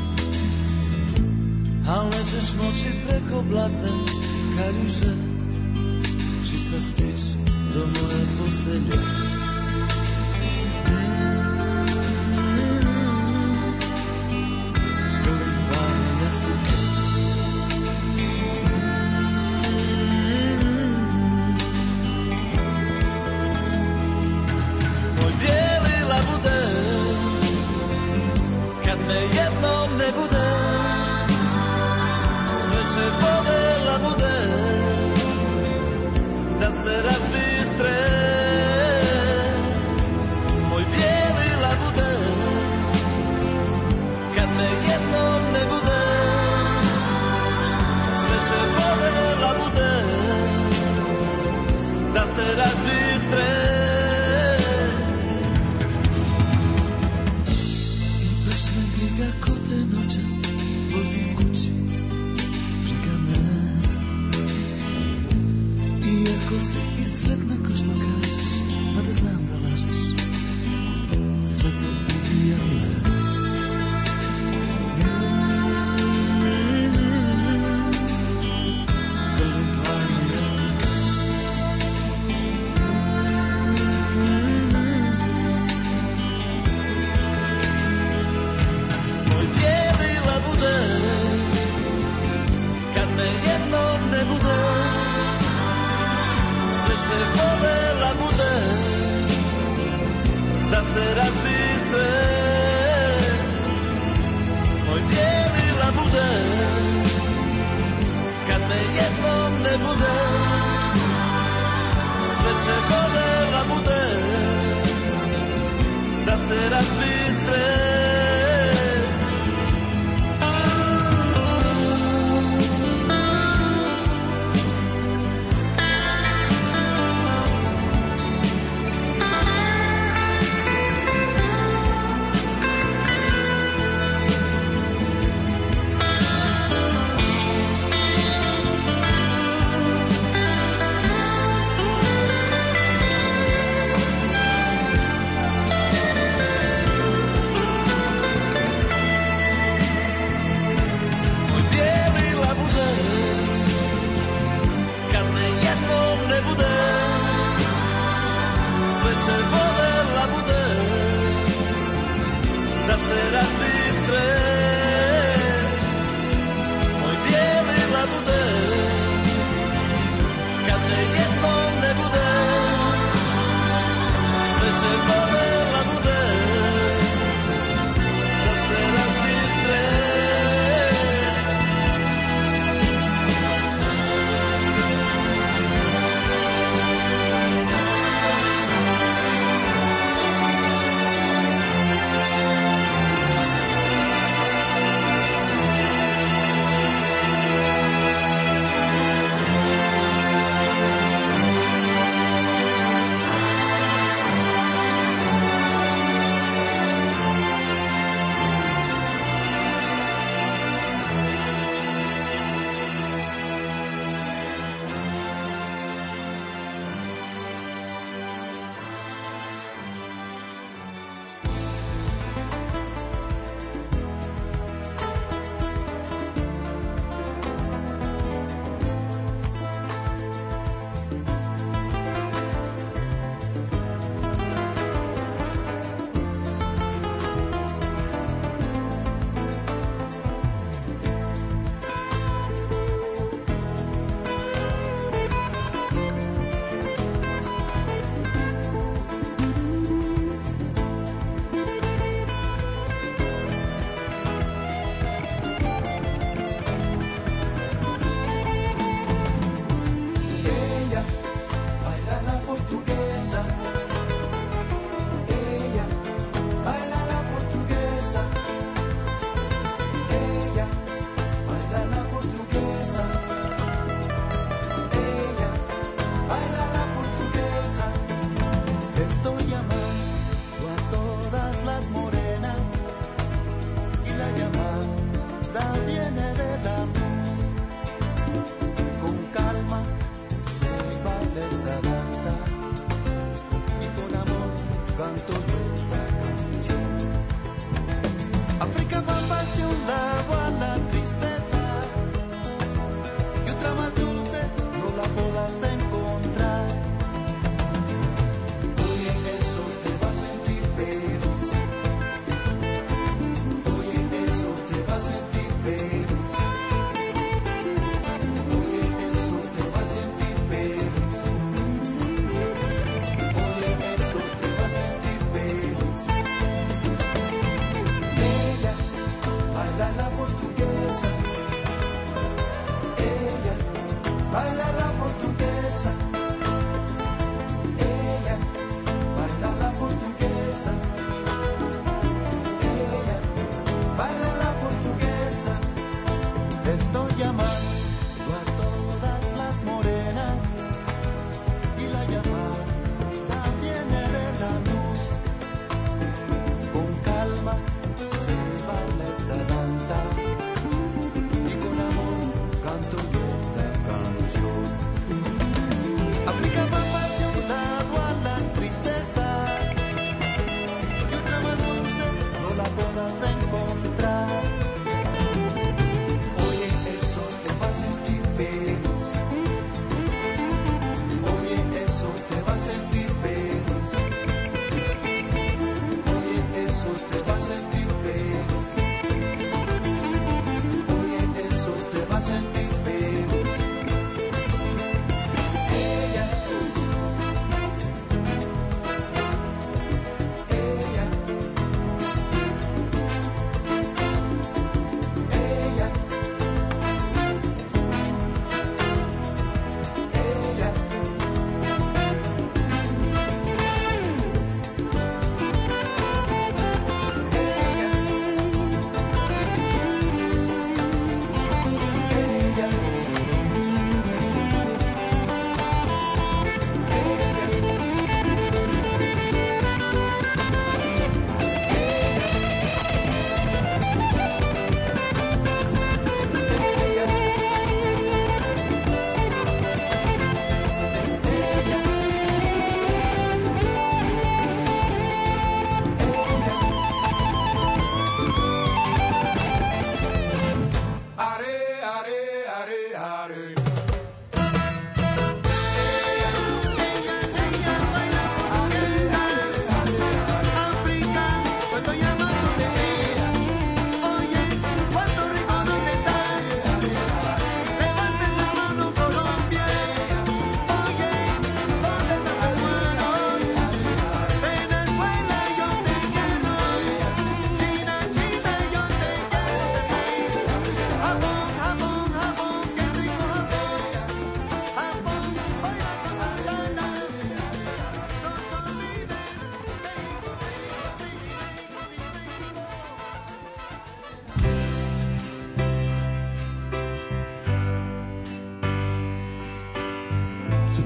Al nećeš moći preko blatne kaljuže, čista stići do moje postelje.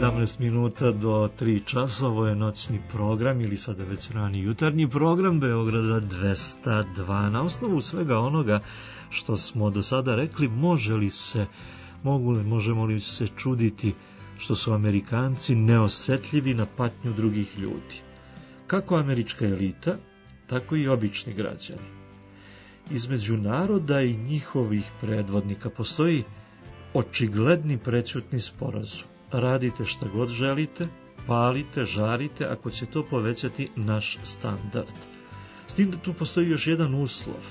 17 minuta do 3 časa, ovo je noćni program ili sada već rani jutarnji program Beograda 202. Na osnovu svega onoga što smo do sada rekli, možemo li se čuditi što su Amerikanci neosetljivi na patnju drugih ljudi? Kako američka elita, tako i obični građani. Između naroda i njihovih predvodnika postoji očigledni prećutni sporazum. Radite šta god želite, palite, žarite, ako će to povećati naš standard. S tim da tu postoji još jedan uslov,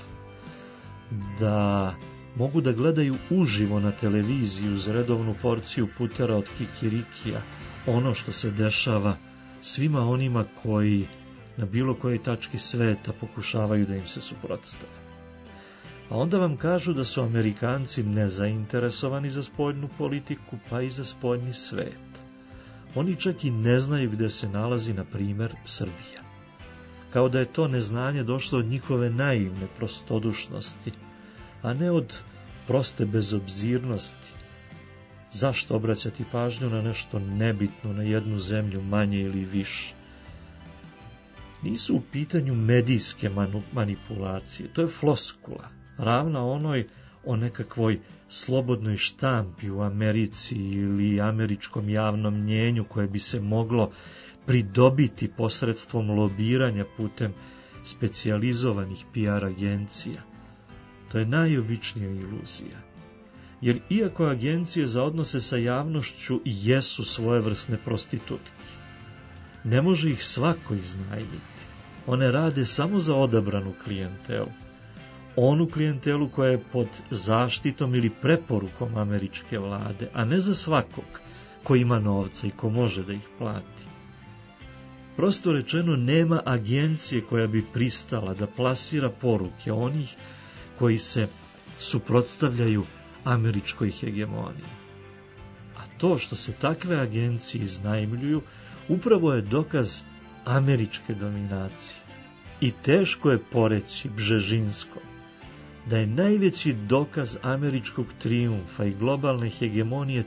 da mogu da gledaju uživo na televiziju uz redovnu porciju putera od kikirikija ono što se dešava svima onima koji na bilo kojoj tački sveta pokušavaju da im se suprotstave. A onda vam kažu da su Amerikanci nezainteresovani za spoljnu politiku, pa i za spoljni svet. Oni čak i ne znaju gde se nalazi, na primjer, Srbija. Kao da je to neznanje došlo od njihove naivne prostodušnosti, a ne od proste bezobzirnosti. Zašto obraćati pažnju na nešto nebitno, na jednu zemlju manje ili više? Nisu u pitanju medijske manipulacije, to je floskula, ravna onoj o nekakvoj slobodnoj štampi u Americi ili američkom javnom mnjenju koje bi se moglo pridobiti posredstvom lobiranja putem specijalizovanih PR agencija. To je najobičnija iluzija. Jer iako agencije za odnose sa javnošću jesu svojevrsne prostitutke, ne može ih svako iznajmiti. One rade samo za odabranu klijentelu. Onu klijentelu koja je pod zaštitom ili preporukom američke vlade, a ne za svakog ko ima novca i ko može da ih plati. Prosto rečeno, nema agencije koja bi pristala da plasira poruke onih koji se suprotstavljaju američkoj hegemoniji. A to što se takve agencije iznajmljuju upravo je dokaz američke dominacije. I teško je poreći Bžežinskom da je najveći dokaz američkog trijumfa i globalne hegemonije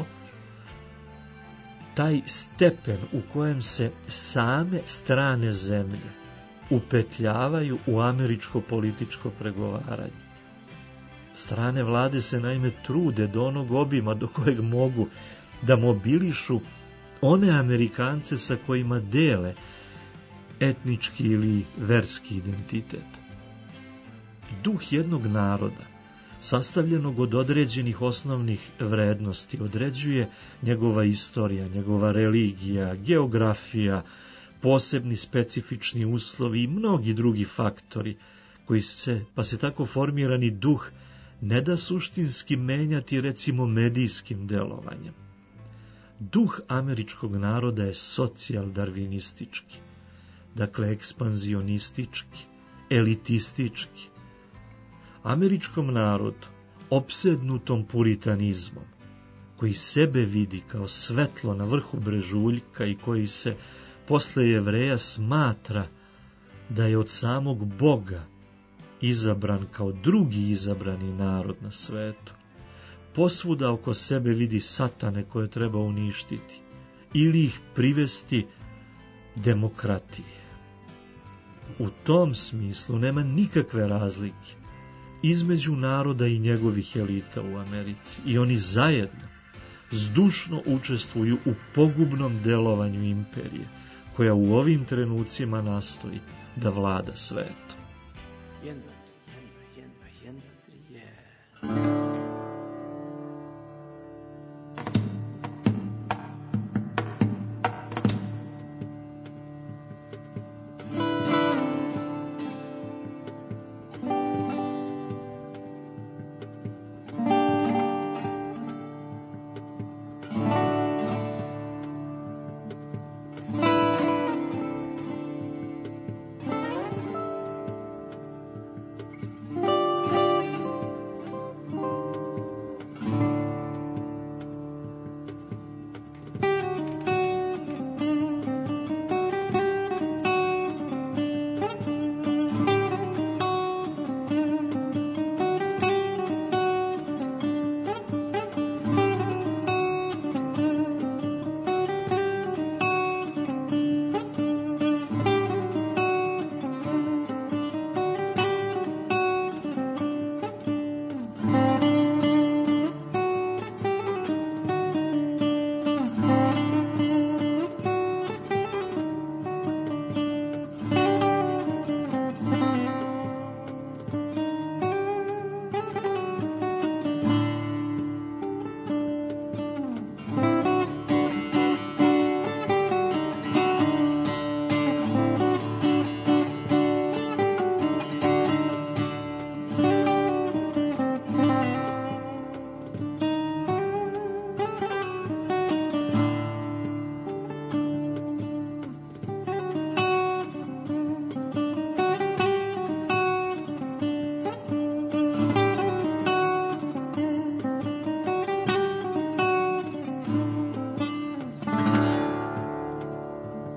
taj stepen u kojem se same strane zemlje upetljavaju u američko političko pregovaranje. Strane vlade se naime trude do onog obima do kojeg mogu da mobilišu one Amerikance sa kojima dele etnički ili verski identitet. Duh jednog naroda, sastavljenog od određenih osnovnih vrednosti, određuje njegova istorija, njegova religija, geografija, posebni specifični uslovi i mnogi drugi faktori, pa se tako formirani duh ne da suštinski menjati recimo medijskim delovanjem. Duh američkog naroda je socijal-darvinistički, dakle ekspanzionistički, elitistički. Američkom narodu, opsednutom puritanizmom, koji sebe vidi kao svetlo na vrhu brežuljka i koji se posle Jevreja smatra da je od samog Boga izabran kao drugi izabrani narod na svetu, posvuda oko sebe vidi satane koje treba uništiti ili ih privesti demokratiji. U tom smislu nema nikakve razlike između naroda i njegovih elita u Americi i oni zajedno zdušno učestvuju u pogubnom delovanju imperije koja u ovim trenucima nastoji da vlada svetom. 1, 2, 3, 1, 2, 1, 2, 3, yeah.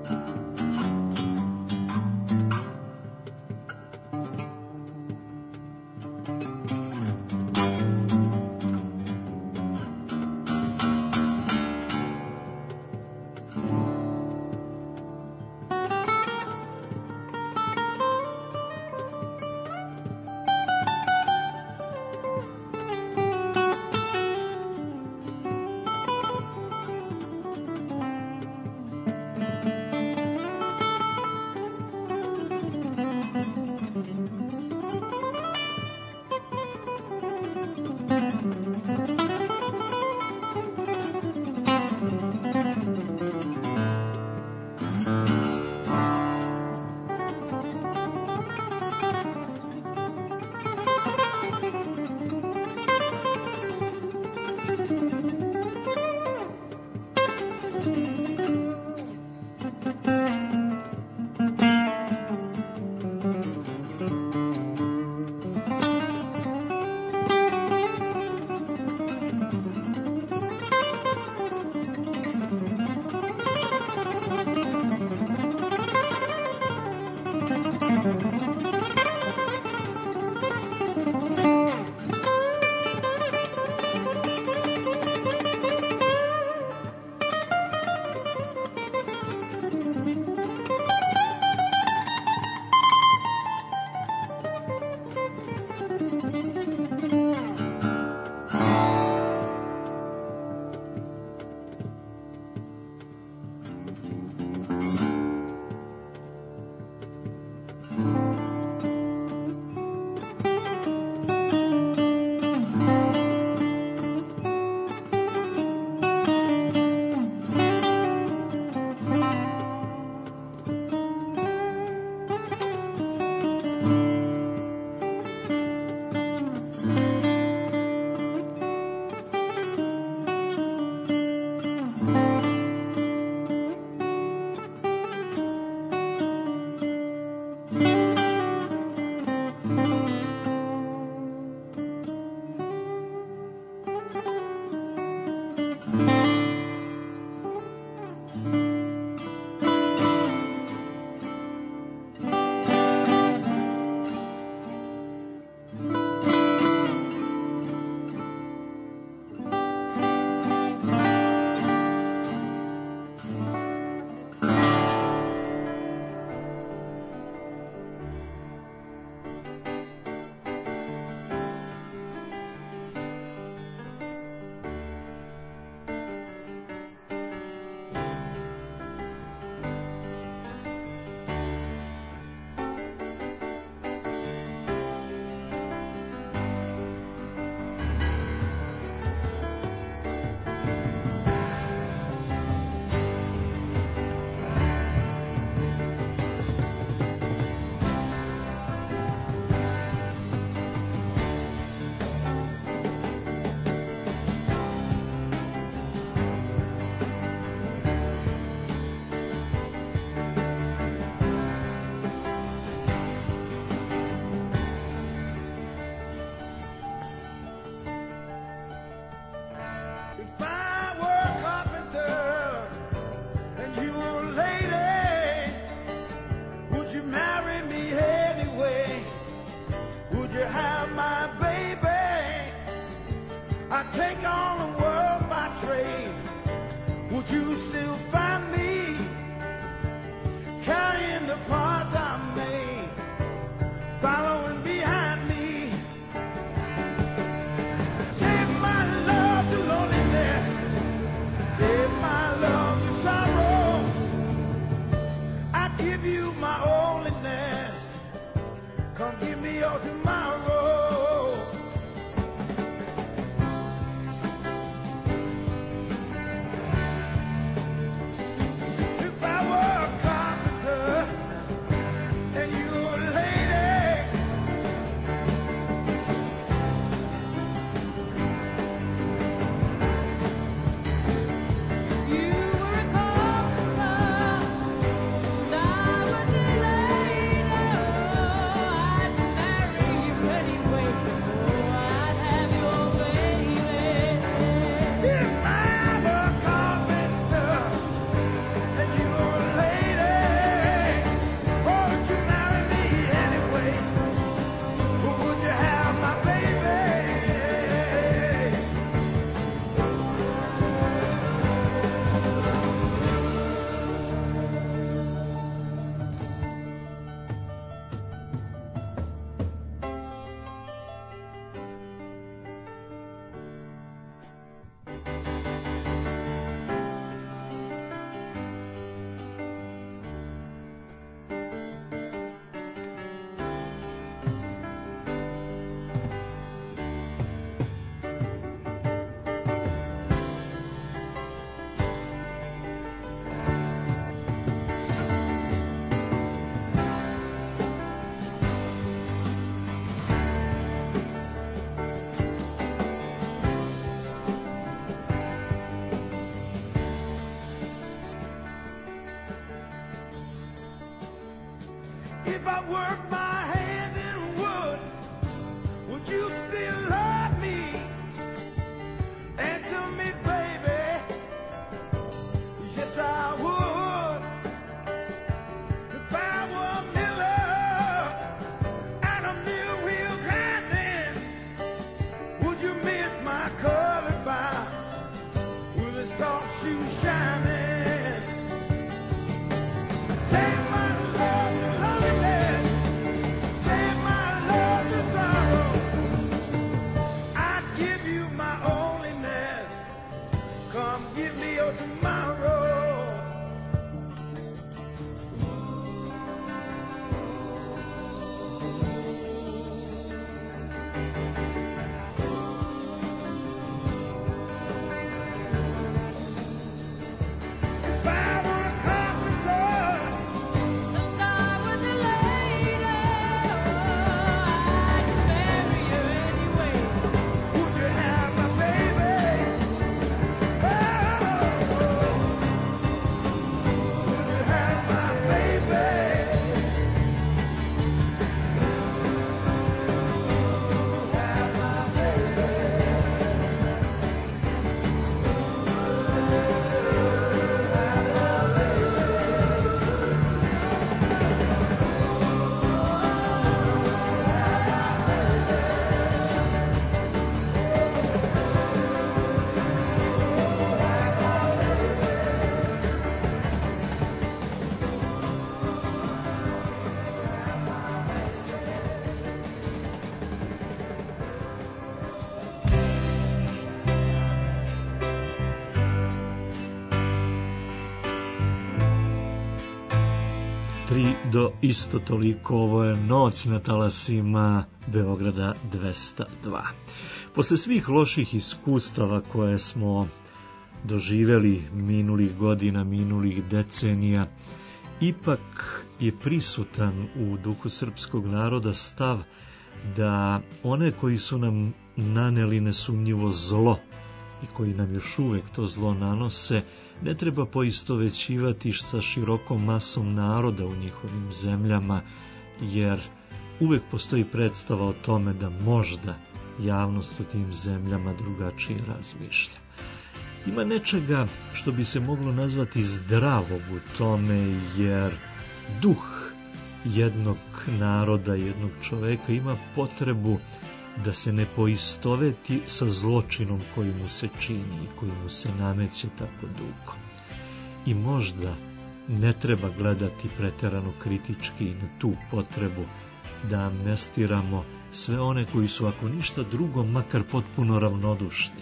Pretty If I work my hand in wood, would you still love me? Answer me, baby. Yes, I would. If I were a miller at a mill wheel grinding, would you miss my colored bar with a soft shoe shining? Take my love to loneliness, take my love to sorrow. I'd give you my onlyness. Come give me your tomorrow. If I were a carpenter and I was a lady, I'd marry you anyway. Would you have my baby? Would you have my baby? Have my baby. Tri do isto toliko, ovo je Noć na talasima Beograda 202. Posle svih loših iskustava koje smo doživeli minulih godina, minulih decenija, ipak je prisutan u duhu srpskog naroda stav da one koji su nam naneli nesumnjivo zlo i koji nam još uvek to zlo nanose, ne treba poistovećivati sa širokom masom naroda u njihovim zemljama, jer uvek postoji predstava o tome da možda javnost u tim zemljama drugačije razmišlja. Ima nečega što bi se moglo nazvati zdravog u tome, jer duh jednog naroda, jednog čoveka ima potrebu da se ne poistoveti sa zločinom koji mu se čini i koji mu se nameće tako dugo. I možda ne treba gledati preterano kritički na tu potrebu da amnestiramo sve one koji su, ako ništa drugo, makar potpuno ravnodušni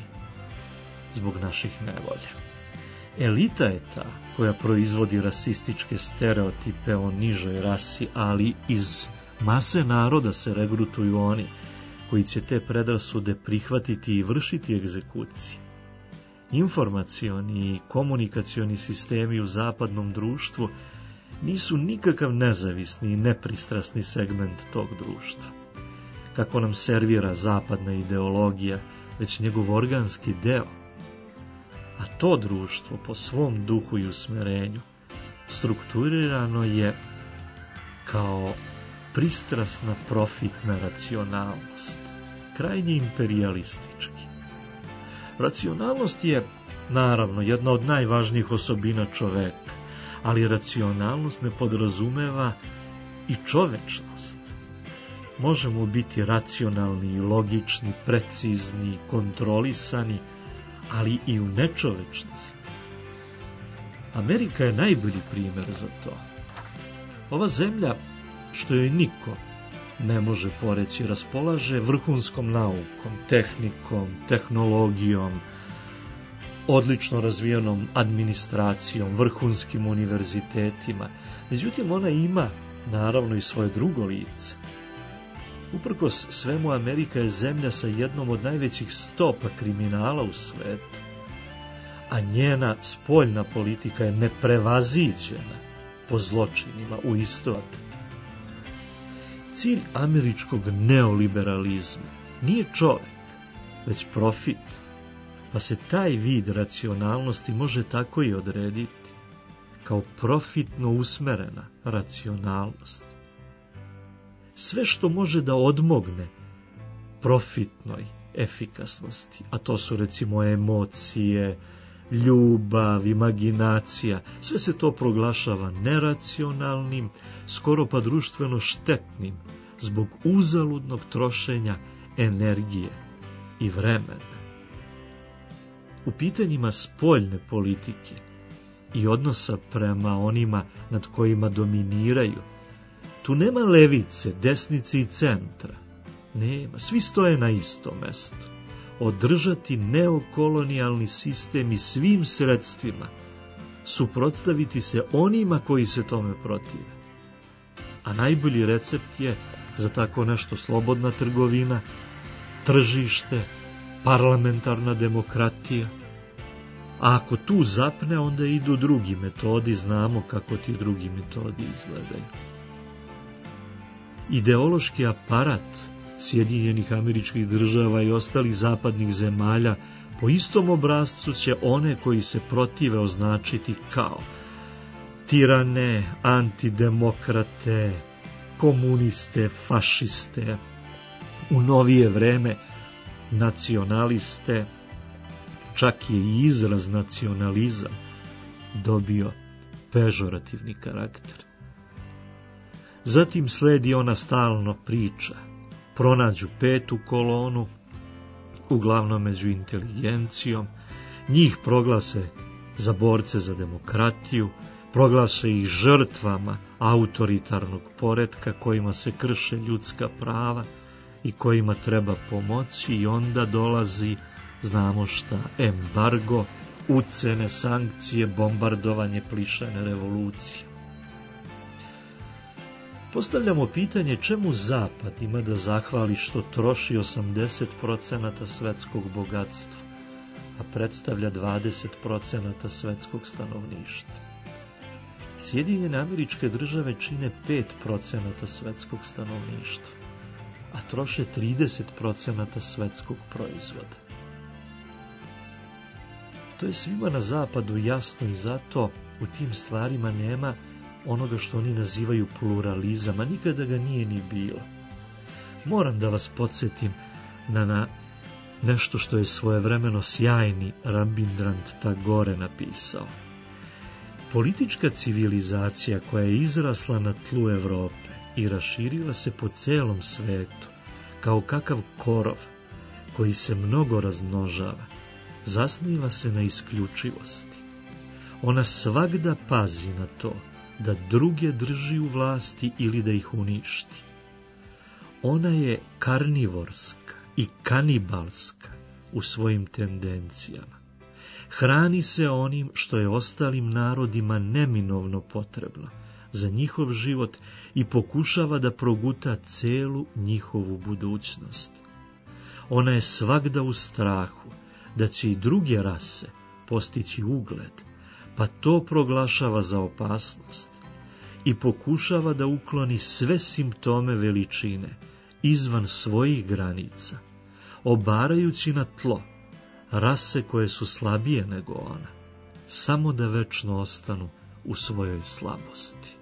zbog naših nevolja. Elita je ta koja proizvodi rasističke stereotipe o nižoj rasi, ali iz mase naroda se regrutuju oni koji će te predrasude prihvatiti i vršiti egzekucije. Informacioni i komunikacioni sistemi u zapadnom društvu nisu nikakav nezavisni i nepristrasni segment tog društva. Kako nam servira zapadna ideologija, već njegov organski deo. A to društvo po svom duhu i usmerenju strukturirano je kao pristrasna profitna racionalnost, krajnje imperijalistički. Racionalnost je, naravno, jedna od najvažnijih osobina čoveka, ali racionalnost ne podrazumeva i čovečnost. Možemo biti racionalni i logični, precizni, kontrolisani, ali i u nečovečnosti. Amerika je najbolji primjer za to. Ova zemlja, što joj niko ne može poreći, raspolaže vrhunskom naukom, tehnikom, tehnologijom, odlično razvijenom administracijom, vrhunskim univerzitetima. Međutim, ona ima naravno i svoje drugo lice. Uprkos svemu, Amerika je zemlja sa jednom od najvećih stopa kriminala u svetu, a njena spoljna politika je neprevaziđena po zločinima u istoriji. Cilj američkog neoliberalizma nije čovjek, već profit, pa se taj vid racionalnosti može tako i odrediti, kao profitno usmerena racionalnost. Sve što može da odmogne profitnoj efikasnosti, a to su recimo emocije, ljubav, imaginacija, sve se to proglašava neracionalnim, skoro pa društveno štetnim, zbog uzaludnog trošenja energije i vremena. U pitanjima spoljne politike i odnosa prema onima nad kojima dominiraju, tu nema levice, desnice i centra. Nema, svi stoje na istom mestu. Održati neokolonijalni sistem i svim sredstvima, suprotstaviti se onima koji se tome protive. A najbolji recept je za tako nešto slobodna trgovina, tržište, parlamentarna demokratija. A ako tu zapne, onda idu drugi metodi, znamo kako ti drugi metodi izgledaju. Ideološki aparat Sjedinjenih Američkih Država i ostalih zapadnih zemalja po istom obrascu će one koji se protive označiti kao tirane, antidemokrate, komuniste, fašiste, u novije vreme nacionaliste, čak je i izraz nacionalizam dobio pežorativni karakter. Zatim sledi ona stalno priča. Pronađu petu kolonu, uglavnom među inteligencijom, njih proglase za borce za demokratiju, proglase ih žrtvama autoritarnog poretka kojima se krše ljudska prava i kojima treba pomoći, i onda dolazi, znamo šta, embargo, ucene, sankcije, bombardovanje, plišane revolucije. Postavljamo pitanje čemu Zapad ima da zahvali što troši 80% svetskog bogatstva, a predstavlja 20% svetskog stanovništva. Sjedinjene Američke Države čine 5% svetskog stanovništva, a troše 30% svetskog proizvoda. To je svima na Zapadu jasno i zato u tim stvarima nema onoga što oni nazivaju pluralizam, a nikada ga nije ni bilo. Moram da vas podsjetim na nešto što je svojevremeno sjajni Rabindranath Tagore napisao. Politička civilizacija koja je izrasla na tlu Evrope i raširila se po celom svetu, kao kakav korov koji se mnogo razmnožava, zasniva se na isključivosti. Ona svagda pazi na to da druge drži u vlasti ili da ih uništi. Ona je karnivorska i kanibalska u svojim tendencijama. Hrani se onim što je ostalim narodima neminovno potrebno za njihov život i pokušava da proguta celu njihovu budućnost. Ona je svagda u strahu da će i druge rase postići ugled, pa to proglašava za opasnost i pokušava da ukloni sve simptome veličine izvan svojih granica, obarajući na tlo rase koje su slabije nego ona, samo da večno ostanu u svojoj slabosti.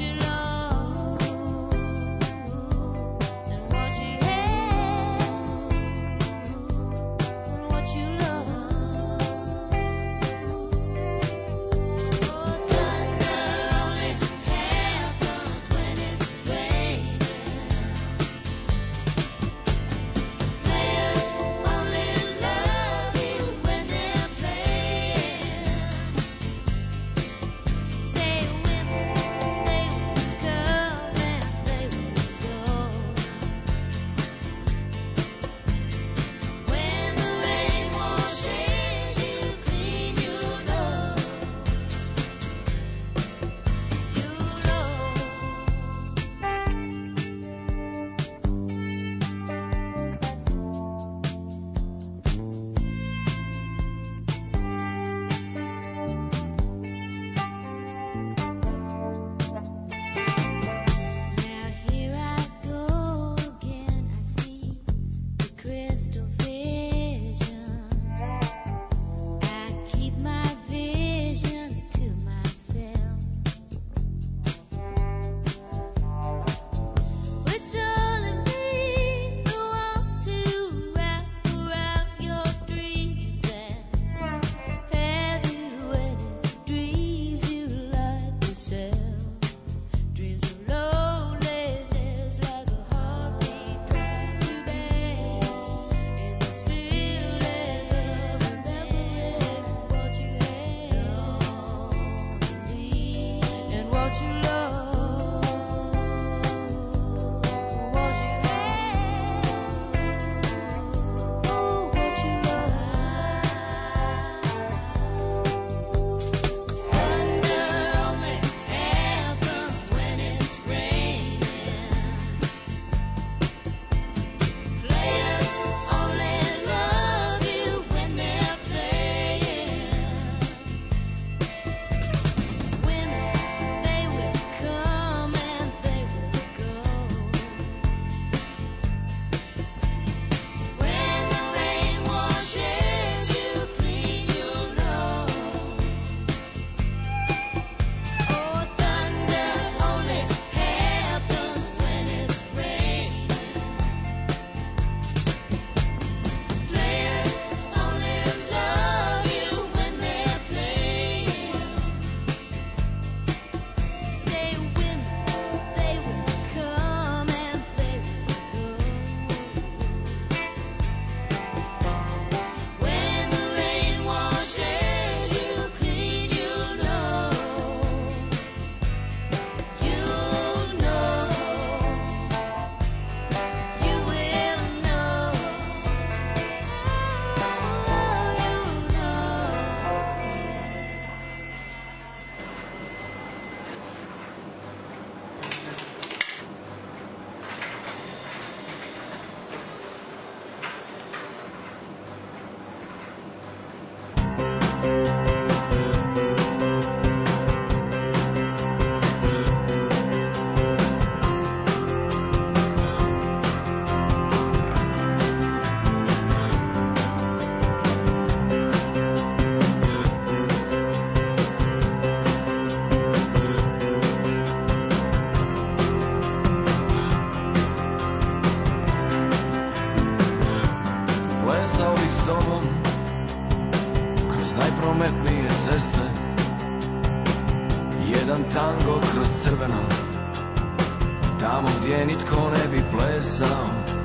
Tamo gdje nitko ne bi plesao,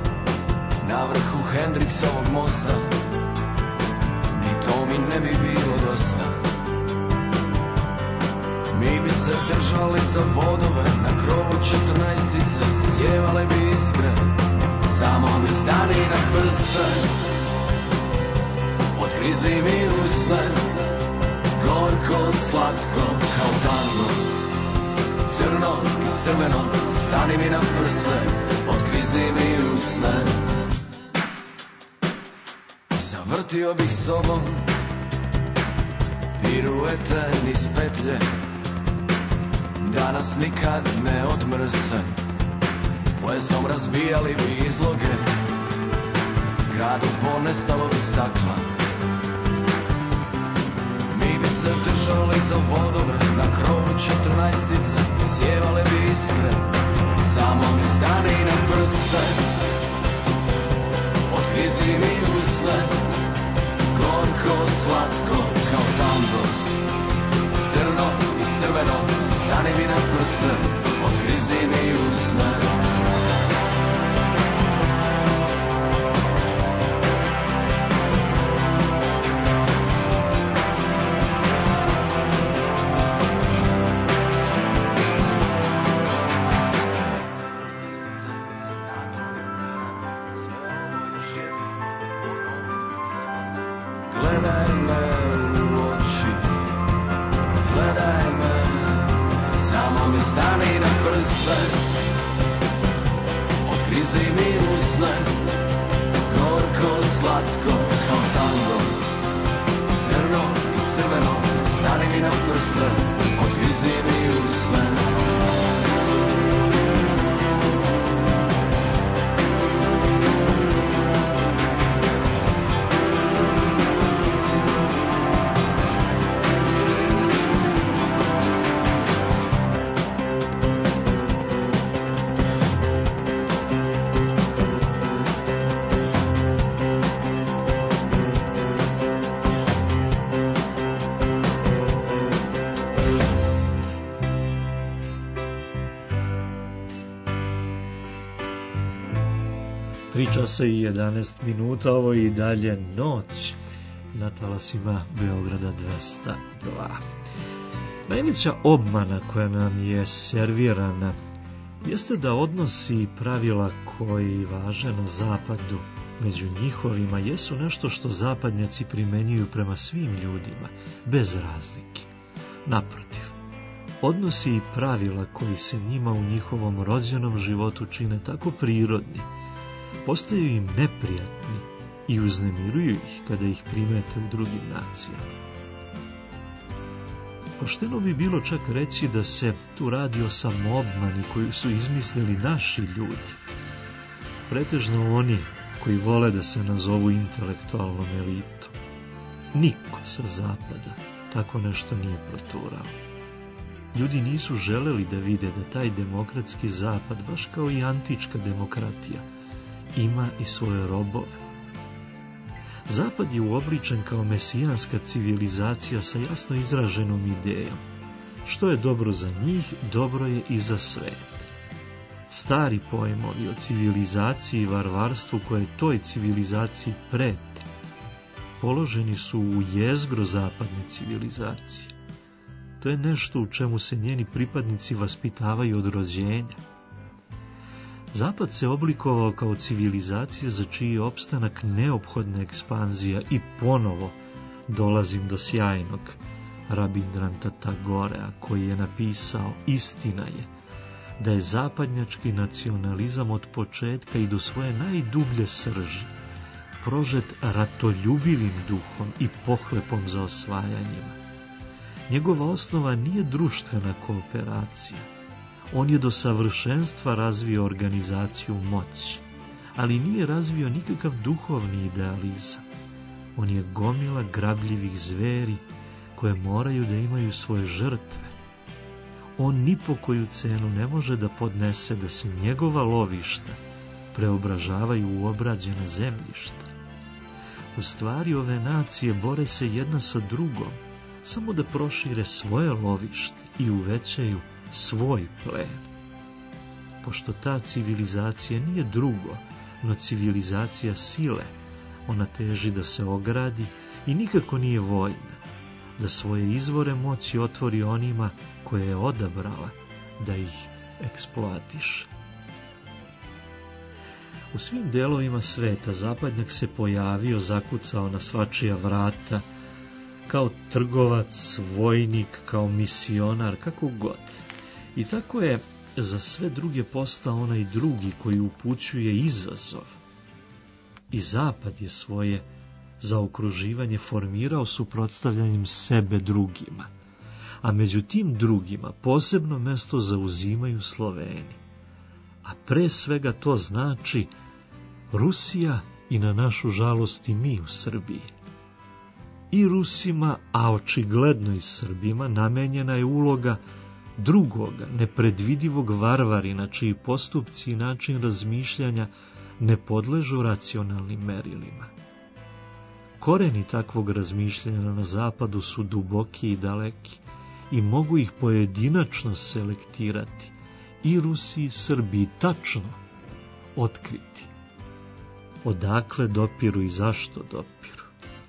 na vrhu Hendriksovog mosta, ni to mi ne bi bilo dosta. Mi bi se držali za vodove, na krovu 14-ice sjevale bi iskre, samo mi stani na prste, otkrizi mi usne, gorko, slatko kao tango, crno i crveno, stani mi na prste, otkrizi mi usne. Zavrtio bih sobom piruete niz petlje, da nas nikad ne odmrse, plesom razbijali bi izloge, gradu ponestalo bi stakla. Mi bi se držali trčali za vodove, na krovu 14-ice sjevale bi iskre. Samo mi stani na prste, otkrizi mi usne, gorko, slatko, kao tango. Crno i crveno, stani mi na prste, otkrizi mi usne. Gledaj me u oči, gledaj me, samo mi stani na prste, otkrizi mi usne, gorko, slatko, kao tango. Crno i crveno, stani mi na prste, otkrizi mi usne. Tri časa i 11 minuta, ovo je i dalje noć na talasima Beograda 202. Najveća obmana koja nam je servirana jeste da odnosi i pravila koji važe na zapadu među njihovima jesu nešto što zapadnjaci primenjuju prema svim ljudima, bez razlike. Naprotiv, odnosi i pravila koji se njima u njihovom rođenom životu čine tako prirodni, postaju im neprijatni i uznemiruju ih kada ih primete u drugim nacijama. Pošteno bi bilo čak reći da se tu radi o samoobmani koju su izmislili naši ljudi, pretežno oni koji vole da se nazovu intelektualnom elitom. Niko sa zapada tako nešto nije proturao. Ljudi nisu želeli da vide da taj demokratski zapad, baš kao i antička demokratija, ima i svoje robove. Zapad je uobličen kao mesijanska civilizacija sa jasno izraženom idejom. Što je dobro za njih, dobro je i za svet. Stari pojmovi o civilizaciji i varvarstvu koje toj civilizaciji prete, položeni su u jezgro zapadne civilizacije. To je nešto u čemu se njeni pripadnici vaspitavaju od rođenja. Zapad se oblikovao kao civilizacija za čiji je opstanak neophodna ekspanzija i ponovo dolazim do sjajnog Rabindranath Tagorea koji je napisao: istina je da je zapadnjački nacionalizam od početka i do svoje najdublje srži prožet ratoljubivim duhom i pohlepom za osvajanjima. Njegova osnova nije društvena kooperacija. On je do savršenstva razvio organizaciju moći, ali nije razvio nikakav duhovni idealizam. On je gomila grabljivih zveri koje moraju da imaju svoje žrtve. On ni po koju cenu ne može da podnese da se njegova lovišta preobražavaju u obrađena zemljišta. U stvari ove nacije bore se jedna sa drugom, samo da prošire svoje lovište i uvećaju svoj plen. Pošto ta civilizacija nije drugo, no civilizacija sile, ona teži da se ogradi i nikako nije vojna, da svoje izvore moći otvori onima koje je odabrala da ih eksploatiše. U svim delovima sveta zapadnjak se pojavio, zakucao na svačija vrata, kao trgovac, vojnik, kao misionar, kako god. I tako je za sve druge postao onaj drugi koji upućuje izazov. I zapad je svoje zaokruživanje formirao suprotstavljanjem sebe drugima, a među tim drugima posebno mesto zauzimaju Sloveni. A pre svega to znači Rusija i na našu žalost i mi u Srbiji. I Rusima, a očigledno i Srbima, namenjena je uloga drugoga, nepredvidivog varvarina, čiji postupci i način razmišljanja ne podležu racionalnim merilima. Koreni takvog razmišljanja na zapadu su duboki i daleki i mogu ih pojedinačno selektirati i Rusi i Srbi tačno otkriti. Odakle dopiru i zašto dopiru?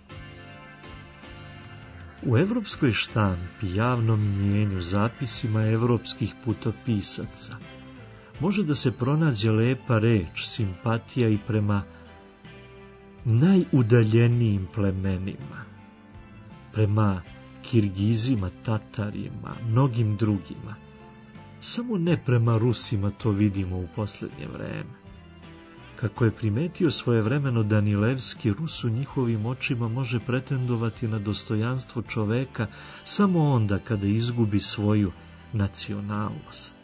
U evropskoj štampi, javnom mnjenju, zapisima evropskih putopisaca može da se pronađe lepa reč, simpatija i prema najudaljenijim plemenima, prema Kirgizima, Tatarima, mnogim drugima. Samo ne prema Rusima to vidimo u posljednje vreme. Kako je primetio svojevremeno Danilevski, Rus u njihovim očima može pretendovati na dostojanstvo čoveka samo onda kada izgubi svoju nacionalnost.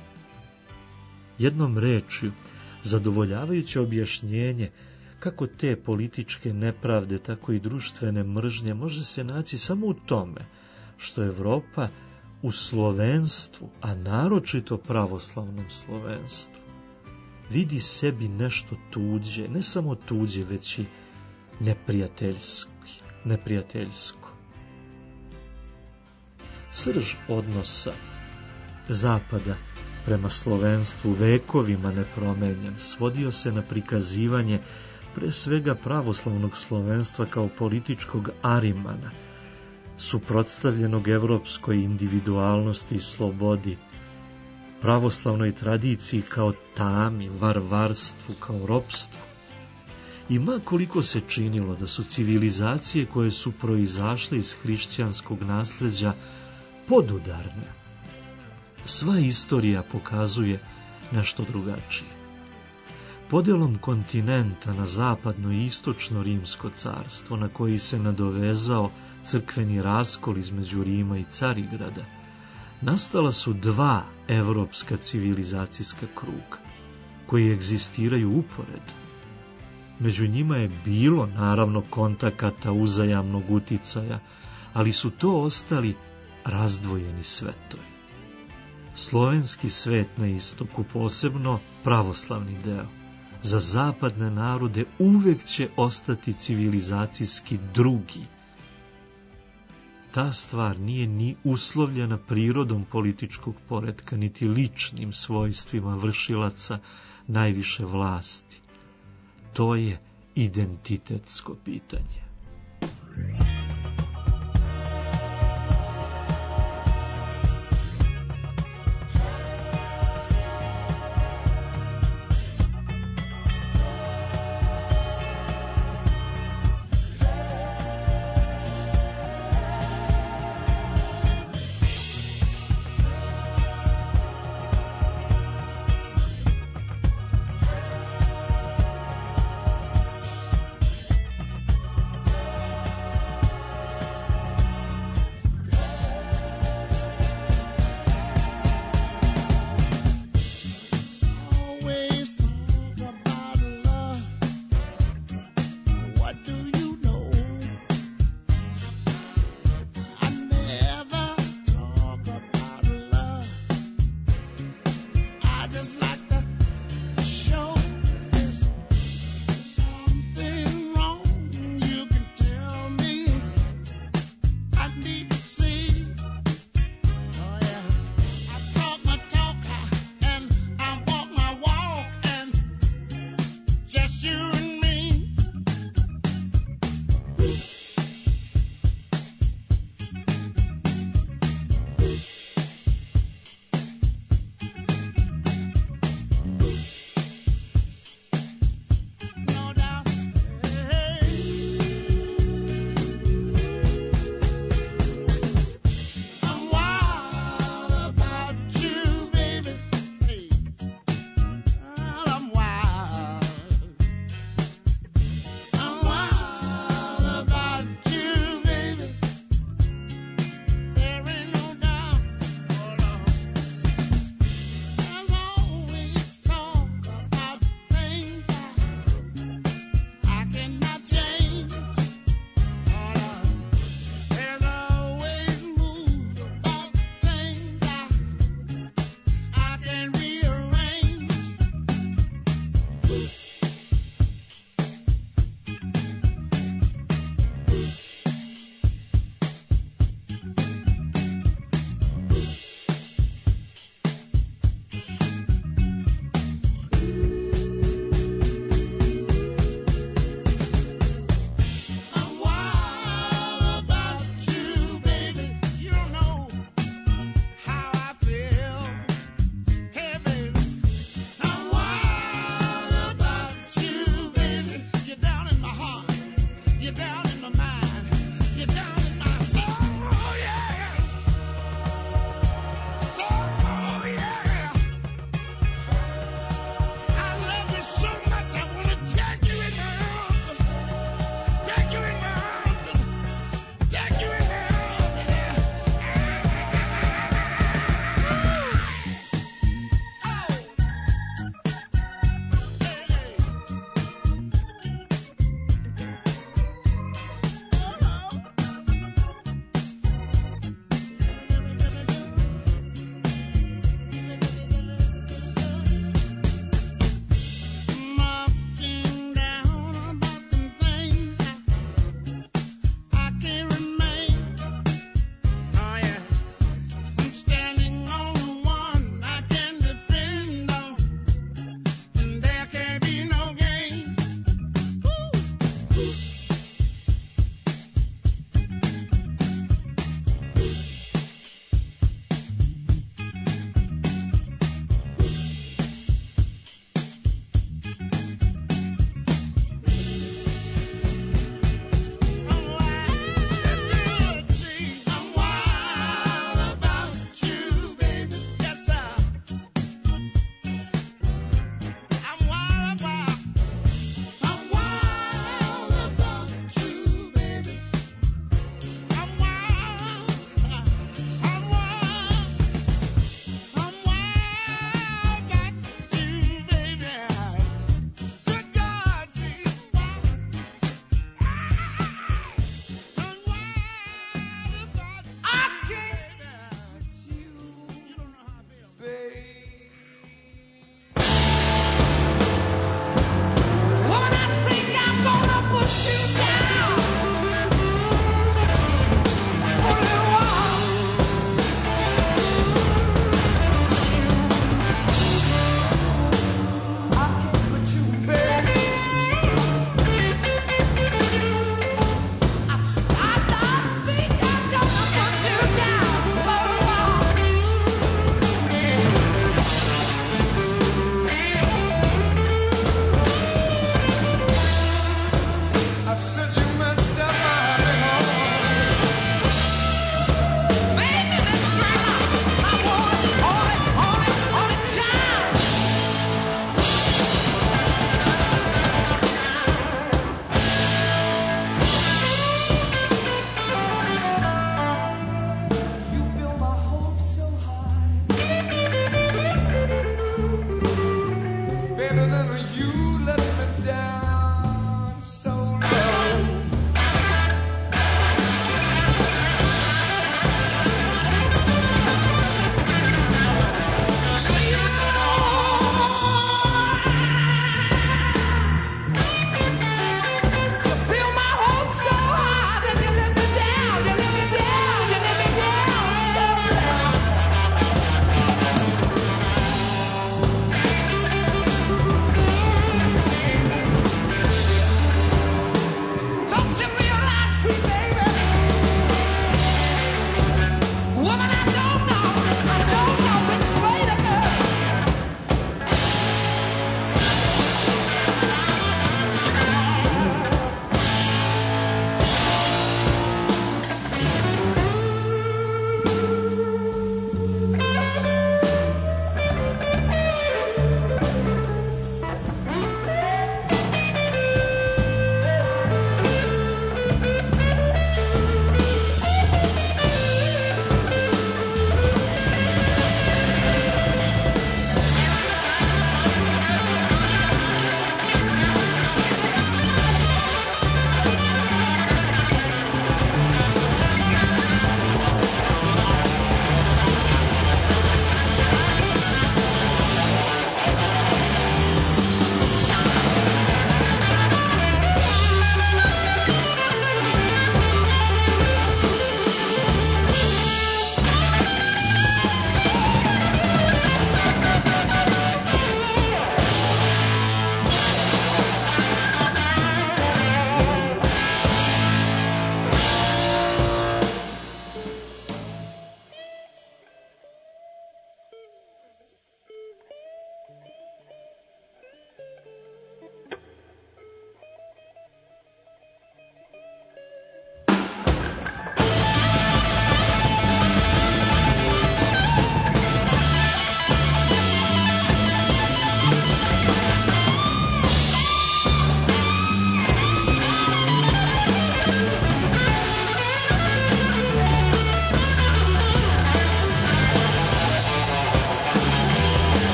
Jednom rečju, zadovoljavajuće objašnjenje kako te političke nepravde, tako i društvene mržnje može se naći samo u tome što Evropa u slovenstvu, a naročito pravoslavnom slovenstvu, vidi sebi nešto tuđe, ne samo tuđe, već i neprijateljsko. Srž odnosa Zapada prema slovenstvu, vekovima nepromenjen, svodio se na prikazivanje pre svega pravoslavnog slovenstva kao političkog arimana, suprotstavljenog evropskoj individualnosti i slobodi, pravoslavnoj tradiciji kao tami, varvarstvu, kao ropstvu. I ma koliko se činilo da su civilizacije koje su proizašle iz hrišćanskog nasleđa podudarne, sva istorija pokazuje nešto drugačije. Podelom kontinenta na zapadno i istočno rimsko carstvo, na koji se nadovezao crkveni raskol između Rima i Carigrada, nastala su dva evropska civilizacijska kruga, koji egzistiraju uporedo. Među njima je bilo, naravno, kontakata, uzajamnog uticaja, ali su to ostali razdvojeni svetovi. Slovenski svet na istoku, posebno pravoslavni deo, za zapadne narode uvek će ostati civilizacijski drugi. Ta stvar nije ni uslovljena prirodom političkog poretka, niti ličnim svojstvima vršilaca najviše vlasti. To je identitetsko pitanje.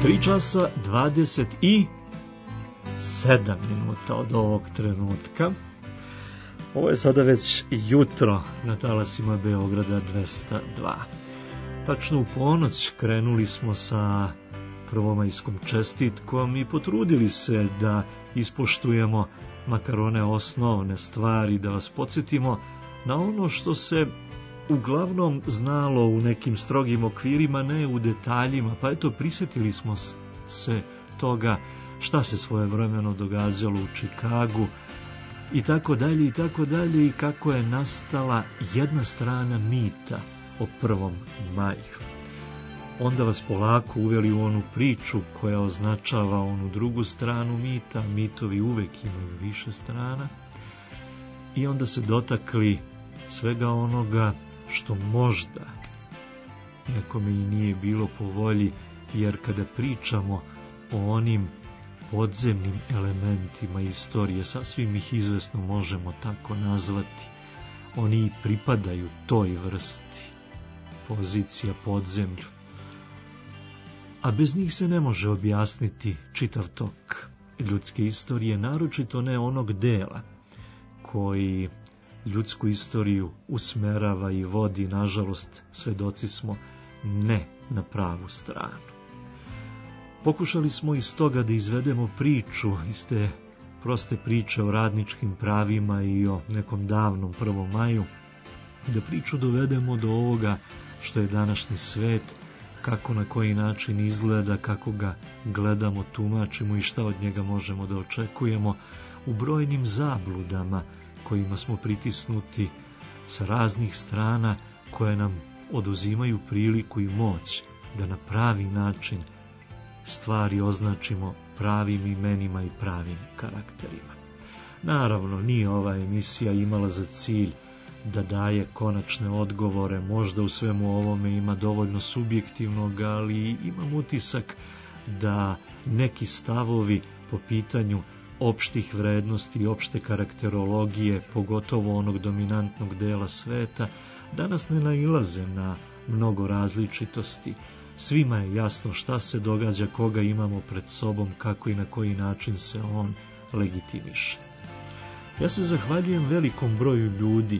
3 časa 27 minuta od ovog trenutka. Ovo je sada već jutro na talasima Beograda 202. Tačno u ponoć krenuli smo sa prvomajskom čestitkom i potrudili se da ispoštujemo makar one osnovne stvari, da vas podsjetimo na ono što se uglavnom znalo u nekim strogim okvirima, ne u detaljima, pa eto prisjetili smo se toga šta se svojevremeno događalo u Čikagu i tako dalje i kako je nastala jedna strana mita o 1. maju. Onda vas polako uveli u onu priču koja označava onu drugu stranu mita, mitovi uvek imaju više strana, i onda se dotakli svega onoga što možda nekome i nije bilo po volji, jer kada pričamo o onim podzemnim elementima istorije, sasvim ih izvesno možemo tako nazvati, oni i pripadaju toj vrsti pozicija podzemlju. A bez njih se ne može objasniti čitav tok ljudske istorije, naročito ne onog dela koji ljudsku istoriju usmerava i vodi, nažalost, svedoci smo, ne na pravu stranu. Pokušali smo iz toga da izvedemo priču, iz te proste priče o radničkim pravima i o nekom davnom 1. maju, da priču dovedemo do ovoga što je današnji svet, kako na koji način izgleda, kako ga gledamo, tumačimo i šta od njega možemo da očekujemo u brojnim zabludama kojima smo pritisnuti sa raznih strana, koje nam oduzimaju priliku i moć da na pravi način stvari označimo pravim imenima i pravim karakterima. Naravno, nije ova emisija imala za cilj da daje konačne odgovore, možda u svemu ovome ima dovoljno subjektivnog, ali imam utisak da neki stavovi po pitanju opštih vrednosti i opšte karakterologije, pogotovo onog dominantnog dela sveta, danas ne nailaze na mnogo različitosti. Svima je jasno šta se događa, koga imamo pred sobom, kako i na koji način se on legitimiše. Ja se zahvaljujem velikom broju ljudi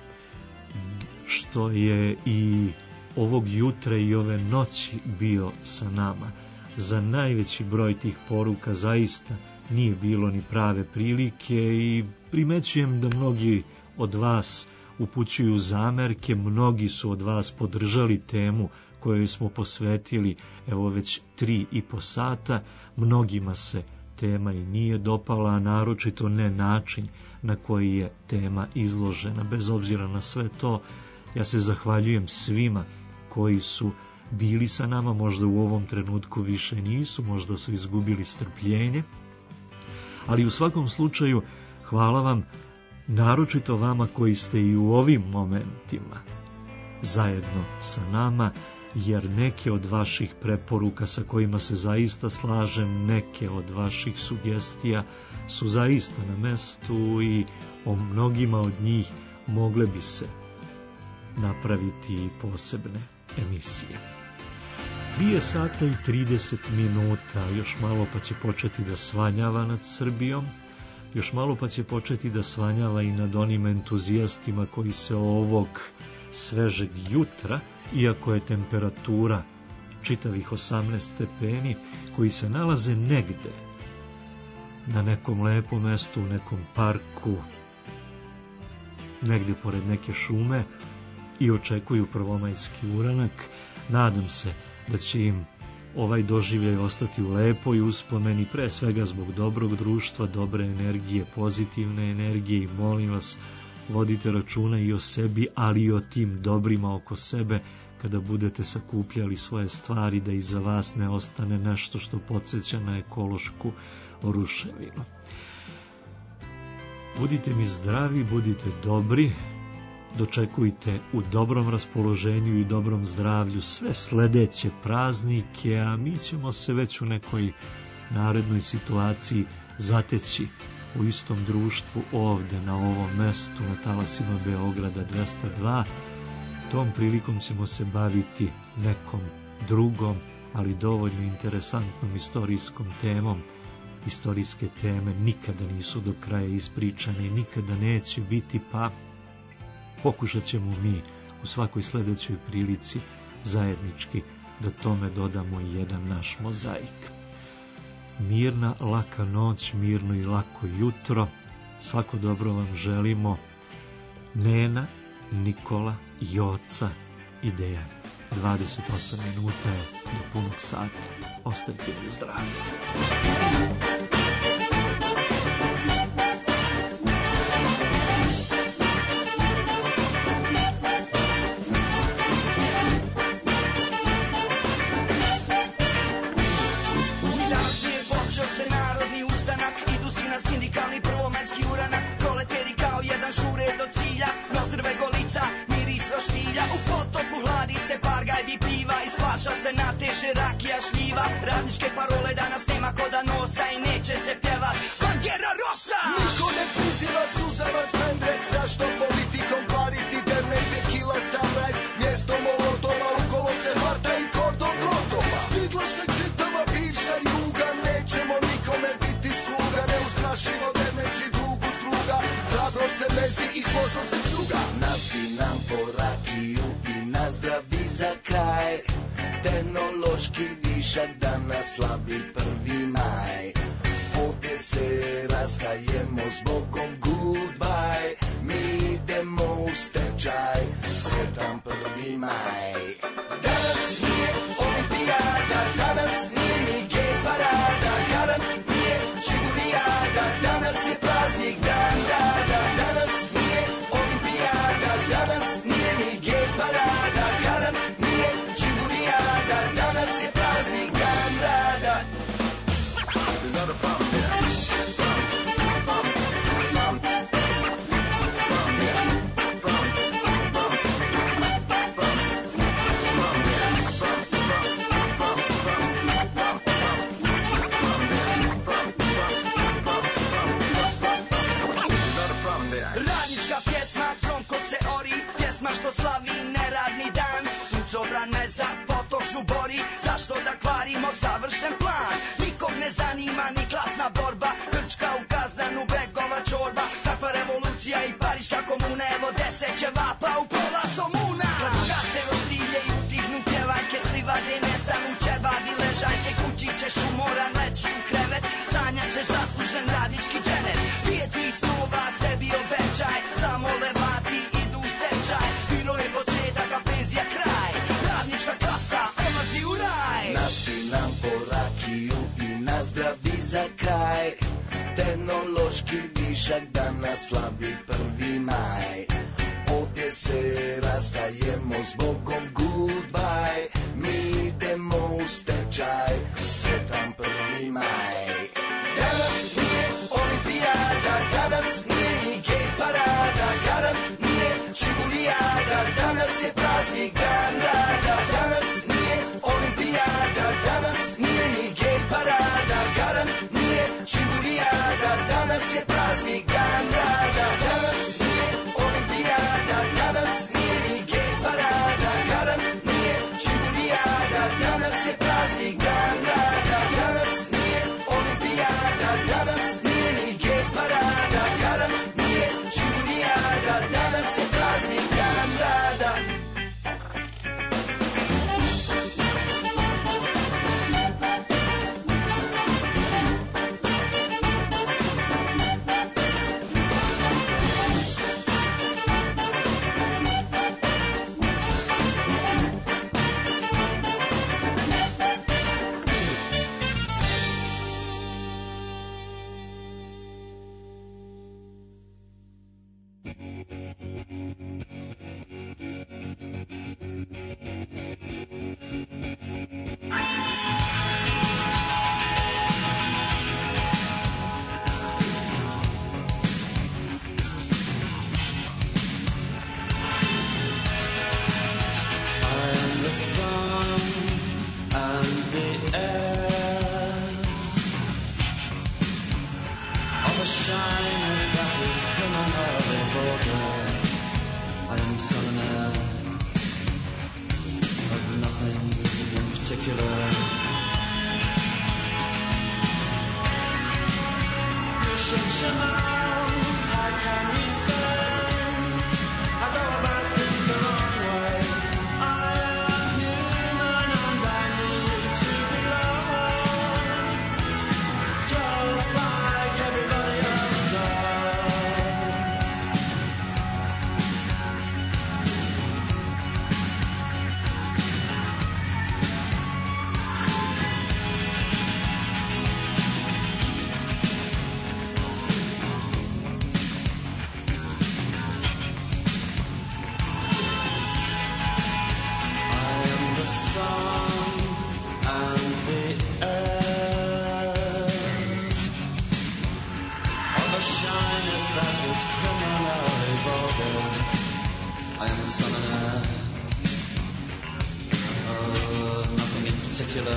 što je i ovog jutra i ove noći bio sa nama. Za najveći broj tih poruka zaista nije bilo ni prave prilike i primećujem da mnogi od vas upućuju zamerke, mnogi su od vas podržali temu kojoj smo posvetili evo već 3,5 sata, mnogima se tema i nije dopala, a naročito ne način na koji je tema izložena. Bez obzira na sve to, ja se zahvaljujem svima koji su bili sa nama, možda u ovom trenutku više nisu, možda su izgubili strpljenje, ali u svakom slučaju hvala vam, naročito vama koji ste i u ovim momentima zajedno sa nama, jer neke od vaših preporuka sa kojima se zaista slažem, neke od vaših sugestija su zaista na mestu i o mnogima od njih mogle bi se napraviti i posebne emisije. 2 sata i 30 minuta, još malo pa će početi da svanjava nad Srbijom, još malo pa će početi da svanjava i nad onim entuzijastima koji se ovog svežeg jutra, iako je temperatura čitavih 18 stepeni, koji se nalaze negde na nekom lepom mestu, u nekom parku, negde pored neke šume i očekuju prvomajski uranak. Nadam se da će im ovaj doživljaj ostati u lepoj uspomeni, pre svega zbog dobrog društva, dobre energije, pozitivne energije, i molim vas, vodite računa i o sebi, ali i o tim dobrima oko sebe kada budete sakupljali svoje stvari, da iza vas ne ostane nešto što podsjeća na ekološku ruševinu. Budite mi zdravi, budite dobri, dočekujte u dobrom raspoloženju i dobrom zdravlju sve sledeće praznike, a mi ćemo se već u nekoj narednoj situaciji zateći u istom društvu ovde na ovom mestu na talasima Beograda 202. Tom prilikom ćemo se baviti nekom drugom ali dovoljno interesantnom istorijskom temom. Istorijske teme nikada nisu do kraja ispričane i nikada neće biti, pa pokušat ćemo mi u svakoj sledećoj prilici zajednički da tome dodamo i jedan naš mozaik. Mirna, laka noć, mirno i lako jutro. Svako dobro vam želimo. Nena, Nikola, Joca i Dejan. 28 minuta je do punog sata. Ostavite mi u zdravlju. Sindikalni prvomajski uranak, proleteri kao jedan šure do cilja, nostrve golica, miris roštilja, u potoku hladi se pargajbi piva, iz flaša se nateže rakija šljiva, radničke parole danas nema koda nosa i neće se pjevat Bandera Rosa! Niko ne priziva suzavac pendrek, zašto politikom kvariti dernek, tequila sunrise, mjesto molotova, u kolo se varta i kordon trotova. Vidlašek čitava bivša juga, nećemo nikome biti sluga, neustrašivo derneći drugu struga, hrabro se mezi i složno se cuga. Našli nam po rakiju i nazdravi za kraj, tehnološki višak danas slavi 1. maj. Ovdje se rastajemo s Bogom, goodbye, mi idemo u stečaj, sretan 1. maj. Danas nije olimpijada, danas nije ni gej parada, garant nije čigurijada, danas je praznik dan rada. Danas nije olimpijada, danas nije ni gej parada, garant nije čigurijada, danas je praznik dan rada. There's not a problem there. Što slavi neradni dan, suncobran me za potoču bori, zašto da kvarimo savršen plan? Nikog ne zanima ni klasna borba, Grčka u Kazanu, begova čorba, kakva revolucija i Pariška komuna, evo 10 ćevapa u pola somuna. Gase roštilje i utihnu pjevajke, slivade nestanu ćevadi ležajke, kući ćeš umoran leći u krevet, sanjat ćeš zaslužen radnički dženet, pijeti snova sebi obećaj, samo levati idu u stečaj. Bilo je početak, a penzija kraj, radnička klasa odlazi u raj. Našli nam po rakiju i nazdravi za kraj, tehnološki višak danas slavi 1. maj. Ovdje se rastajemo s Bogom, goodbye, mi idemo u stečaj, sretan 1. maj. Danas nije olimpijada, danas nije ni gej parada, garant nije čigurijada, danas je praznik dan rada. Danas nije olimpijada, danas nije ni gej parada, garant nije čigurijada, danas je praznik dan rada. Danas nije olimpijada, danas nije ni gej parada, I am the son on earth of nothing in particular.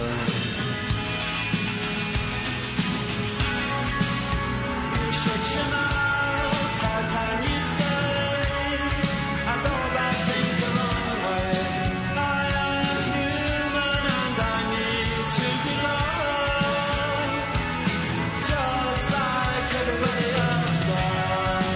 Shut your mouth, how can you say I go about things the wrong way? I am human and I need to be loved, just like everybody else does.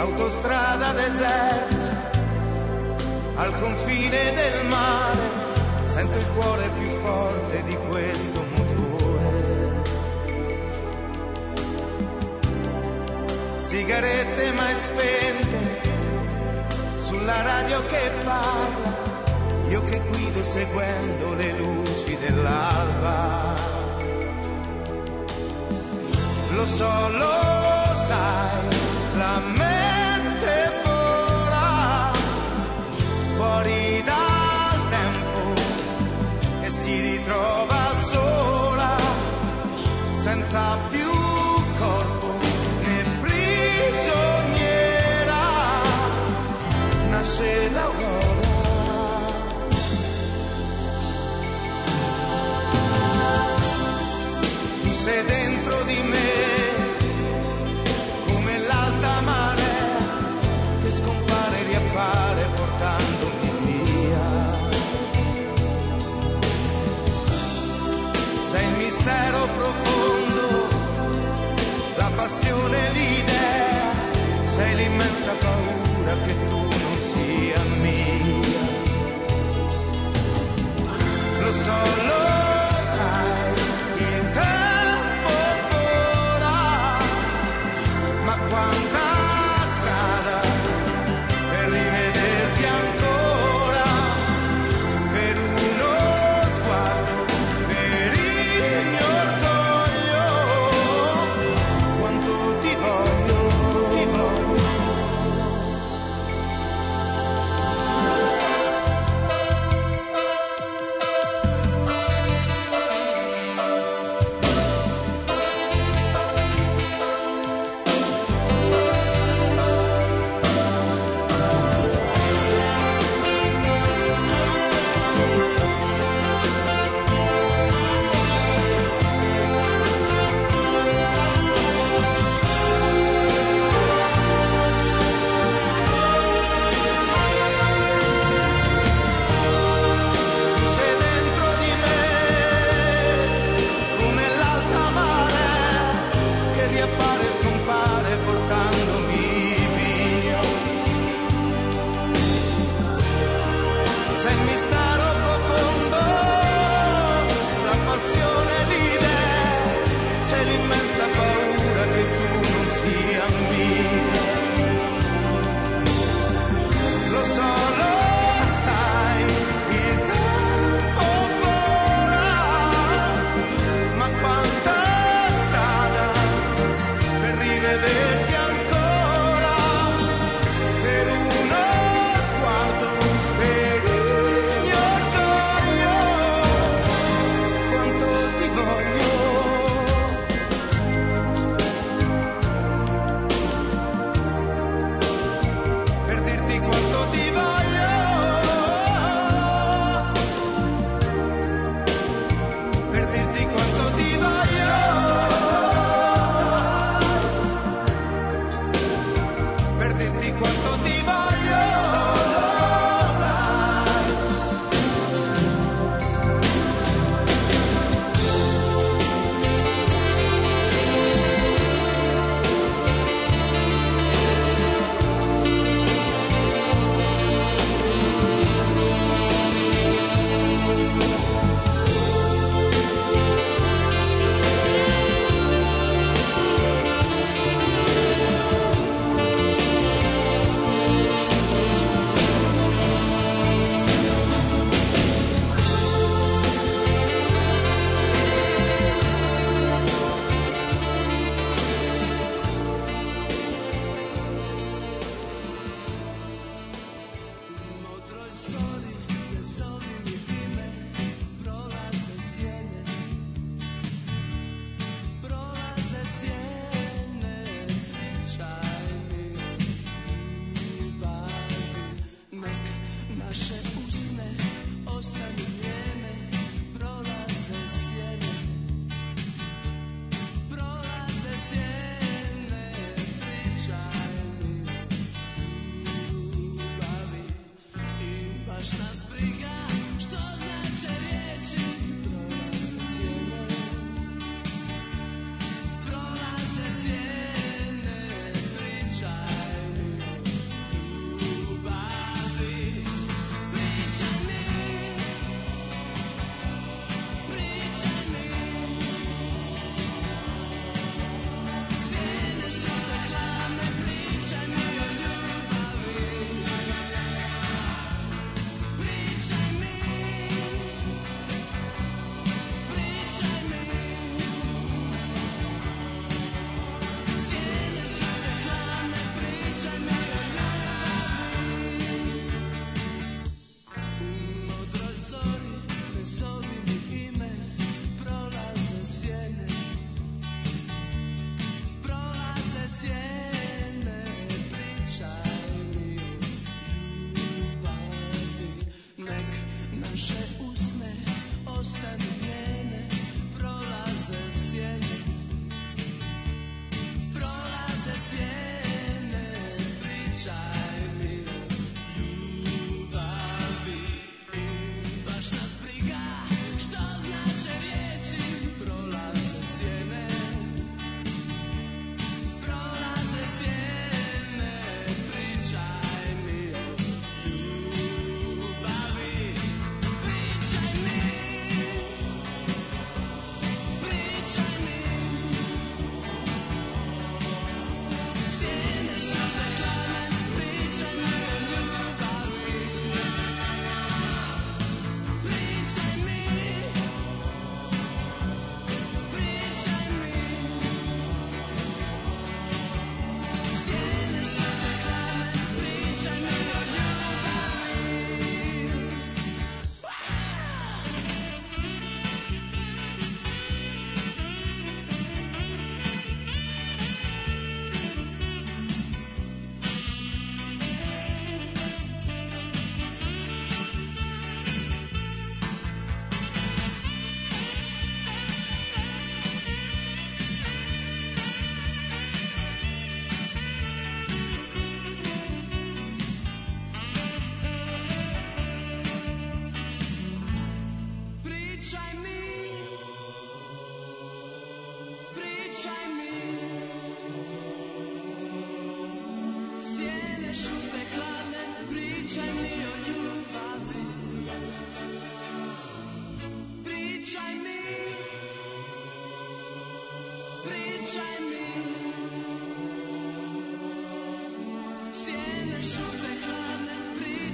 autostrada deserta, al confine del mare, sento il cuore più forte di questo motore. Sigarette mai spente, sulla radio che parla, io che guido seguendo le luci dell'alba. Lo so, lo sai, la mente vola fuori dal tempo e si ritrova sola, senza più corpo né prigioniera. Nasce l'aurora, tu sei dentro di me come l'alta marea che scompare e riappare portandomi via. Sei il mistero profondo, la passione, l'idea, sei l'immensa paura che tu non sia mia. Lo so, lo sai, il tempo vola, ma quanta strada per rivederti ancora, per uno sguardo, per il mio orgoglio, quanto ti voglio, ti voglio. Tu sei dentro di me come l'alta marea che riappare e scompare portandomi via. Sei il mistero profondo, la passione, l'idea, sei l'immensa paura che tu non sia mia. Lo so, lo sai, il tempo vola, ma quanta strada per rivederti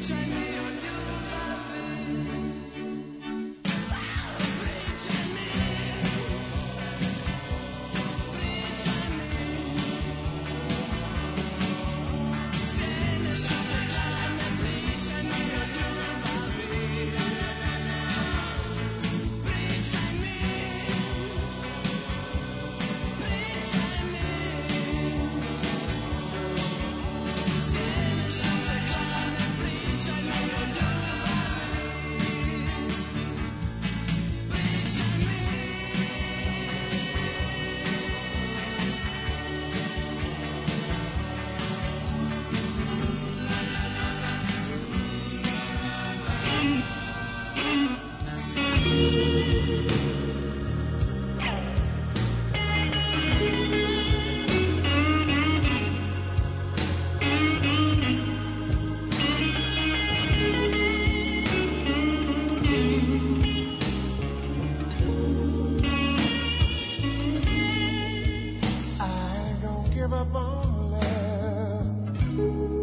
I don't give up on love.